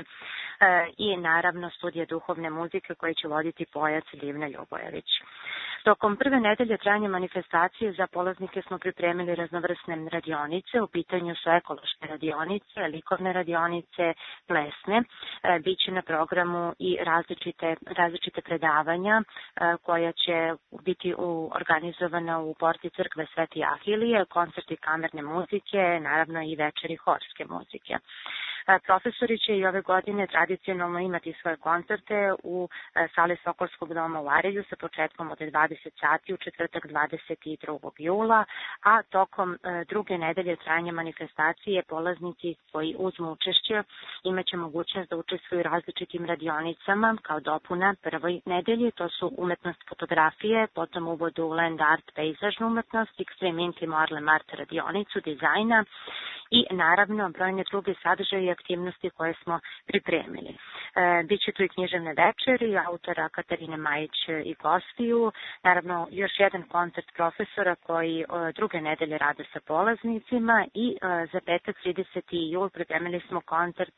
[SPEAKER 5] i naravno studije duhovne muzike koje će voditi pojac Divna Ljubojević. Tokom prve nedelje trajanja manifestacije za polaznike smo pripremili raznovrsne radionice. U pitanju su ekološke radionice, likovne radionice, plesne. Biće na programu i različite predavanja koja će biti organizovana u porti crkve Sveti Ahilije, koncerti kamerne muzike, naravno i večeri horske muzike. Profesori će i ove godine tradicionalno imati svoje koncerte u sali Sokolskog doma u Arelju sa početkom od 20 sati u četvrtak 22. jula, a tokom druge nedelje trajanja manifestacije polaznici koji uzmu učešće imaće mogućnost da učestvuju različitim radionicama kao dopuna prvoj nedelji. To su umetnost fotografije, potom uvod u land art, pejzažnu umetnost, extreme intim Arlem art radionicu, dizajna i naravno brojne druge sadržaje i aktivnosti koje smo pripremili. Biće tu i književne večeri autora Katarine Majić i gostiju, naravno još jedan koncert profesora koji druge nedelje rade sa polaznicima i za petak 30. jul pripremili smo koncert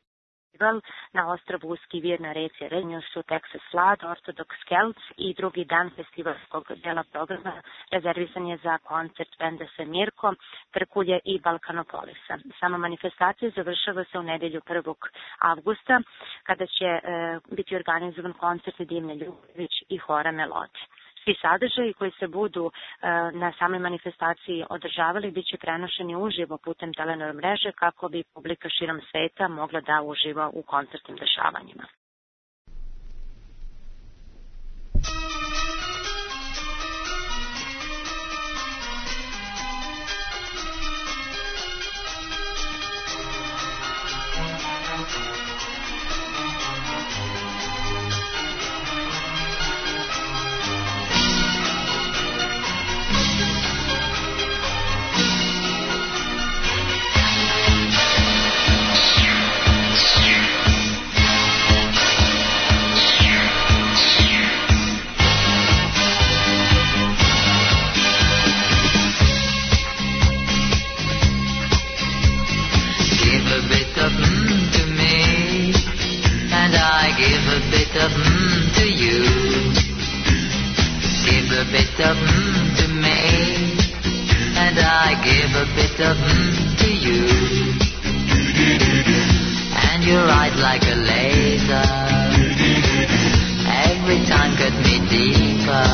[SPEAKER 5] na ostrvu Uski vir na reci Renju su Texas Flood, Orthodox Celts i drugi dan festivalskog dela programa rezervisan je za koncert benda Mirko, Trkulje i Balkanopolisa. Sama manifestacija završava se u nedelju 1. avgusta kada će biti organizovan koncert Divne Ljubojević i hora Melodije. Svi sadržaji koji se budu na samoj manifestaciji održavali bit će prenošeni uživo putem telenove mreže kako bi publika širom sveta mogla da uživa u koncertnim dešavanjima.
[SPEAKER 11] To you, give a bit of to me, and I give a bit of to you, and you ride like a laser, every time cut me deeper.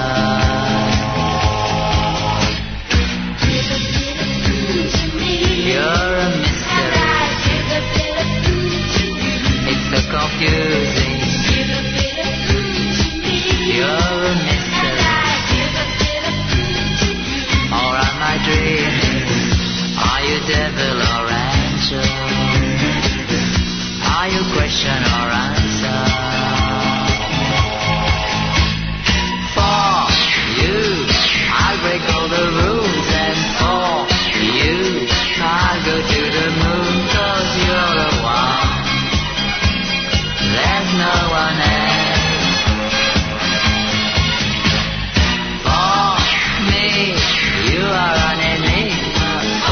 [SPEAKER 11] You're a mystery, it's so confusing. You're a mystery, or am I dreaming? Are you devil or angel? Are you question or answer? For you, I'll break all the rules, and for you, I'll go to the moon, 'cause you're the one, there's no one else. You are an enigma,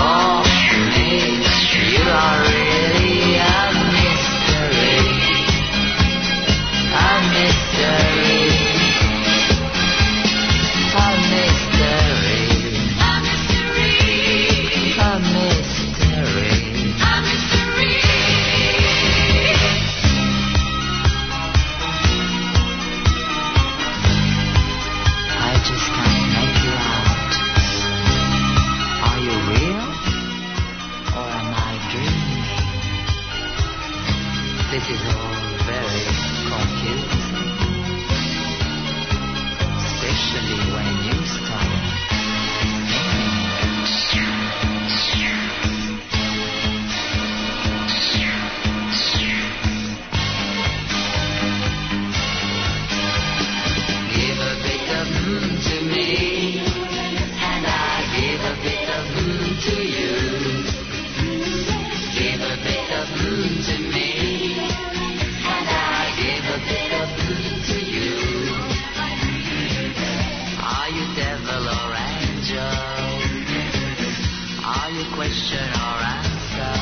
[SPEAKER 11] is all very confusing, especially when you start give a bit of to me, and I give a bit of to you. Give a bit of to me, and I give a bit of to you. Are you devil or angel? Are you question or answer?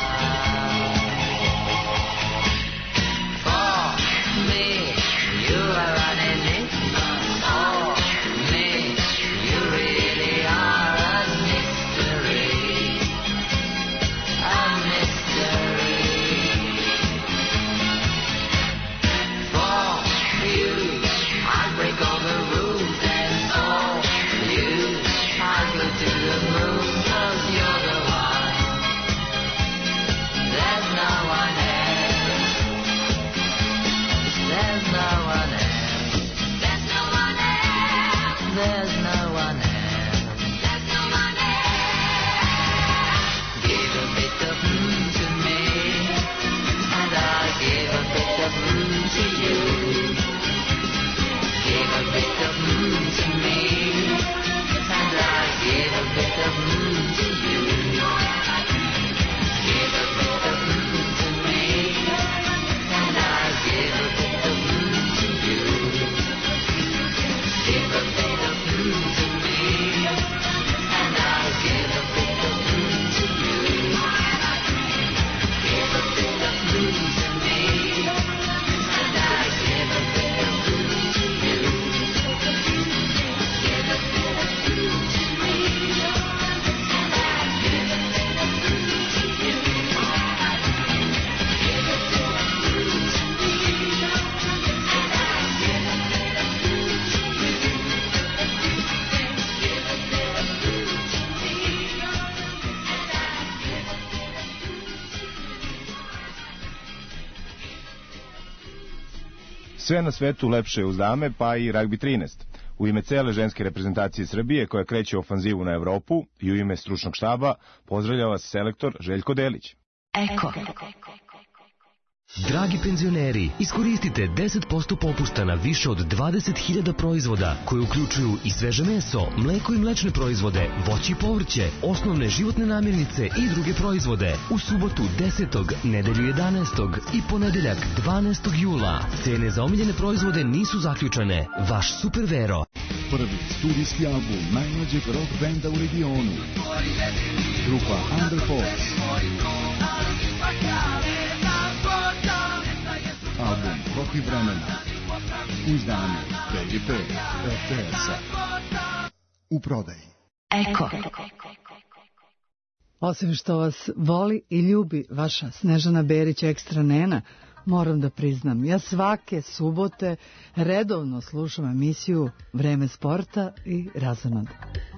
[SPEAKER 11] For me, you are an enigma. For me, you really are a mystery. A mystery. For you, I break all the rules, and for you, I go to the moon, 'cause you're the one. There's no one else. There's no one else. There's no one else. There's no one else. There's no one else. Give a bit of to me, and I'll give a bit of to you. Give a bit of to me, and I'll give a bit of to you. Give a bit of to me, and I'll give a bit of to you. Give a bit of to me, and I'll give a bit of to you. Give a bit of to me, and I'll give a bit of to you. Give a bit of to me, and I'll give a bit of to you. Give a bit of to me, and I'll give a bit of to you. Give a bit of to me, and I'll give a bit of
[SPEAKER 3] Sve na svetu lepše je uz dame, pa i ragbi 13. U ime cele ženske reprezentacije Srbije koja kreće ofanzivu na Evropu i u ime stručnog štaba pozdravlja vas selektor Željko Delić.
[SPEAKER 12] Eko. Dragi penzioneri, iskoristite 10% popusta na više od 20.000 proizvoda koji uključuju i sveže meso, mleko i mlečne proizvode, voće i povrće, osnovne životne namirnice i druge proizvode. U subotu 10., nedelju 11. i ponedeljak 12. jula. Cene za omiljene proizvode nisu zaključane. Vaš Super Vero.
[SPEAKER 13] Prvi studijski album najmlađeg rock benda u regionu. Grupa Under Force. Album Protiv vremena. U izdanju TGP RTS-a. U prodaji.
[SPEAKER 12] Eko.
[SPEAKER 15] Osim što vas voli i ljubi vaša Snežana Berić ekstra nena, moram da priznam, ja svake subote redovno slušam emisiju Vreme sporta i Razonod.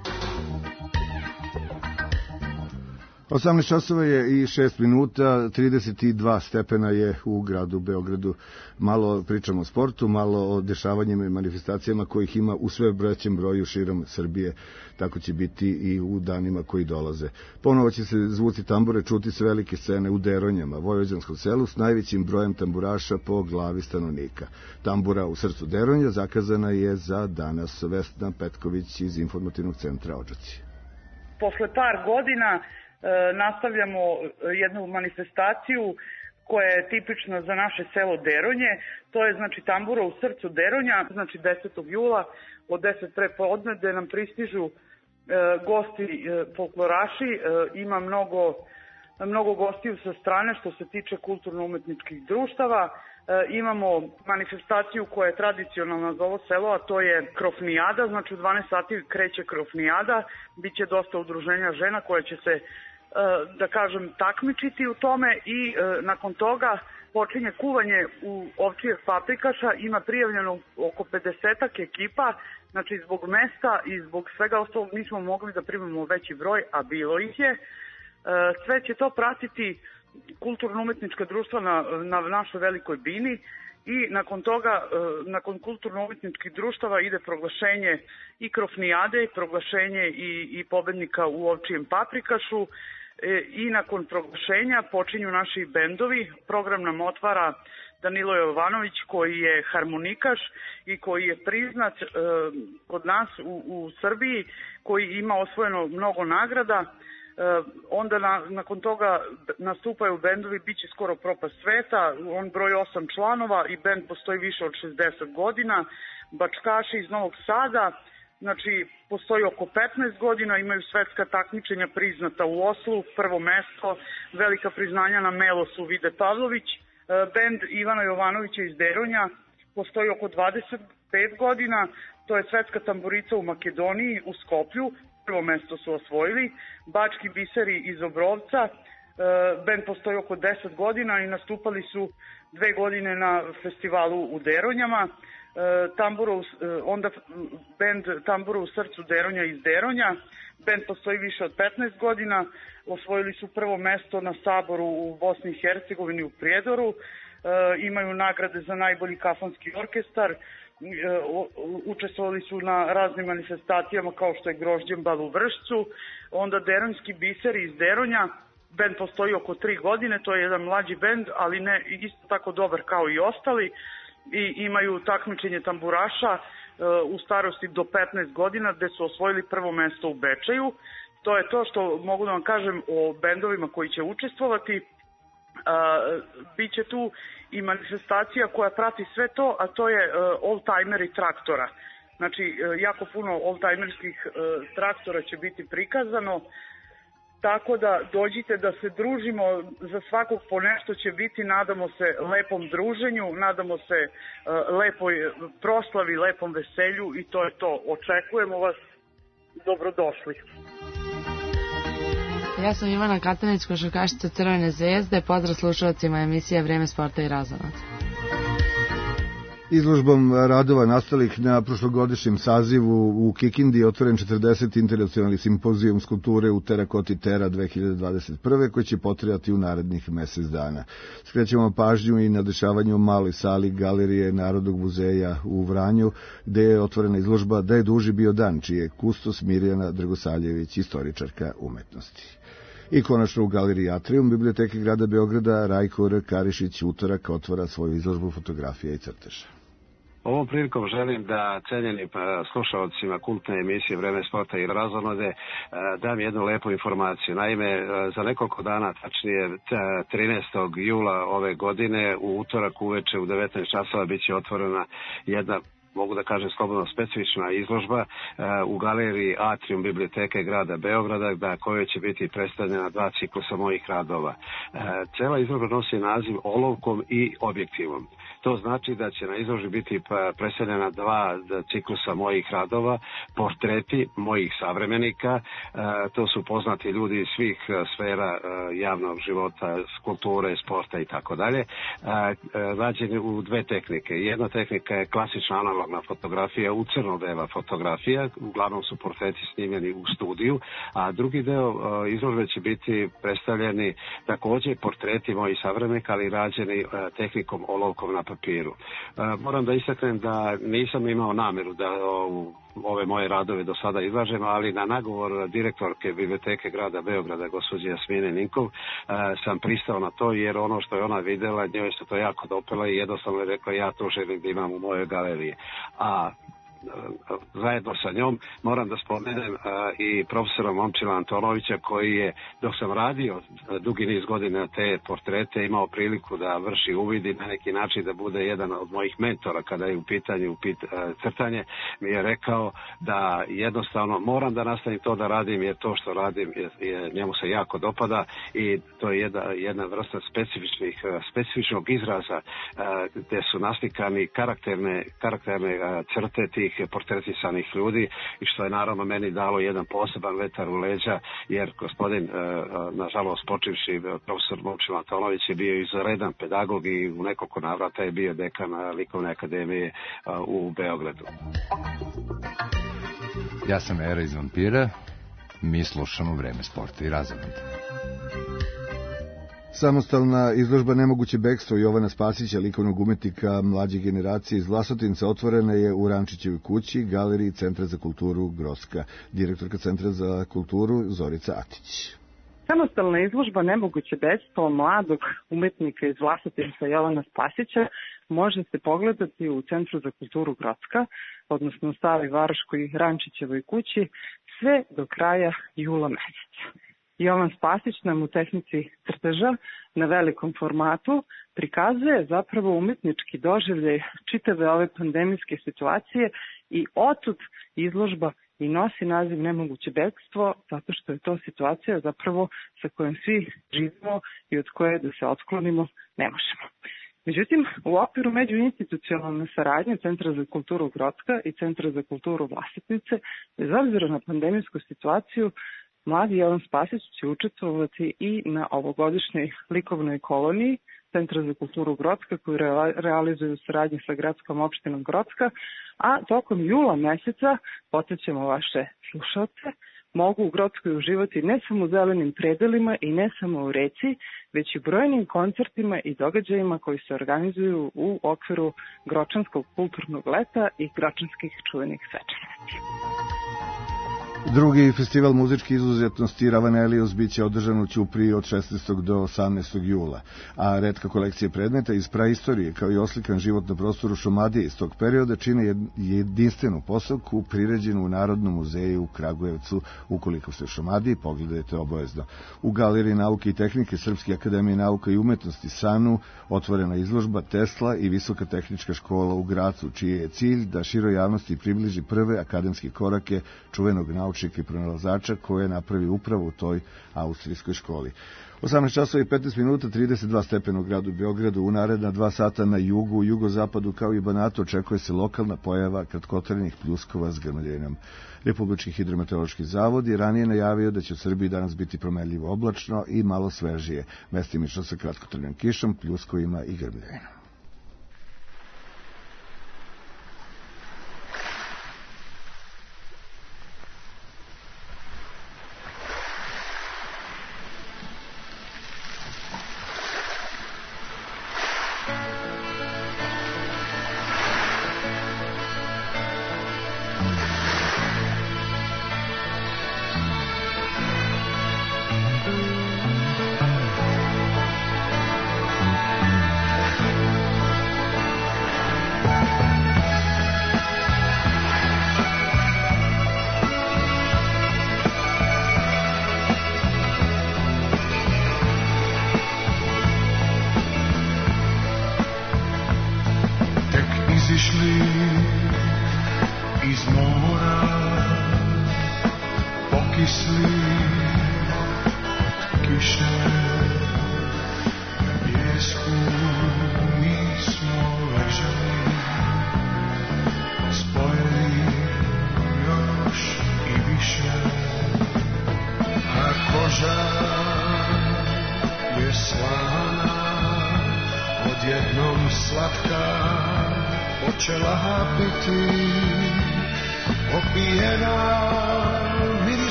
[SPEAKER 4] 18 časova je i 6 minuta, 32 stepena je u gradu Beogradu. Malo pričamo o sportu, malo o dešavanjima i manifestacijama kojih ima u sve većem broju širom Srbije. Tako će biti i u danima koji dolaze. Ponovo će se zvuci tambure čuti s velike scene u Deronjama, vojvođanskom selu s najvećim brojem tamburaša po glavi stanovnika. Tambura u srcu Deronja zakazana je za danas. Vesna Petković iz Informativnog centra Odžaci.
[SPEAKER 25] Posle par godina nastavljamo jednu manifestaciju koja je tipična za naše selo Deronje. To je znači tambura u srcu Deronja, znači 10. jula od 10 pre podne, gde nam pristižu gosti folkloraši. Ima mnogo gostiju sa strane što se tiče kulturno-umetničkih društava. Imamo manifestaciju koja je tradicionalna za ovo selo, a to je krofnijada, znači u 12 sati kreće krofnijada, biće dosta udruženja žena koje će se, da kažem, takmičiti u tome i nakon toga počinje kuvanje u ovčijeg paprikaša, ima prijavljeno oko 50-ak ekipa, znači zbog mesta i zbog svega ostalog nismo mogli da primamo veći broj, a bilo ih je. Sve će to pratiti kulturno-umetnička društva na našoj Velikoj Bini i nakon toga, nakon kulturno-umetničkih društava ide proglašenje i Krofnijade, proglašenje i pobednika u Ovčijem paprikašu i nakon proglašenja počinju naši bendovi. Program nam otvara Danilo Jovanović koji je harmonikaš i koji je priznat kod nas u Srbiji, koji ima osvojeno mnogo nagrada. Onda nakon toga nastupaju bendovi Biće skoro propast sveta, on broji 8 članova i bend postoji više od 60 godina. Bačkaši iz Novog Sada, znači postoji oko 15 godina, imaju svetska takmičenja priznata u Oslu, prvo mesto, velika priznanja na Melosu Vide Pavlović. Bend Ivana Jovanovića iz Deronja postoji oko 25 godina, to je svetska tamburica u Makedoniji, u Skoplju, prvo mesto su osvojili. Bački biseri iz Obrovca, bend postoji oko 10 godina i nastupali su 2 godine na festivalu u Deronjama. Onda bend Tamburo u srcu Deronja iz Deronja, bend postoji više od 15 godina, osvojili su prvo mesto na Saboru u Bosni i Hercegovini u Prijedoru, imaju nagrade za najbolji kafanski orkestar, učestvovali su na raznim manifestacijama kao što je Grožđembal u Vršcu. Onda Deronjski biseri iz Deronja, bend postoji oko 3 godine, to je jedan mlađi bend, ali ne isto tako dobar kao i ostali, i imaju takmičenje tamburaša u starosti do 15 godina gde su osvojili prvo mesto u Bečeju. To je to što mogu da vam kažem o bendovima koji će učestvovati. Biće tu i manifestacija koja prati sve to, a to je oldtimeri traktora. Znači, jako puno oldtimerskih traktora će biti prikazano, tako da dođite da se družimo, za svakog po nešto će biti, nadamo se lepom druženju, nadamo se lepoj proslavi, lepom veselju i to je to. Očekujemo vas, dobrodošli.
[SPEAKER 10] Ja sam Ivana Katanić, košarkašica Crvene zvezde. Pozdrav slušalcima emisije Vreme sporta i razonoda.
[SPEAKER 4] Izložbom radova nastalih na prošlogodišnjem sazivu u Kikindi je otvoren 40. internacionalni simpozijum skulpture u terakoti Tera 2021. koji će potrajati u narednih mesec dana. Skrećemo pažnju i na dešavanje u maloj sali Galerije Narodnog muzeja u Vranju, gde je otvorena izložba Da je duži bio dan, čiji je kustos Mirjana Dragosaljević, istoričarka umetnosti. I konačno u Galeriji Atrium Biblioteke grada Beograda Rajko R. Karišić utorak otvara svoju izložbu fotografija i crteža.
[SPEAKER 16] Ovom prilikom želim da cenjenim slušalcima kultne emisije Vreme sporta i razonode dam jednu lepu informaciju. Naime, za nekoliko dana, tačnije 13. jula ove godine, u utorak uveče u 19 časova biće otvorena jedna, mogu da kažem slobodno, specifična izložba u galeriji Atrium Biblioteke grada Beograda, na kojoj će biti predstavljena 2 ciklusa mojih radova. Cela izložba nosi naziv Olovkom i objektivom. To znači da će na izložbi biti predstavljena 2 ciklusa mojih radova, portreti mojih savremenika, to su poznati ljudi iz svih sfera javnog života, kulture, sporta i tako dalje, rađeni u 2 tehnike. Jedna tehnika je klasična analogna fotografija, u crno-bela fotografija, uglavnom su portreti snimljeni u studiju, a drugi deo izložbe će biti predstavljeni također portreti mojih savremenika, ali rađeni tehnikom olovkom na papiru. Moram da istaknem da nisam imao nameru da ove moje radove do sada izlažem, ali na nagovor direktorke Biblioteke grada Beograda, gospođe Jasmine Ninkov, sam pristao na to, jer ono što je ona videla, njoj se to jako dopela i jednostavno je rekla ja to želim da imam u mojoj galeriji. A zajedno sa njom moram da spomenem i profesora Momčila Antonovića, koji je, dok sam radio dugi niz godina te portrete, imao priliku da vrši uvid i na neki način da bude jedan od mojih mentora kada je u pitanju crtanje, mi je rekao da jednostavno moram da nastavim to da radim, jer to što radim njemu se jako dopada i to je jedna vrsta specifičnog izraza gde su naslikani karakterne crte tih portretisanih ljudi, i što je naravno meni dalo jedan poseban vetar u leđa, jer gospodin, nažalost počivši profesor Momčil Antonović, je bio izredan pedagog i u nekoliko navrata je bio dekan Likovne akademije u Beogradu.
[SPEAKER 17] Ja sam Era iz Vampira, mi slušamo Vreme sporta i razonode.
[SPEAKER 4] Samostalna izložba Nemoguće bekstvo Jovana Spasića, likovnog umetnika mlađe generacije iz Vlasotinca, otvorena je u Rančićevoj kući, galeriji Centra za kulturu Grocka. Direktorka Centra za kulturu Zorica Atić.
[SPEAKER 17] Samostalna izložba Nemoguće bekstvo mladog umetnika iz Vlasotinca Jovana Spasića može se pogledati u Centru za kulturu Grocka, odnosno u Staroj Varoškoj Rančićevoj kući, sve do kraja jula meseca. Jovan Spasić nam u tehnici crteža na velikom formatu prikazuje zapravo umetnički doživljaj čitave ove pandemijske situacije i otud izložba i nosi naziv Nemoguće bekstvo, zato što je to situacija zapravo sa kojom svi živimo i od koje da se otklonimo ne možemo. Međutim, u okviru međuinstitucionalne saradnje Centra za kulturu Grocka i Centra za kulturu Vlasotince, bez obzira na pandemijsku situaciju, mladi Jovan Spasić će učestvovati i na ovogodišnjoj likovnoj koloniji Centra za kulturu Grocka koju realizuju u saradnji sa gradskom opštinom Grocka, a tokom jula meseca, podsjećamo vaše slušalce, mogu u Grockoj uživati ne samo u zelenim predelima i ne samo u reci, već i brojnim koncertima i događajima koji se organizuju u okviru Gročanskog kulturnog leta i Gročanskih čuvenih svečanosti.
[SPEAKER 4] Drugi festival muzičke izuzetnosti Ravanelius biće održan u Ćupriji od 16. do 18. jula, a retka kolekcija predmeta iz praistorije kao i oslikan život na prostoru Šumadije iz tog perioda čine jedinstvenu postavku priređenu u Narodnom muzeju u Kragujevcu. Ukoliko ste u Šumadiji, pogledajte obavezno. U Galeriji nauke i tehnike Srpske akademije nauka i umetnosti SANU otvorena izložba Tesla i Visoka tehnička škola u Gracu, čiji je cilj da široj javnosti približi prve akademske korake čuvenog naučnika i pronalazača koje je napravio upravo u toj austrijskoj školi. 18 časova i 15 minuta, 32 stepena u gradu Beogradu. U naredna 2 sata na jugu, jugozapadu kao i Banatu očekuje se lokalna pojava kratkotrenih pljuskova s grmljevinom. Republički hidrometeorološki zavod je ranije najavio da će u Srbiji danas biti promenljivo oblačno i malo svežije, mestimično sa kratkotrenom kišom, pljuskovima i grmljevinom.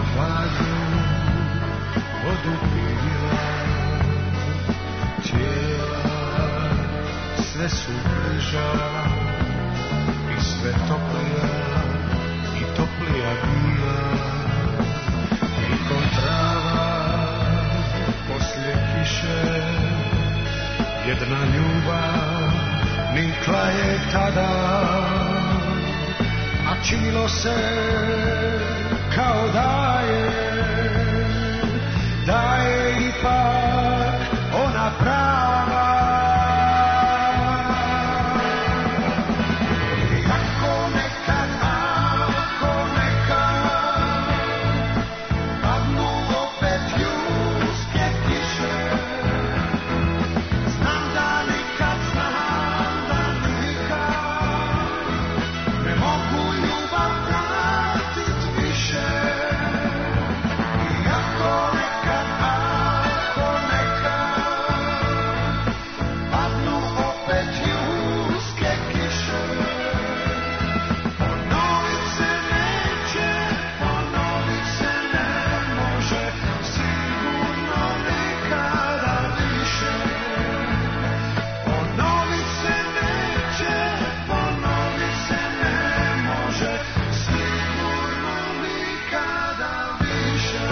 [SPEAKER 18] vodu pila, sve su bliža i sve toplija i toplija bila. Nikom trava poslije kiše, jedna ljubav nikla je tada, a činilo se kao da je ipak ona prava. Ako nekad padnu opet ljuske kiše, znam da nikad ne mogu ljubav vratit više. Ako nekad padnu opet ljuske kiše, ponovit se neće, ponovit se ne može, sigurno nikada više. Ponovit se neće, ponovit se ne može, sigurno nikada više.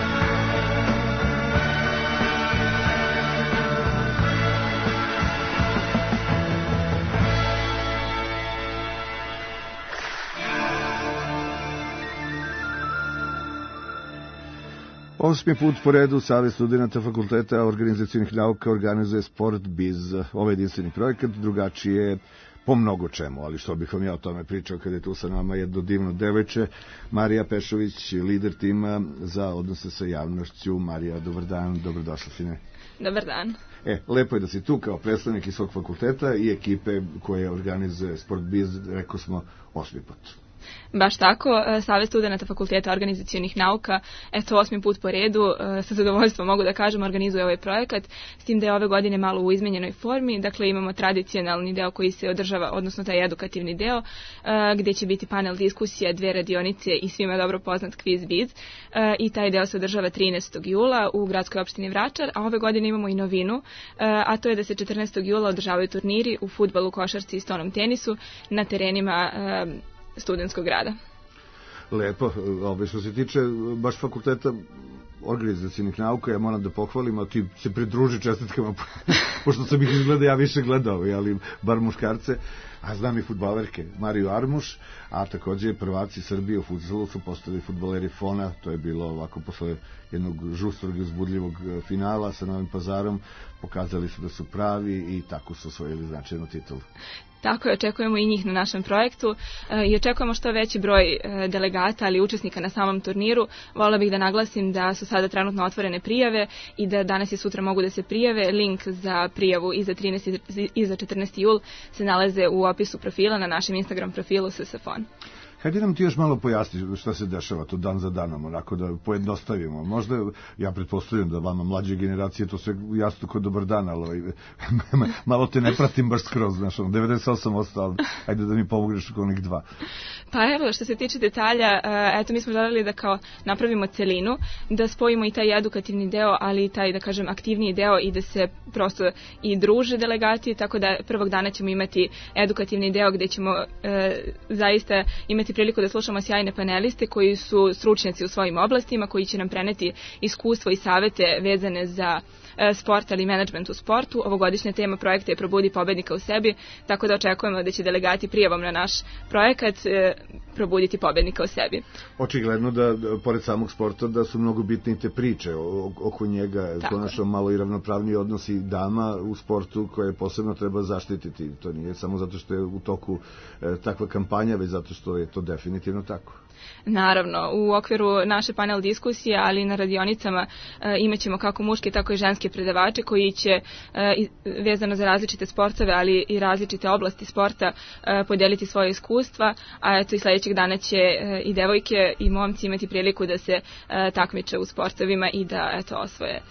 [SPEAKER 4] Osmi put po redu Savez studenata Fakulteta organizacionih nauka organizuje Sport Biz. Ovaj jedinstveni projekat drugačiji je po mnogo čemu, ali što bih vam ja o tome pričao kada je tu sa nama jedno divno devojče, Marija Pešović, lider tima za odnose sa javnošću. Marija, dobar dan, dobrodošla sine.
[SPEAKER 20] Dobar dan.
[SPEAKER 4] Lepo je da si tu kao predstavnik iz svog fakulteta i ekipe koje organizuje Sport Biz, rekao smo, 8. put.
[SPEAKER 20] Baš tako, Savez studenata Fakulteta organizacionih nauka, eto 8. put po redu, sa zadovoljstvom mogu da kažem, organizuje ovaj projekat, s tim da je ove godine malo u izmenjenoj formi. Dakle, imamo tradicionalni deo koji se održava, odnosno taj edukativni deo, gdje će biti panel diskusija, 2 radionice i svima dobro poznat kviz biz, i taj deo se održava 13. jula u gradskoj opštini Vračar, a ove godine imamo i novinu, a to je da se 14. jula održavaju turniri u fudbalu, košarci i stonom tenisu na terenima studentskog grada.
[SPEAKER 4] Lepo, što se tiče baš fakulteta organizacionih nauka, ja moram da pohvalim, a ti se pridruži čestitkama, pošto sam ih izgleda ja više gledao, ali bar muškarce, a znam i fudbalerke, Mariju Armuš, a takođe prvaci Srbije u futsalu su postali fudbaleri Fona, to je bilo ovako posle jednog žustrog i uzbudljivog finala sa Novim Pazarom, pokazali su da su pravi i tako su osvojili značajnu titulu.
[SPEAKER 20] Tako je, očekujemo i njih na našem projektu i očekujemo što veći broj delegata, ali i učesnika na samom turniru. Volela bih da naglasim da su sada trenutno otvorene prijave i da danas i sutra mogu da se prijave. Link za prijavu i za 13. i za 14. jul se nalaze u opisu profila na našem Instagram profilu SSFON.
[SPEAKER 4] Hajde nam ti još malo pojasni šta se dešava to dan za danom, onako da pojednostavimo. Možda, ja pretpostavljam da vama mlađe generacije to sve jasno kao dobar dan, ali malo te ne pratim baš skroz, znaš, 98%, ali hajde da mi pomogneš oko onih 2.
[SPEAKER 20] Pa evo, što se tiče detalja, eto mi smo želeli da kao napravimo celinu, da spojimo i taj edukativni deo, ali i taj, da kažem, aktivniji deo i da se prosto i druže delegati, tako da prvog dana ćemo imati edukativni deo gdje ćemo zaista imati priliku da slušamo sjajne paneliste koji su stručnjaci u svojim oblastima, koji će nam preneti iskustvo i savete vezane za sport, ali i menadžment u sportu. Ovogodišnja tema projekta je Probudi pobednika u sebi, tako da očekujemo da će delegati prijavom na naš projekat probuditi pobednika u sebi.
[SPEAKER 4] Očigledno da, pored samog sporta, da su mnogo bitne te priče oko njega, konačno malo i ravnopravniji odnosi dama u sportu koje posebno treba zaštititi. To nije samo zato što je u toku takva kampanja, već zato što je to definitivno tako.
[SPEAKER 20] Naravno, u okviru naše panel diskusije, ali i na radionicama imaćemo kako muške, tako i ženske predavače koji će vezano za različite sportove, ali i različite oblasti sporta podeliti svoje iskustva, a eto i sljedećeg dana će i devojke i momci imati priliku da se takmiče u sportovima i da eto osvoje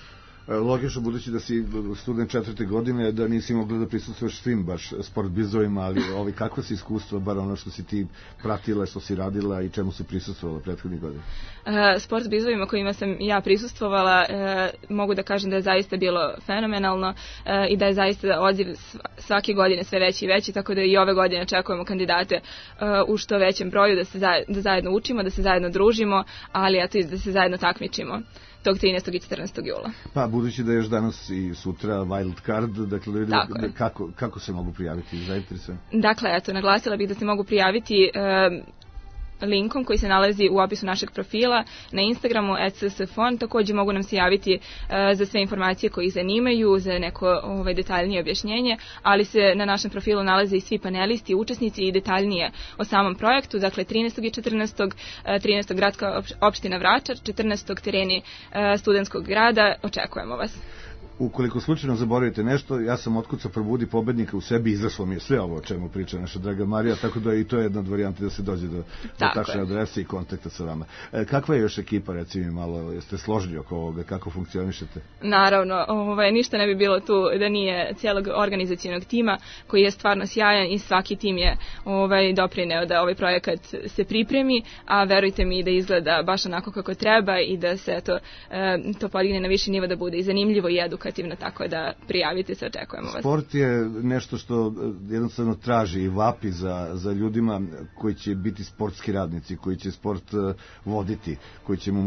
[SPEAKER 4] Logično, budući da si student 4. godine, da nisi mogla da prisustvuješ svim baš sport bizovima, ali kakva si iskustva, bar ono što si ti pratila, što si radila i čemu si prisustvovala prethodnih godina?
[SPEAKER 20] Sport bizovima kojima sam ja prisustvovala, mogu da kažem da je zaista bilo fenomenalno i da je zaista odziv svake godine sve veći i veći, tako da i ove godine očekujemo kandidate u što većem broju da zajedno učimo, da se zajedno družimo, ali eto i da se zajedno takmičimo tog 13. i 14. jula.
[SPEAKER 4] Pa, budući da je još danas i sutra wild card, dakle da vidimo kako se mogu prijaviti zainteresovani.
[SPEAKER 20] Dakle, eto, naglasila bih da se mogu prijaviti linkom koji se nalazi u opisu našeg profila na Instagramu @ssfon. Takođe mogu nam se javiti za sve informacije koje ih zanimaju, za neko detaljnije objašnjenje, ali se na našem profilu nalaze i svi panelisti, učesnici i detaljnije o samom projektu. Dakle, 13. i 14. 13. gradska opština Vračar, 14. tereni studentskog grada. Očekujemo vas.
[SPEAKER 4] Ukoliko slučajno zaboravite nešto, ja sam otkucao probudi pobednika u sebi, izašlo mi je sve ovo o čemu priča naša draga Marija, tako da i to je jedna od varijante da se dođe do tačne adrese i kontakta sa vama. Kakva je još ekipa, reci mi malo, jeste složni oko ovoga, kako funkcionišete?
[SPEAKER 20] Naravno, ništa ne bi bilo tu da nije cijelog organizacionog tima koji je stvarno sjajan i svaki tim je doprineo da ovaj projekat se pripremi, a verujte mi da izgleda baš onako kako treba i da se to podigne na viši nivo, da bude i zanimljivo i edukativno, tako da prijavite se, očekujemo vas.
[SPEAKER 4] Sport je nešto što jednostavno traži i vapi za ljudima koji će biti sportski radnici, koji će sport voditi, koji će im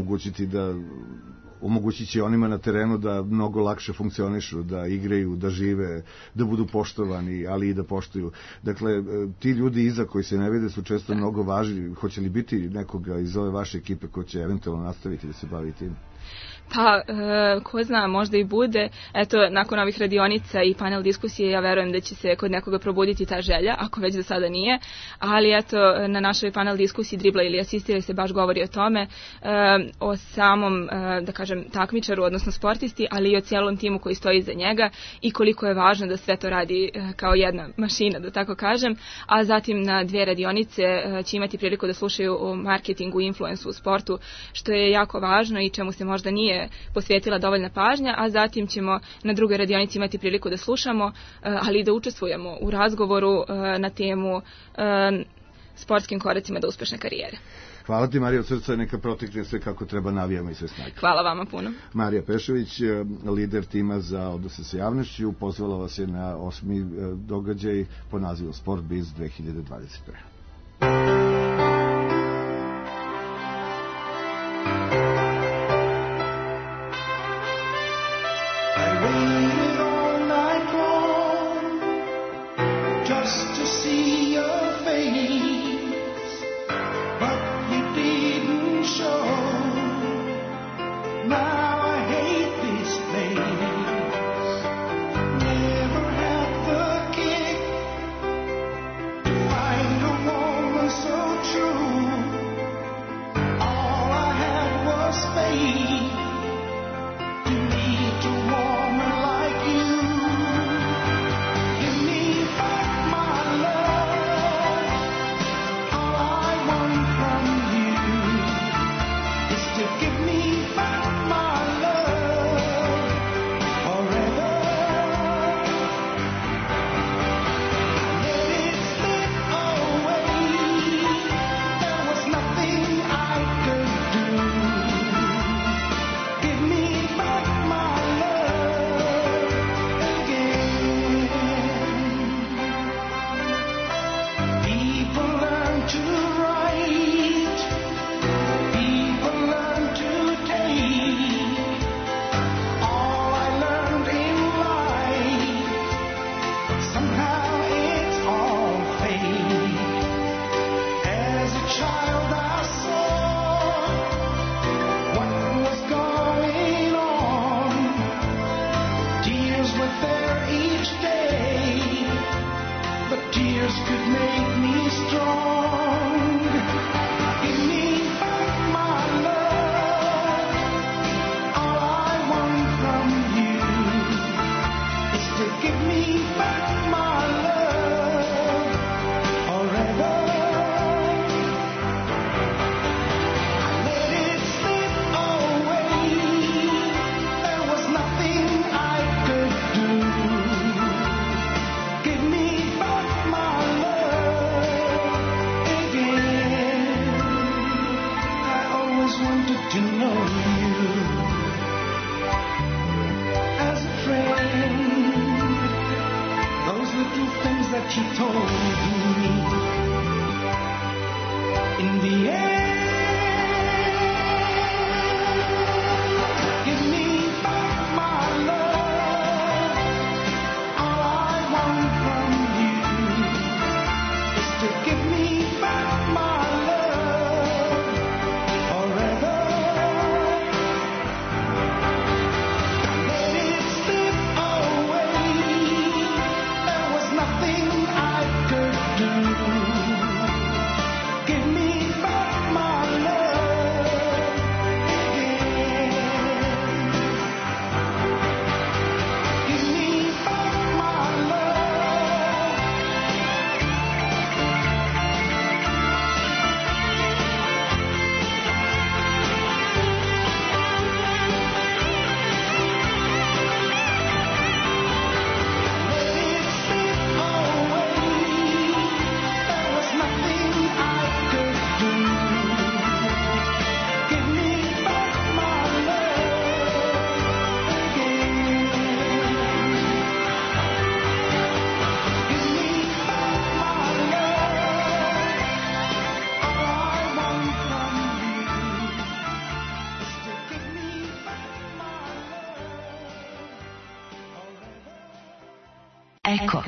[SPEAKER 4] omogućit će onima na terenu da mnogo lakše funkcionišu, da igraju, da žive, da budu poštovani, ali i da poštuju. Dakle, ti ljudi iza koji se ne vide su često mnogo važni. Hoće li biti nekoga iz ove vaše ekipe ko će eventualno nastaviti da se bavi tim?
[SPEAKER 20] Pa, ko zna, možda i bude. Eto, nakon ovih radionica i panel diskusije, ja verujem da će se kod nekoga probuditi ta želja, ako već do sada nije. Ali eto, na našoj panel diskusiji Dribla ili asistira se baš govori o tome, o samom, da kažem, takmičaru, odnosno sportisti, ali i o cijelom timu koji stoji iza njega i koliko je važno da sve to radi kao jedna mašina, da tako kažem. A zatim na 2 radionice će imati priliku da slušaju o marketingu i influensu u sportu, što je jako važno i čemu se možda nije posvetila dovoljna pažnja, a zatim ćemo na drugoj radionici imati priliku da slušamo, ali i da učestvujemo u razgovoru na temu sportskim koracima do uspešne karijere.
[SPEAKER 4] Hvala ti, Marija, od srca, neka protekne sve kako treba, navijamo i sve snage.
[SPEAKER 20] Hvala vama puno.
[SPEAKER 4] Marija Pešović, lider tima za odnose sa javnošću, pozvala vas je na 8. događaj po nazivu Sport Biz 2021.
[SPEAKER 18] Nothing
[SPEAKER 1] Eko.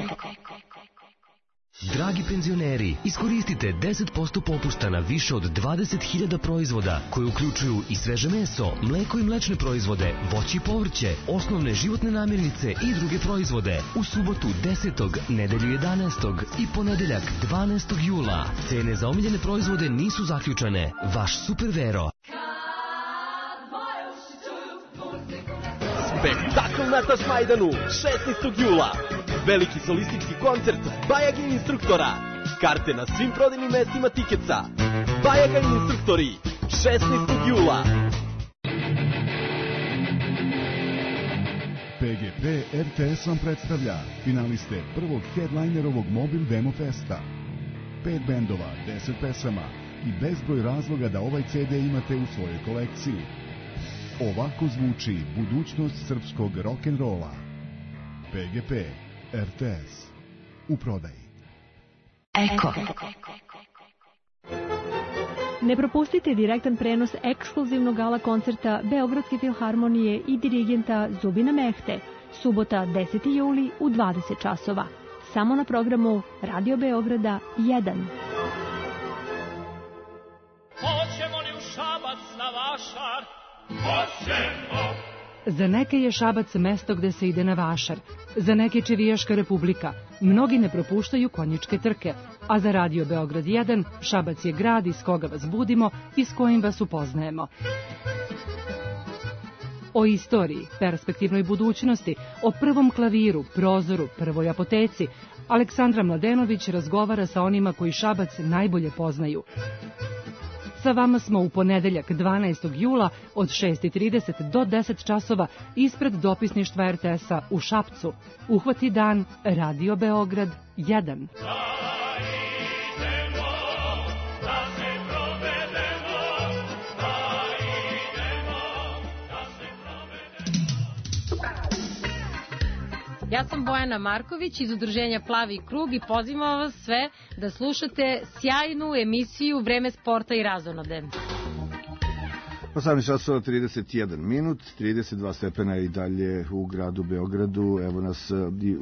[SPEAKER 12] Dragi penzioneri, iskoristite 10% popusta na više od 20.000 proizvoda koji uključuju i sveže meso, mleko i mlečne proizvode, voće i povrće, osnovne životne namirnice i druge proizvode. U subotu 10., nedelju 11. i ponedeljak 12. jula. Cene za omiljene proizvode nisu zaključane. Vaš Super Vero.
[SPEAKER 2] Spektakl na Tašmajdanu, 16. jula. Veliki solistički koncert Bajaga instruktora. Karte na svim prodajnim mestima Tikeca. Bajaga instruktori, 16. jula.
[SPEAKER 13] PGP RTS vam predstavlja finaliste prvog headlinerovog Mobil Demo Festa. 5 bendova, 10 pesama i bezbroj razloga da ovaj CD imate u svojoj kolekciji. Ovako zvuči budućnost srpskog rock'n'rolla. PGP RTS u prodaji.
[SPEAKER 1] Eko.
[SPEAKER 21] Ne propustite direktan prenos ekskluzivnog gala koncerta Beogradske filharmonije i dirigenta Zubina Mehte, subota 10. juli u 20 časova. Samo na programu Radio Beograda 1.
[SPEAKER 14] Hoćemo li u Šabac na vašar? Hoćemo!
[SPEAKER 22] Za neke je Šabac mesto gde se ide na vašar, za neke Čivijaška republika. Mnogi ne propuštaju konjičke trke, a za Radio Beograd 1 Šabac je grad iz koga vas budimo i s kojim vas upoznajemo. O istoriji, perspektivnoj budućnosti, o prvom klaviru, prozoru, prvoj apoteci, Aleksandra Mladenović razgovara sa onima koji Šabac najbolje poznaju. Sa vama smo u ponedeljak 12. jula od 6:30 do 10 časova ispred dopisništva RTS-a u Šapcu. Uhvati dan Radio Beograd 1.
[SPEAKER 23] Ja sam Bojana Marković iz udruženja Plavi krug i pozivam vas sve da slušate sjajnu emisiju Vreme sporta i razonode.
[SPEAKER 4] 18 časova 31 minut, 32 stepena i dalje u gradu Beogradu. Evo nas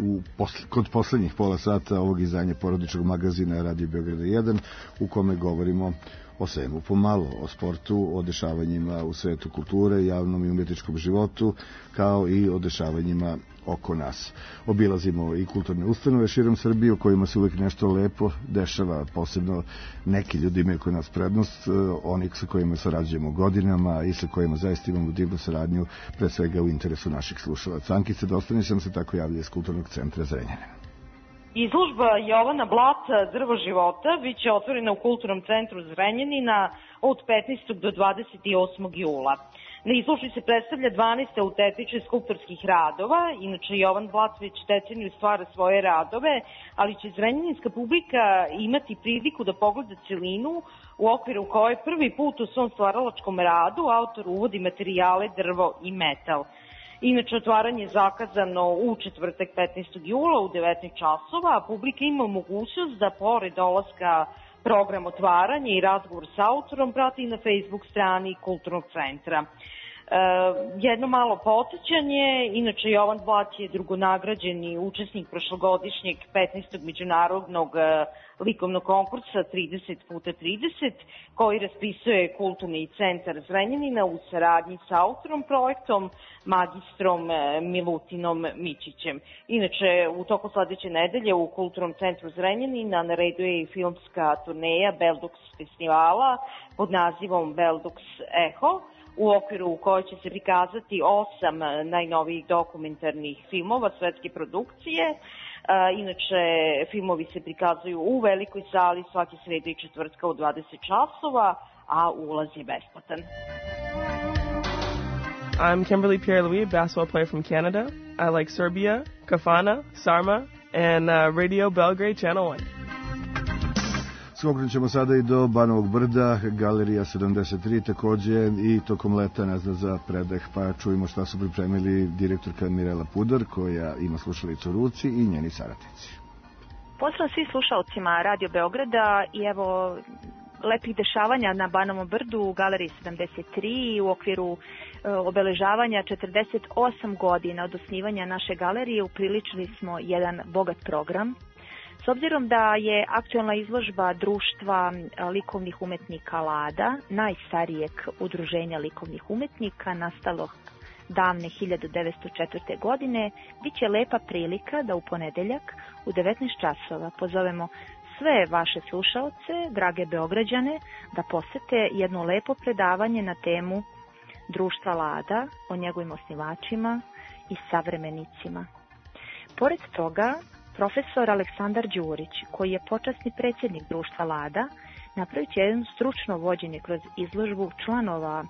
[SPEAKER 4] kod poslednjih pola sata ovog izdanja porodičnog magazina Radio Beograda 1 u kome govorimo o svemu pomalo, o sportu, o dešavanjima u svetu kulture, javnom i umetničkom životu, kao i o dešavanjima oko nas. Obilazimo i kulturne ustanove širom Srbije u kojima se uvijek nešto lepo dešava, posebno neki ljudi imaju kod nas prednost, oni sa kojima sarađujemo godinama i sa kojima zaista imamo divnu saradnju, pre svega u interesu naših slušalaca. Ankica Dostanić nam se tako javlja iz Kulturnog centra Zrenjanin.
[SPEAKER 26] Izložba Jovana Blat Drvo života biće otvorena u Kulturnom centru Zrenjanina od 15. do 28. jula. Na izložbi se predstavlja 12 autentičnih skulptorskih radova, inače Jovan Blat već deceniju stvara svoje radove, ali će zrenjaninska publika imati priliku da pogleda celinu u okviru koje prvi put u svom stvaralačkom radu autor uvodi materijale drvo i metal. Inače, otvaranje je zakazano u četvrtak 15. jula u 19 časova, a publika ima mogućnost da pored dolaska program otvaranja i razgovor sa autorom prati na Facebook strani Kulturnog centra. Jedno malo podsjećanje, inače Jovan Blat je drugonagrađeni učesnik prošlogodišnjeg 15. međunarodnog likovnog konkursa 30x30, koji raspisuje Kulturni centar Zrenjanina u saradnji sa autorom projektom, magistrom Milutinom Mićićem. Inače, u toku sledeće nedelje u Kulturnom centru Zrenjanina na redu je i filmska turneja Beldux festivala pod nazivom Beldux Eho, u okviru u kojoj će se prikazati 8 najnovijih dokumentarnih filmova svetske produkcije. Inače, filmovi se prikazuju u velikoj sali svake srede i četvrtka u 20 časova, a ulaz je besplatan.
[SPEAKER 27] I'm Kimberly Pierre-Louis, basketball player from Canada. I like Serbia, Kafana, Sarma, and Radio Belgrade Channel 1.
[SPEAKER 4] Skoknut ćemo sada i do Banovog Brda, Galerija 73 takođe i tokom leta ne zna za predah, pa čujemo šta su pripremili direktorka Mirela Pudar, koja ima slušalicu u ruci, i njeni saradnici.
[SPEAKER 28] Pozdrav svim slušalcima Radio Beograda i evo
[SPEAKER 5] lepih dešavanja na Banovom brdu u Galeriji 73 u okviru obeležavanja 48 godina od osnivanja naše galerije upriličili smo jedan bogat program. S obzirom da je aktualna izložba Društva likovnih umetnika Lada, najstarijeg udruženja likovnih umetnika, nastalog davne 1904. godine, bit će lepa prilika da u ponedeljak u 19 časova pozovemo sve vaše slušaoce, drage Beograđane, da posete jedno lepo predavanje na temu Društva Lada, o njegovim osnivačima i savremenicima. Pored toga, profesor Aleksandar Đurić, koji je počasni predsjednik Društva Lada, napravit će jedno stručno vođenje kroz izložbu članova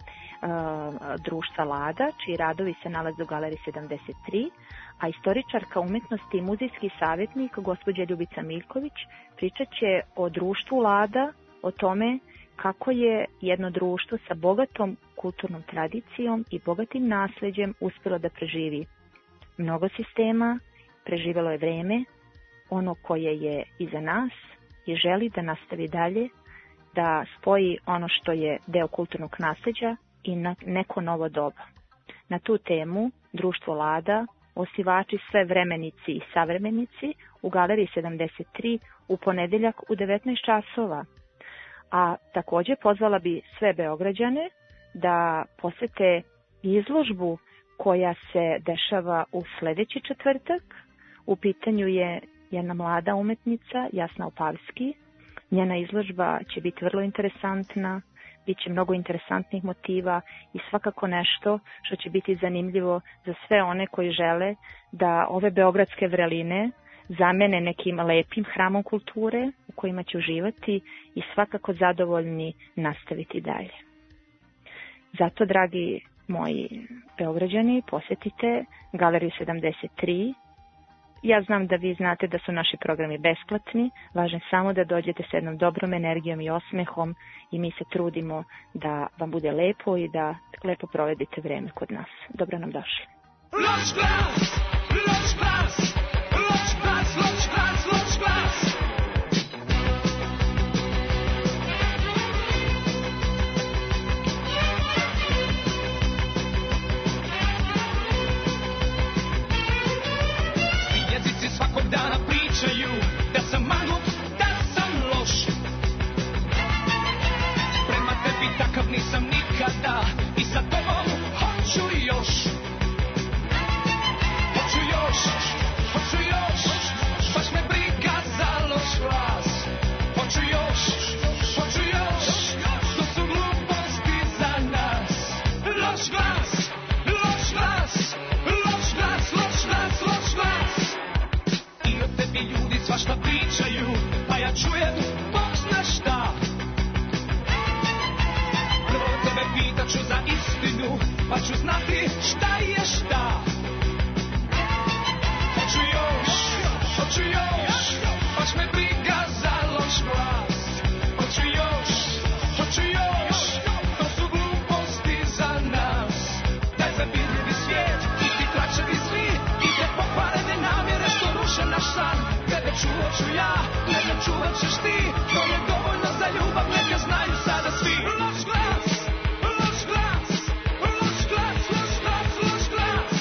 [SPEAKER 5] Društva Lada, čiji radovi se nalaze u Galeriji 73, a istoričarka umetnosti i muzejski savjetnik gospođa Ljubica Miljković pričat će o Društvu Lada, o tome kako je jedno društvo sa bogatom kulturnom tradicijom i bogatim nasljeđem uspjelo da preživi mnogo sistema, preživjelo je vreme, ono koje je iza nas i želi da nastavi dalje, da spoji ono što je deo kulturnog nasljeđa i na neko novo doba. Na tu temu Društvo Lada, osnivači sve vremenici i savremenici u Galeriji 73 u ponedeljak u 19 časova. A također pozvala bi sve Beograđane da posete izložbu koja se dešava u sljedeći četvrtak. U pitanju je jedna mlada umetnica, Jasna Opavski. Njena izložba će biti vrlo interesantna, bit će mnogo interesantnih motiva i svakako nešto što će biti zanimljivo za sve one koji žele da ove beogradske vreline zamene nekim lepim hramom kulture u kojima će uživati i svakako zadovoljni nastaviti dalje. Zato, dragi moji Beograđani, posjetite Galeriju 73. Ja znam da vi znate da su naši programi besplatni, važno je samo da dođete s jednom dobrom energijom i osmehom i mi se trudimo da vam bude lepo i da lepo provedite vreme kod nas. Dobro nam došli.
[SPEAKER 18] Loš glas, loš glas, loš glas, loš glas, loš glas. Jezici svakog dana pričaju da sam manut, da sam loš. Prema tebi takav nisam nikada i sa tobom hoću još. Hoću još, baš me briga za loš glas. Hoću još, to su gluposti za nas. Loš glas, loš glas, loš glas, loš glas, loš glas. I o tebi ljudi svašta pričaju, a ja čujem Bog zna šta. Prvo tebe pitaću za istinu, pa ću znati šta je šta. Hoću još, baš me briga za loš glas. Hoću još, to su gluposti za nas. Taj zavidljivi svijet i ti tračevi zli i te pokvarene namjere što ruše naš san. Tebe čuvat ću ja, mene čuvat ćeš ti, to je dovoljno za ljubav, neka znaju sada svi. Loš glas, loš glas, loš glas, loš glas, loš glas.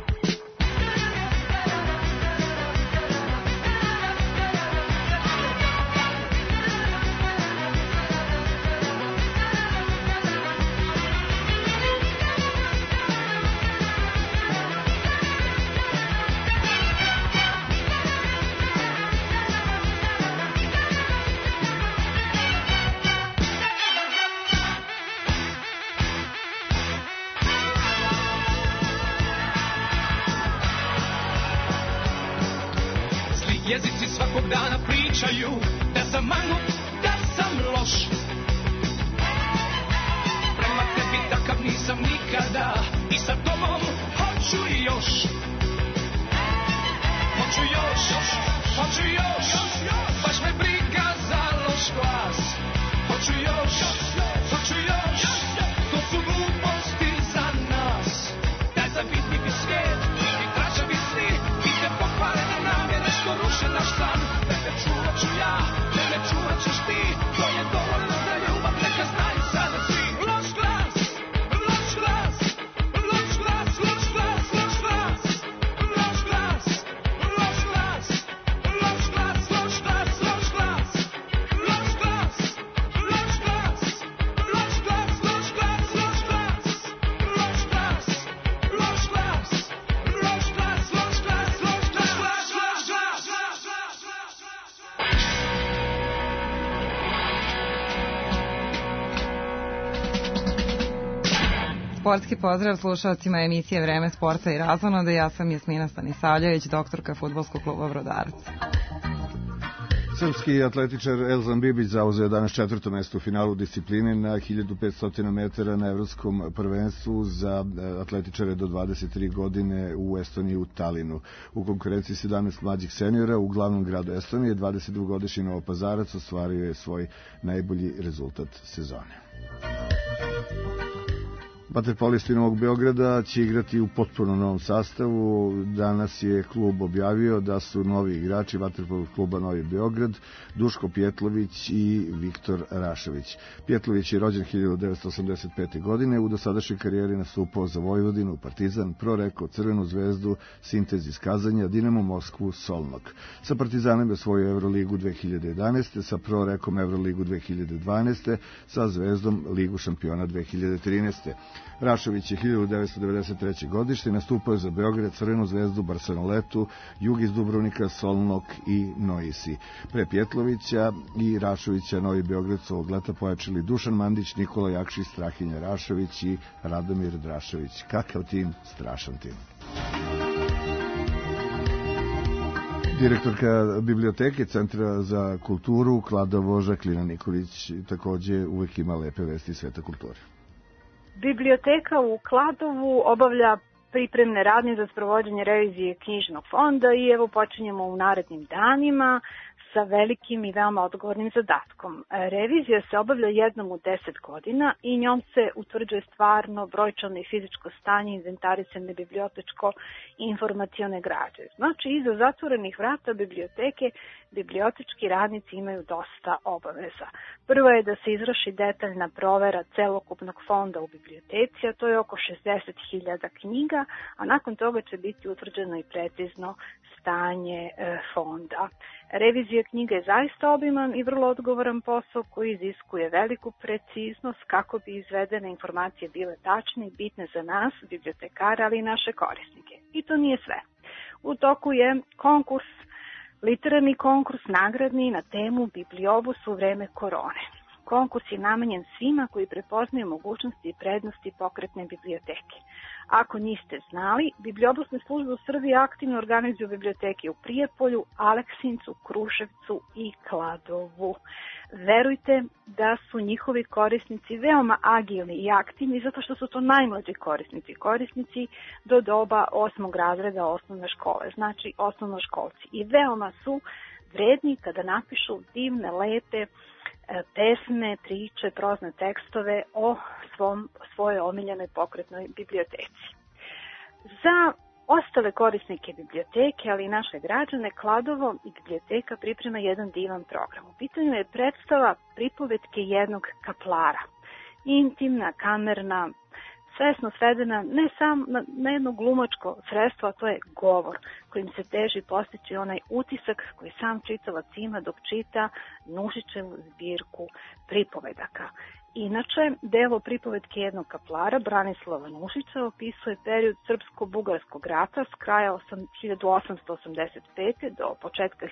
[SPEAKER 18] Jezici svakog dana pričaju da sam manut, da sam loš. Prema tebi takav nisam nikada i sa tobom hoću još. Hoću još, baš me briga za loš glas. Hoću još, to su gluposti za nas. Taj zavidljivi svijet i ti tračevi sni i te pokvarene namjere što ruše naš san. Tebe čuvat ću ja, mene čuvat ćeš ti, to je dovoljno za ljubav.
[SPEAKER 6] Sportski pozdrav slušalcima emisije Vreme sporta i razonode. Ja sam Jasmina Stanisavljević, doktorka Fudbalskog kluba Brodarac.
[SPEAKER 4] Srpski atletičar Elzan Bibić zauzeo danas 4. mesto u finalu discipline na 1500 metara na evropskom prvenstvu za atletičare do 23 godine u Estoniji u Talinu. U konkurenciji 17 mlađih seniora u glavnom gradu Estonije 22-godišnji Novopazarac ostvario je svoj najbolji rezultat sezone. Vaterpolisti Novog Beograda će igrati u potpuno novom sastavu. Danas je klub objavio da su novi igrači vaterpolo kluba Novi Beograd Duško Pjetlović i Viktor Rašević. Pjetlović je rođen 1985. godine, u dosadašnjoj karijeri nastupao za Vojvodinu, Partizan, Proreko, Crvenu zvezdu, Sintez iz Kazanja, Dinamo Moskvu, Solnok. Sa Partizanom je osvojio Evroligu 2011. sa Prorekom Evroligu 2012. sa Zvezdom Ligu šampiona 2013. Rašević je 1993. godište, nastupao je za Beograd, Crvenu zvezdu, Barcelonetu, Jug iz Dubrovnika, Solnok i Noisi. Pre Pjetlovića i Raševića Novi Beograd su ovog leta pojačili Dušan Mandić, Nikola Jakšić, Strahinja Rašević i Radomir Drašević. Kakav tim, strašan tim. Direktorka biblioteke Centra za kulturu Kladovo Žaklina Nikolić takođe uvek ima lepe vesti iz sveta kulture.
[SPEAKER 7] Biblioteka u Kladovu obavlja pripremne radnje za sprovođenje revizije knjižnog fonda i evo počinjemo u narednim danima sa velikim i veoma odgovornim zadatkom. Revizija se obavlja jednom u 10 godina i njom se utvrđuje stvarno brojčano i fizičko stanje inventarisane bibliotečko i informacione građe. Znači, iza zatvorenih vrata biblioteke bibliotečki radnici imaju dosta obaveza. Prvo je da se izvrši detaljna provera celokupnog fonda u biblioteci, a to je oko 60.000 knjiga, a nakon toga će biti utvrđeno i precizno stanje fonda. Revizija knjiga je zaista obiman i vrlo odgovoran posao koji iziskuje veliku preciznost kako bi izvedene informacije bile tačne i bitne za nas, bibliotekare, ali i naše korisnike. I to nije sve. U toku je konkurs, literarni konkurs nagradni na temu Bibliobus u vreme korone. Konkurs je namenjen svima koji prepoznaju mogućnosti i prednosti pokretne biblioteke. Ako niste znali, bibliobusne službe u Srbiji aktivno organizuju biblioteke u Prijepolju, Aleksincu, Kruševcu i Kladovu. Verujte da su njihovi korisnici veoma agilni i aktivni zato što su to najmlađi korisnici do doba 8. razreda osnovne škole, znači osnovnoškolci. I veoma su vredni kada napišu divne, lepe pesme, priče, prozne tekstove o svojoj omiljenoj pokretnoj biblioteci. Za ostale korisnike biblioteke, ali i naše građane, Kladovo i biblioteka priprema jedan divan program. U pitanju je predstava pripovetke jednog kaplara. Intimna, kamerna, svesno svedena ne samo na jedno glumačko sredstvo, a to je govor, kojim se teži postići onaj utisak koji sam čitalac ima dok čita Nušićevu zbirku pripovedaka. Inače, delo pripovetke jednog kaplara Branislava Nušića opisuje period srpsko-bugarskog rata s kraja 1885. do početka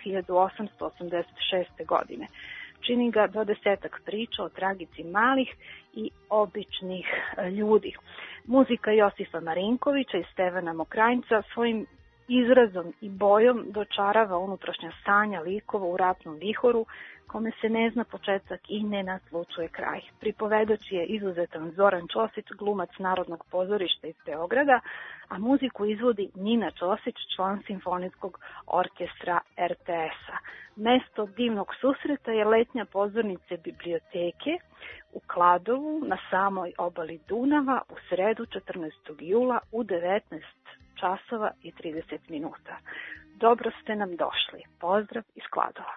[SPEAKER 7] 1886. godine. Čini ga 20-ak priča o tragici malih i običnih ljudi. Muzika Josifa Marinkovića i Stevana Mokrajnca svojim izrazom i bojom dočarava unutrašnja stanja likova u ratnom vihoru, kome se ne zna početak i ne naslučuje kraj. Pripovedač je izuzetan Zoran Ćosić, glumac Narodnog pozorišta iz Beograda, a muziku izvodi Nina Ćosić, član Simfonijskog orkestra RTS-a. Mesto divnog susreta je letnja pozornice biblioteke u Kladovu na samoj obali Dunava u sredu 14. jula u 19 časova i 30 minuta. Dobro ste nam došli. Pozdrav iz Kladova.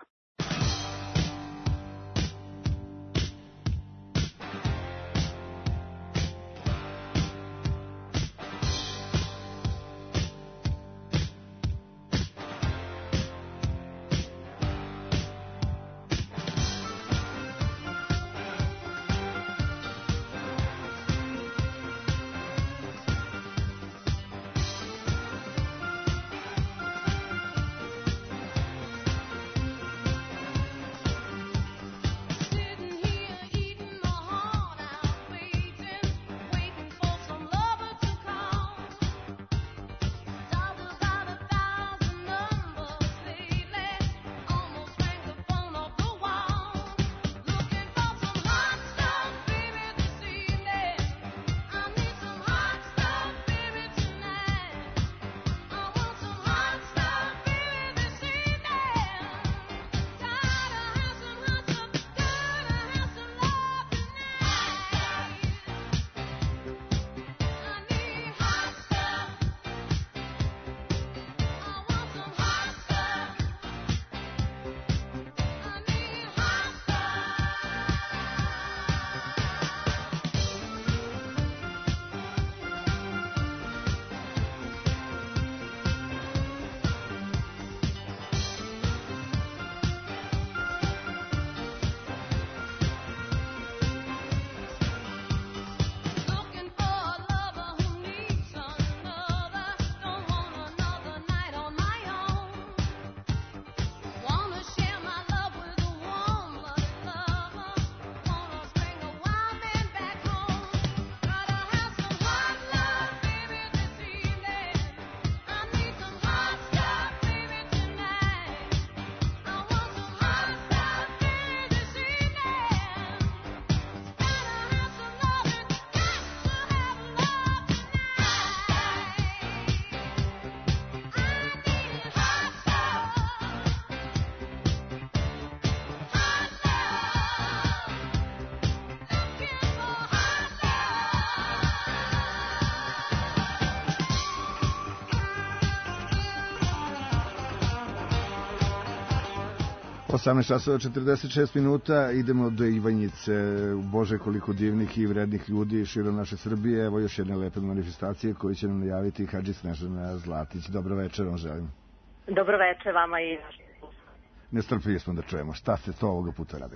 [SPEAKER 4] 18:46 minuta, idemo do Ivanjice. Bože, koliko divnih i vrednih ljudi širom naše Srbije. Evo još jedne lepe manifestacije koju će nam najaviti Hadži Snežana Zlatić. Dobro večer vam želim.
[SPEAKER 3] Dobro večer vama i
[SPEAKER 4] Nestrpljivi smo da čujemo. Šta ste to ovoga puta radili?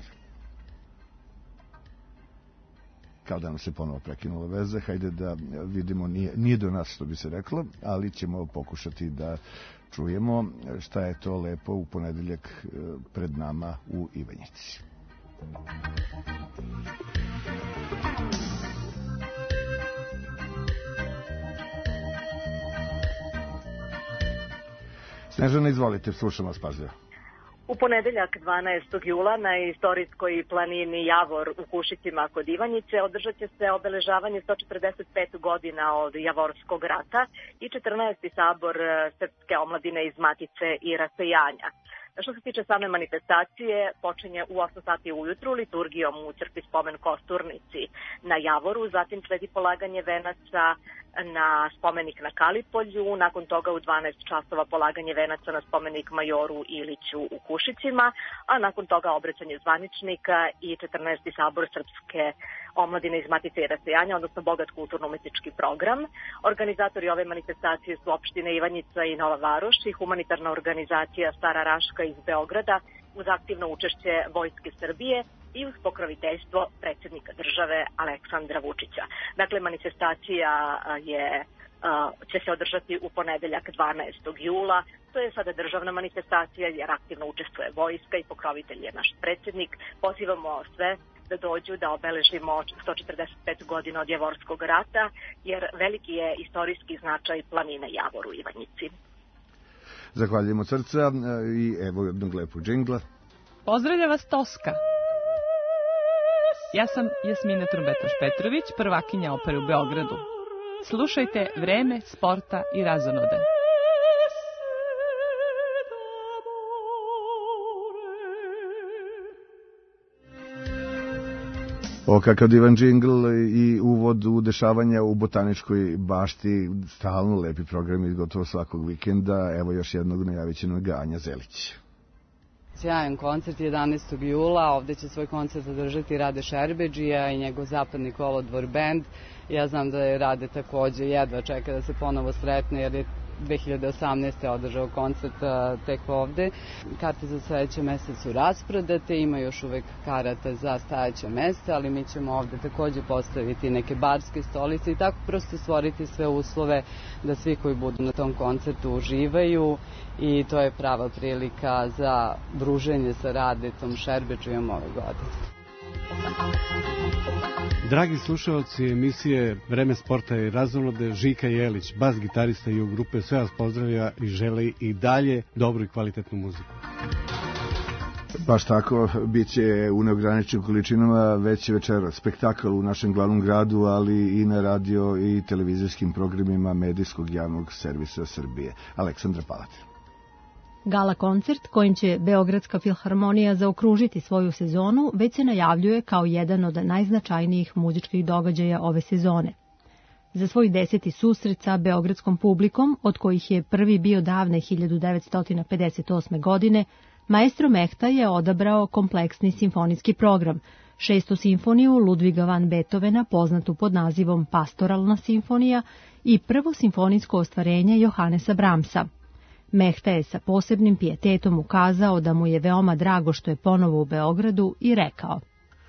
[SPEAKER 4] Kao da nam se ponovo prekinula veza, hajde da vidimo, nije do nas što bi se reklo, ali ćemo pokušati da čujemo šta je to lepo u ponedeljak pred nama u Ivanjici. Snežana, izvolite, slušam vas pažljivo.
[SPEAKER 3] U ponedeljak 12. jula na istorijskoj planini Javor u Kušicima kod Ivanjice održat će se obeležavanje 145 godina od Javorskog rata i 14. sabor Srpske omladine iz Matice i rasejanja. Što se tiče same manifestacije, počinje u 8 sati ujutru liturgijom u crkvi Spomen Kosturnici na Javoru, zatim sledi polaganje venaca na spomenik na Kalipolju, nakon toga u 12 časova polaganje venaca na spomenik majoru Iliću u Kušicima, a nakon toga obraćanje zvaničnika i 14. sabor Srpske omladine iz Matice i rasejanja, odnosno bogat kulturno-umetnički program. Organizatori ove manifestacije su opštine Ivanjica i Nova Varoš i humanitarna organizacija Stara Raška iz Beograda uz aktivno učešće Vojske Srbije i uz pokroviteljstvo predsjednika države Aleksandra Vučića. Dakle, manifestacija će se održati u ponedeljak 12. jula. To je sada državna manifestacija jer aktivno učestvuje vojska i pokrovitelj je naš predsjednik. Pozivamo sve da dođu da obeležimo 145 godina od Javorskog rata, jer veliki je istorijski značaj planine Javor u Ivanjici.
[SPEAKER 4] Zahvaljujemo srca i evo jednog lepog džingla.
[SPEAKER 8] Pozdravlja vas Toska. Ja sam Jasmina Trumbetaš-Petrović, prvakinja opere u Beogradu. Slušajte Vreme, sporta i razonode.
[SPEAKER 4] O, kakav divan džingl i uvod u dešavanja u Botaničkoj bašti, stalno lepi programi gotovo svakog vikenda. Evo još jednog najavljenog Anja Zelić.
[SPEAKER 9] Sjajan koncert 11. jula, ovde će svoj koncert održati Rade Šerbedžija i njegov Zapadni kolodvor band. Ja znam da je Rade takođe jedva čeka da se ponovo sretne jer je 2018. održao koncert tek ovde. Karte za sledeće mesta su rasprodate, ima još uvek karata za stajeće mesta, ali mi ćemo ovde takođe postaviti neke barske stolice i tako prosto stvoriti sve uslove da svi koji budu na tom koncertu uživaju i to je prava prilika za druženje sa Radetom Šerbedžijom ove godine.
[SPEAKER 11] Dragi slušalci emisije Vreme sporta i razonode, Žika Jelić, bas gitarista i u grupe, sve vas pozdravlja i želi i dalje dobru i kvalitetnu muziku.
[SPEAKER 4] Baš tako, bit će u neograničenim količinama već večera spektakl u našem glavnom gradu, ali i na radio i televizijskim programima medijskog javnog servisa Srbije. Aleksandra Palate.
[SPEAKER 21] Gala koncert kojim će Beogradska filharmonija zaokružiti svoju sezonu već se najavljuje kao jedan od najznačajnijih muzičkih događaja ove sezone. Za svoj 10. susret sa beogradskom publikom, od kojih je prvi bio davne 1958. godine, maestro Mehta je odabrao kompleksni simfonijski program, 6. simfoniju Ludviga van Beethovena, poznatu pod nazivom Pastoralna simfonija, i prvo simfonijsko ostvarenje Johannesa Brahmsa. Mehta je sa posebnim pijetetom ukazao da mu je veoma drago što je ponovo u Beogradu i rekao: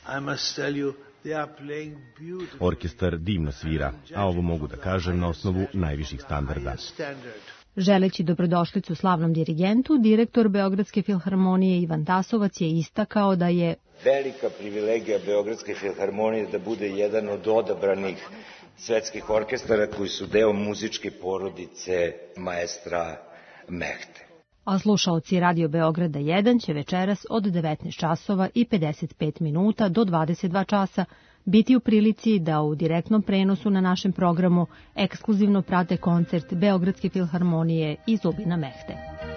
[SPEAKER 15] Orkestar divno svira, a ovo mogu da kažem na osnovu najviših standarda.
[SPEAKER 21] Želeći dobrodošlicu slavnom dirigentu, direktor Beogradske filharmonije Ivan Tasovac je istakao da je
[SPEAKER 19] velika privilegija Beogradske filharmonije da bude jedan od odabranih svetskih orkestara koji su deo muzičke porodice maestra Mehte.
[SPEAKER 21] A slušaoci Radio Beograda 1 će večeras od 19 časova i 55 minuta do 22 časa biti u prilici da u direktnom prenosu na našem programu ekskluzivno prate koncert Beogradske filharmonije i Zubina Mehte.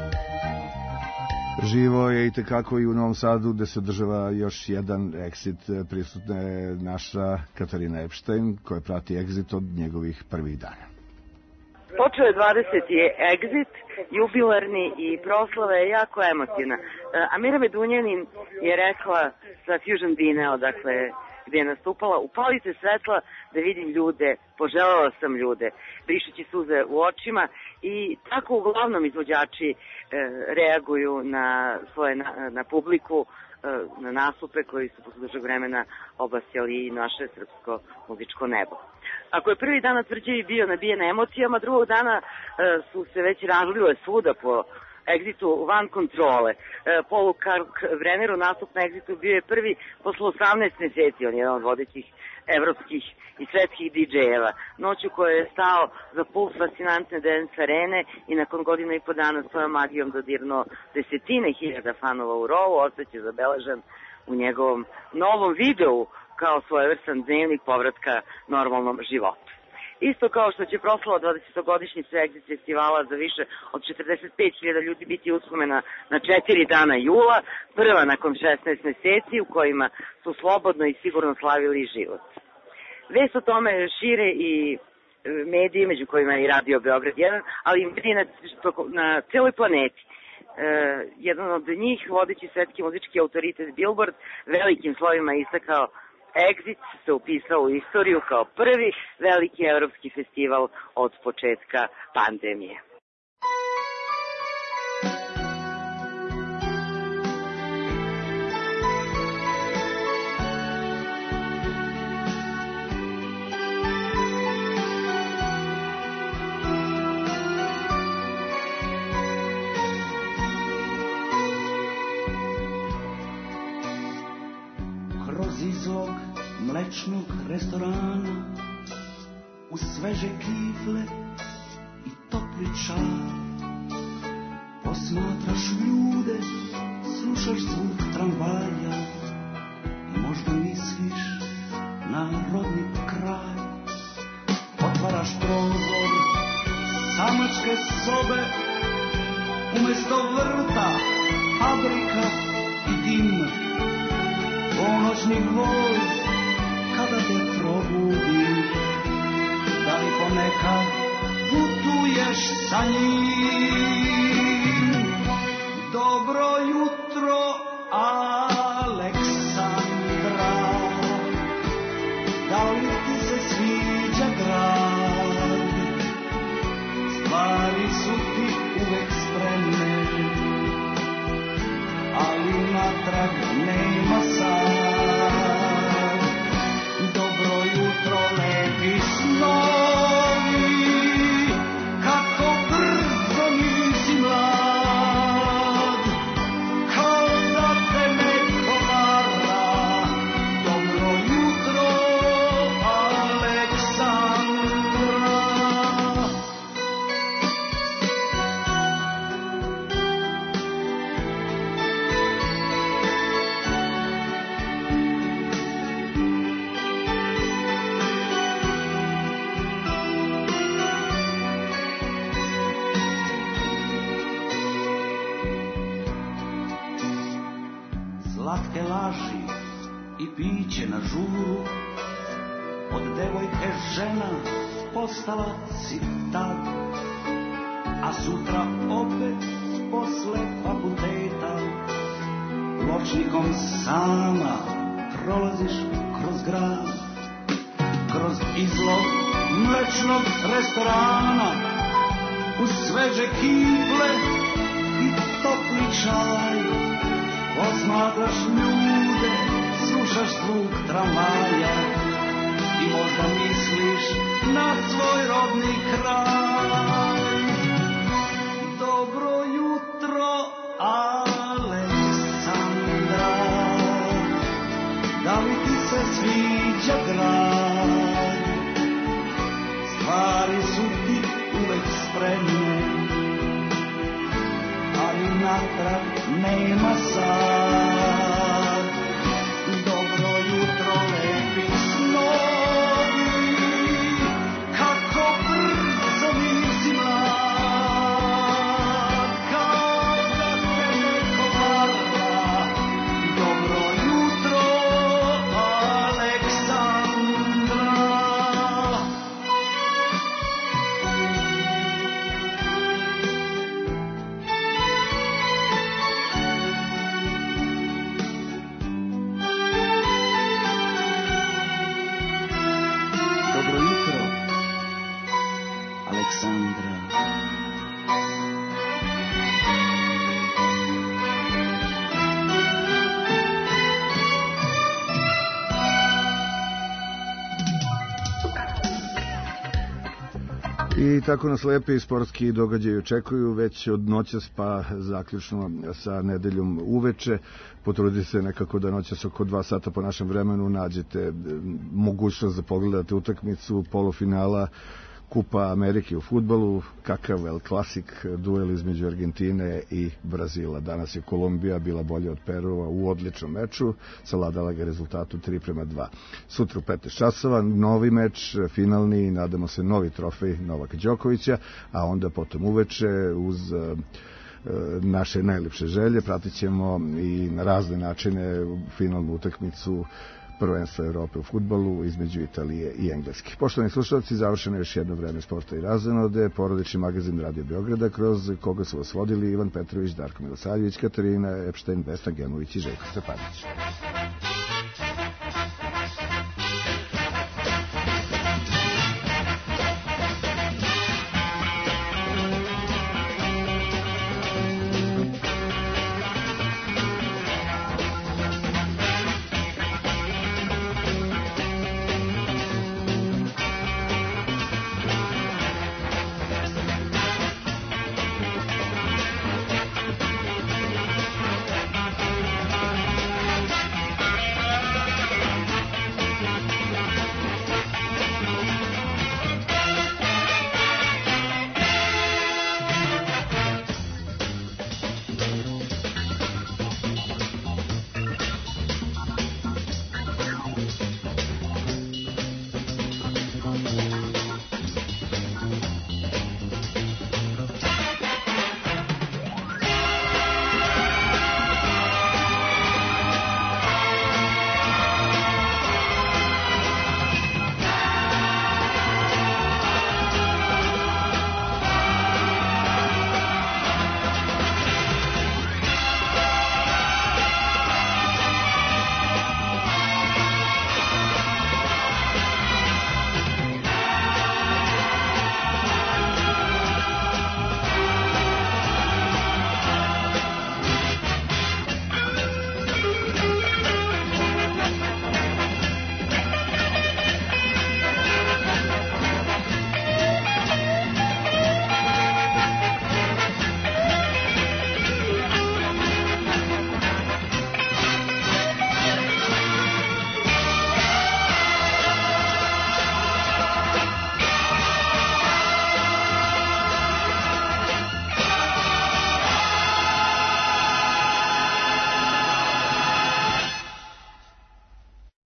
[SPEAKER 4] Živo je i tekako i u Novom Sadu, gde se održava još jedan Exit. Prisutna je naša Katarina Epstein, koja prati Exit od njegovih prvih dana.
[SPEAKER 10] Počeo je 20. Exit, jubilarni i proslava je jako emotivna. Amira Medunjanin je rekla sa Fusion Dineo, dakle, gde je nastupala, upalite svetla da vidim ljude, poželjela sam ljude, brišući suze u očima i tako uglavnom izvođači reaguju na svoje na publiku, na nastupe koji su posle dužeg vremena obasjali i naše srpsko muzičko nebo. Ako je prvi dan na Tvrđavi bio nabijen emocijama, drugog dana su se već razlile svuda po Exitu van kontrole. Paul Brenneru nastup na Exitu bio je prvi posle 18 meseci, on je jedan od vodećih evropskih i svetskih DJ-eva. Noću koja je stao za puls fascinantne dance arene i nakon godina i po dana svojom magijom dodirnuo desetine hiljada fanova u rovu, ostaće zabeležen u njegovom novom videu kao svojevrstan dnevnik povratka normalnom životu. Isto kao što će proslava 20-godišnjice Exit festivala za više od 45.000 ljudi biti uspomena na 4 dana jula, prva nakon 16 meseci u kojima su slobodno i sigurno slavili život. Vest o tome šire i mediji, među kojima je i Radio Beograd 1, ali i mediji na celoj planeti. Jedan od njih, vodeći svetski muzički autoritet Billboard, velikim slovima istakao: Exit se upisao u istoriju kao prvi veliki evropski festival od početka pandemije.
[SPEAKER 12] Kroz izlog mlečnog restorana, uz sveže kifle i topli čaj, posmatraš ljude, slušaš zvuk tramvaja i možda misliš na rodni kraj. Otvaraš prozor samačke sobe, umesto vrta fabrika i dim. Ponoćni voz kada te probudi, da li ponekad putuješ sa njim? Dobro jutro, Aleksandra, da li ti se sviđa grad? Stvari su ti uvek spremne, ali natrag nema sad. Dobro jutro, lepi snovi, kako brzo nisi mlad, kao da te neko vara. Dobro jutro, Aleksandra. Slatke laži i piće na žuru, od devojke žena postala si tad, a sutra opet posle fakulteta pločnikom sama prolaziš kroz grad, kroz izlog mlečnog restorana, uz sveže kifle i topli čaj. Posmatraš ljude, slušaš zvuk tramvaja i možda misliš na svoj rodni kraj. Dobro jutro, Aleksandra, da li ti se sviđa grad? Stvari su ti uvek spremne, ali natrag nema sad. Dobro jutro, lepi snovi, kako brzo nisi mlad, kao da
[SPEAKER 4] I tako nas lepi sportski događaji očekuju već od noćas pa zaključno sa nedeljom uveče. Potrudite se nekako da noćas oko 2 sata po našem vremenu nađete mogućnost da pogledate utakmicu polufinala Kupa Amerike u fudbalu, kakav El Klasik, duel između Argentine i Brazila. Danas je Kolumbija bila bolja od Perua u odličnom meču, savladala ga rezultatu 3:2. Sutra u 15 časova novi meč, finalni, nadamo se novi trofej Novaka Đokovića, a onda potom uveče uz naše najlepše želje pratit ćemo i na razne načine finalnu utakmicu prvenstva Evrope u fudbalu između Italije i Engleske. Poštovani slušalci, završeno je još jedno vreme sporta i razonode, porodični magazin Radio Beograda, kroz koga su vas vodili Ivan Petrović, Darko Milosavljević, Katarina Epštajn, Vesna Gemović i Željko Stepanović.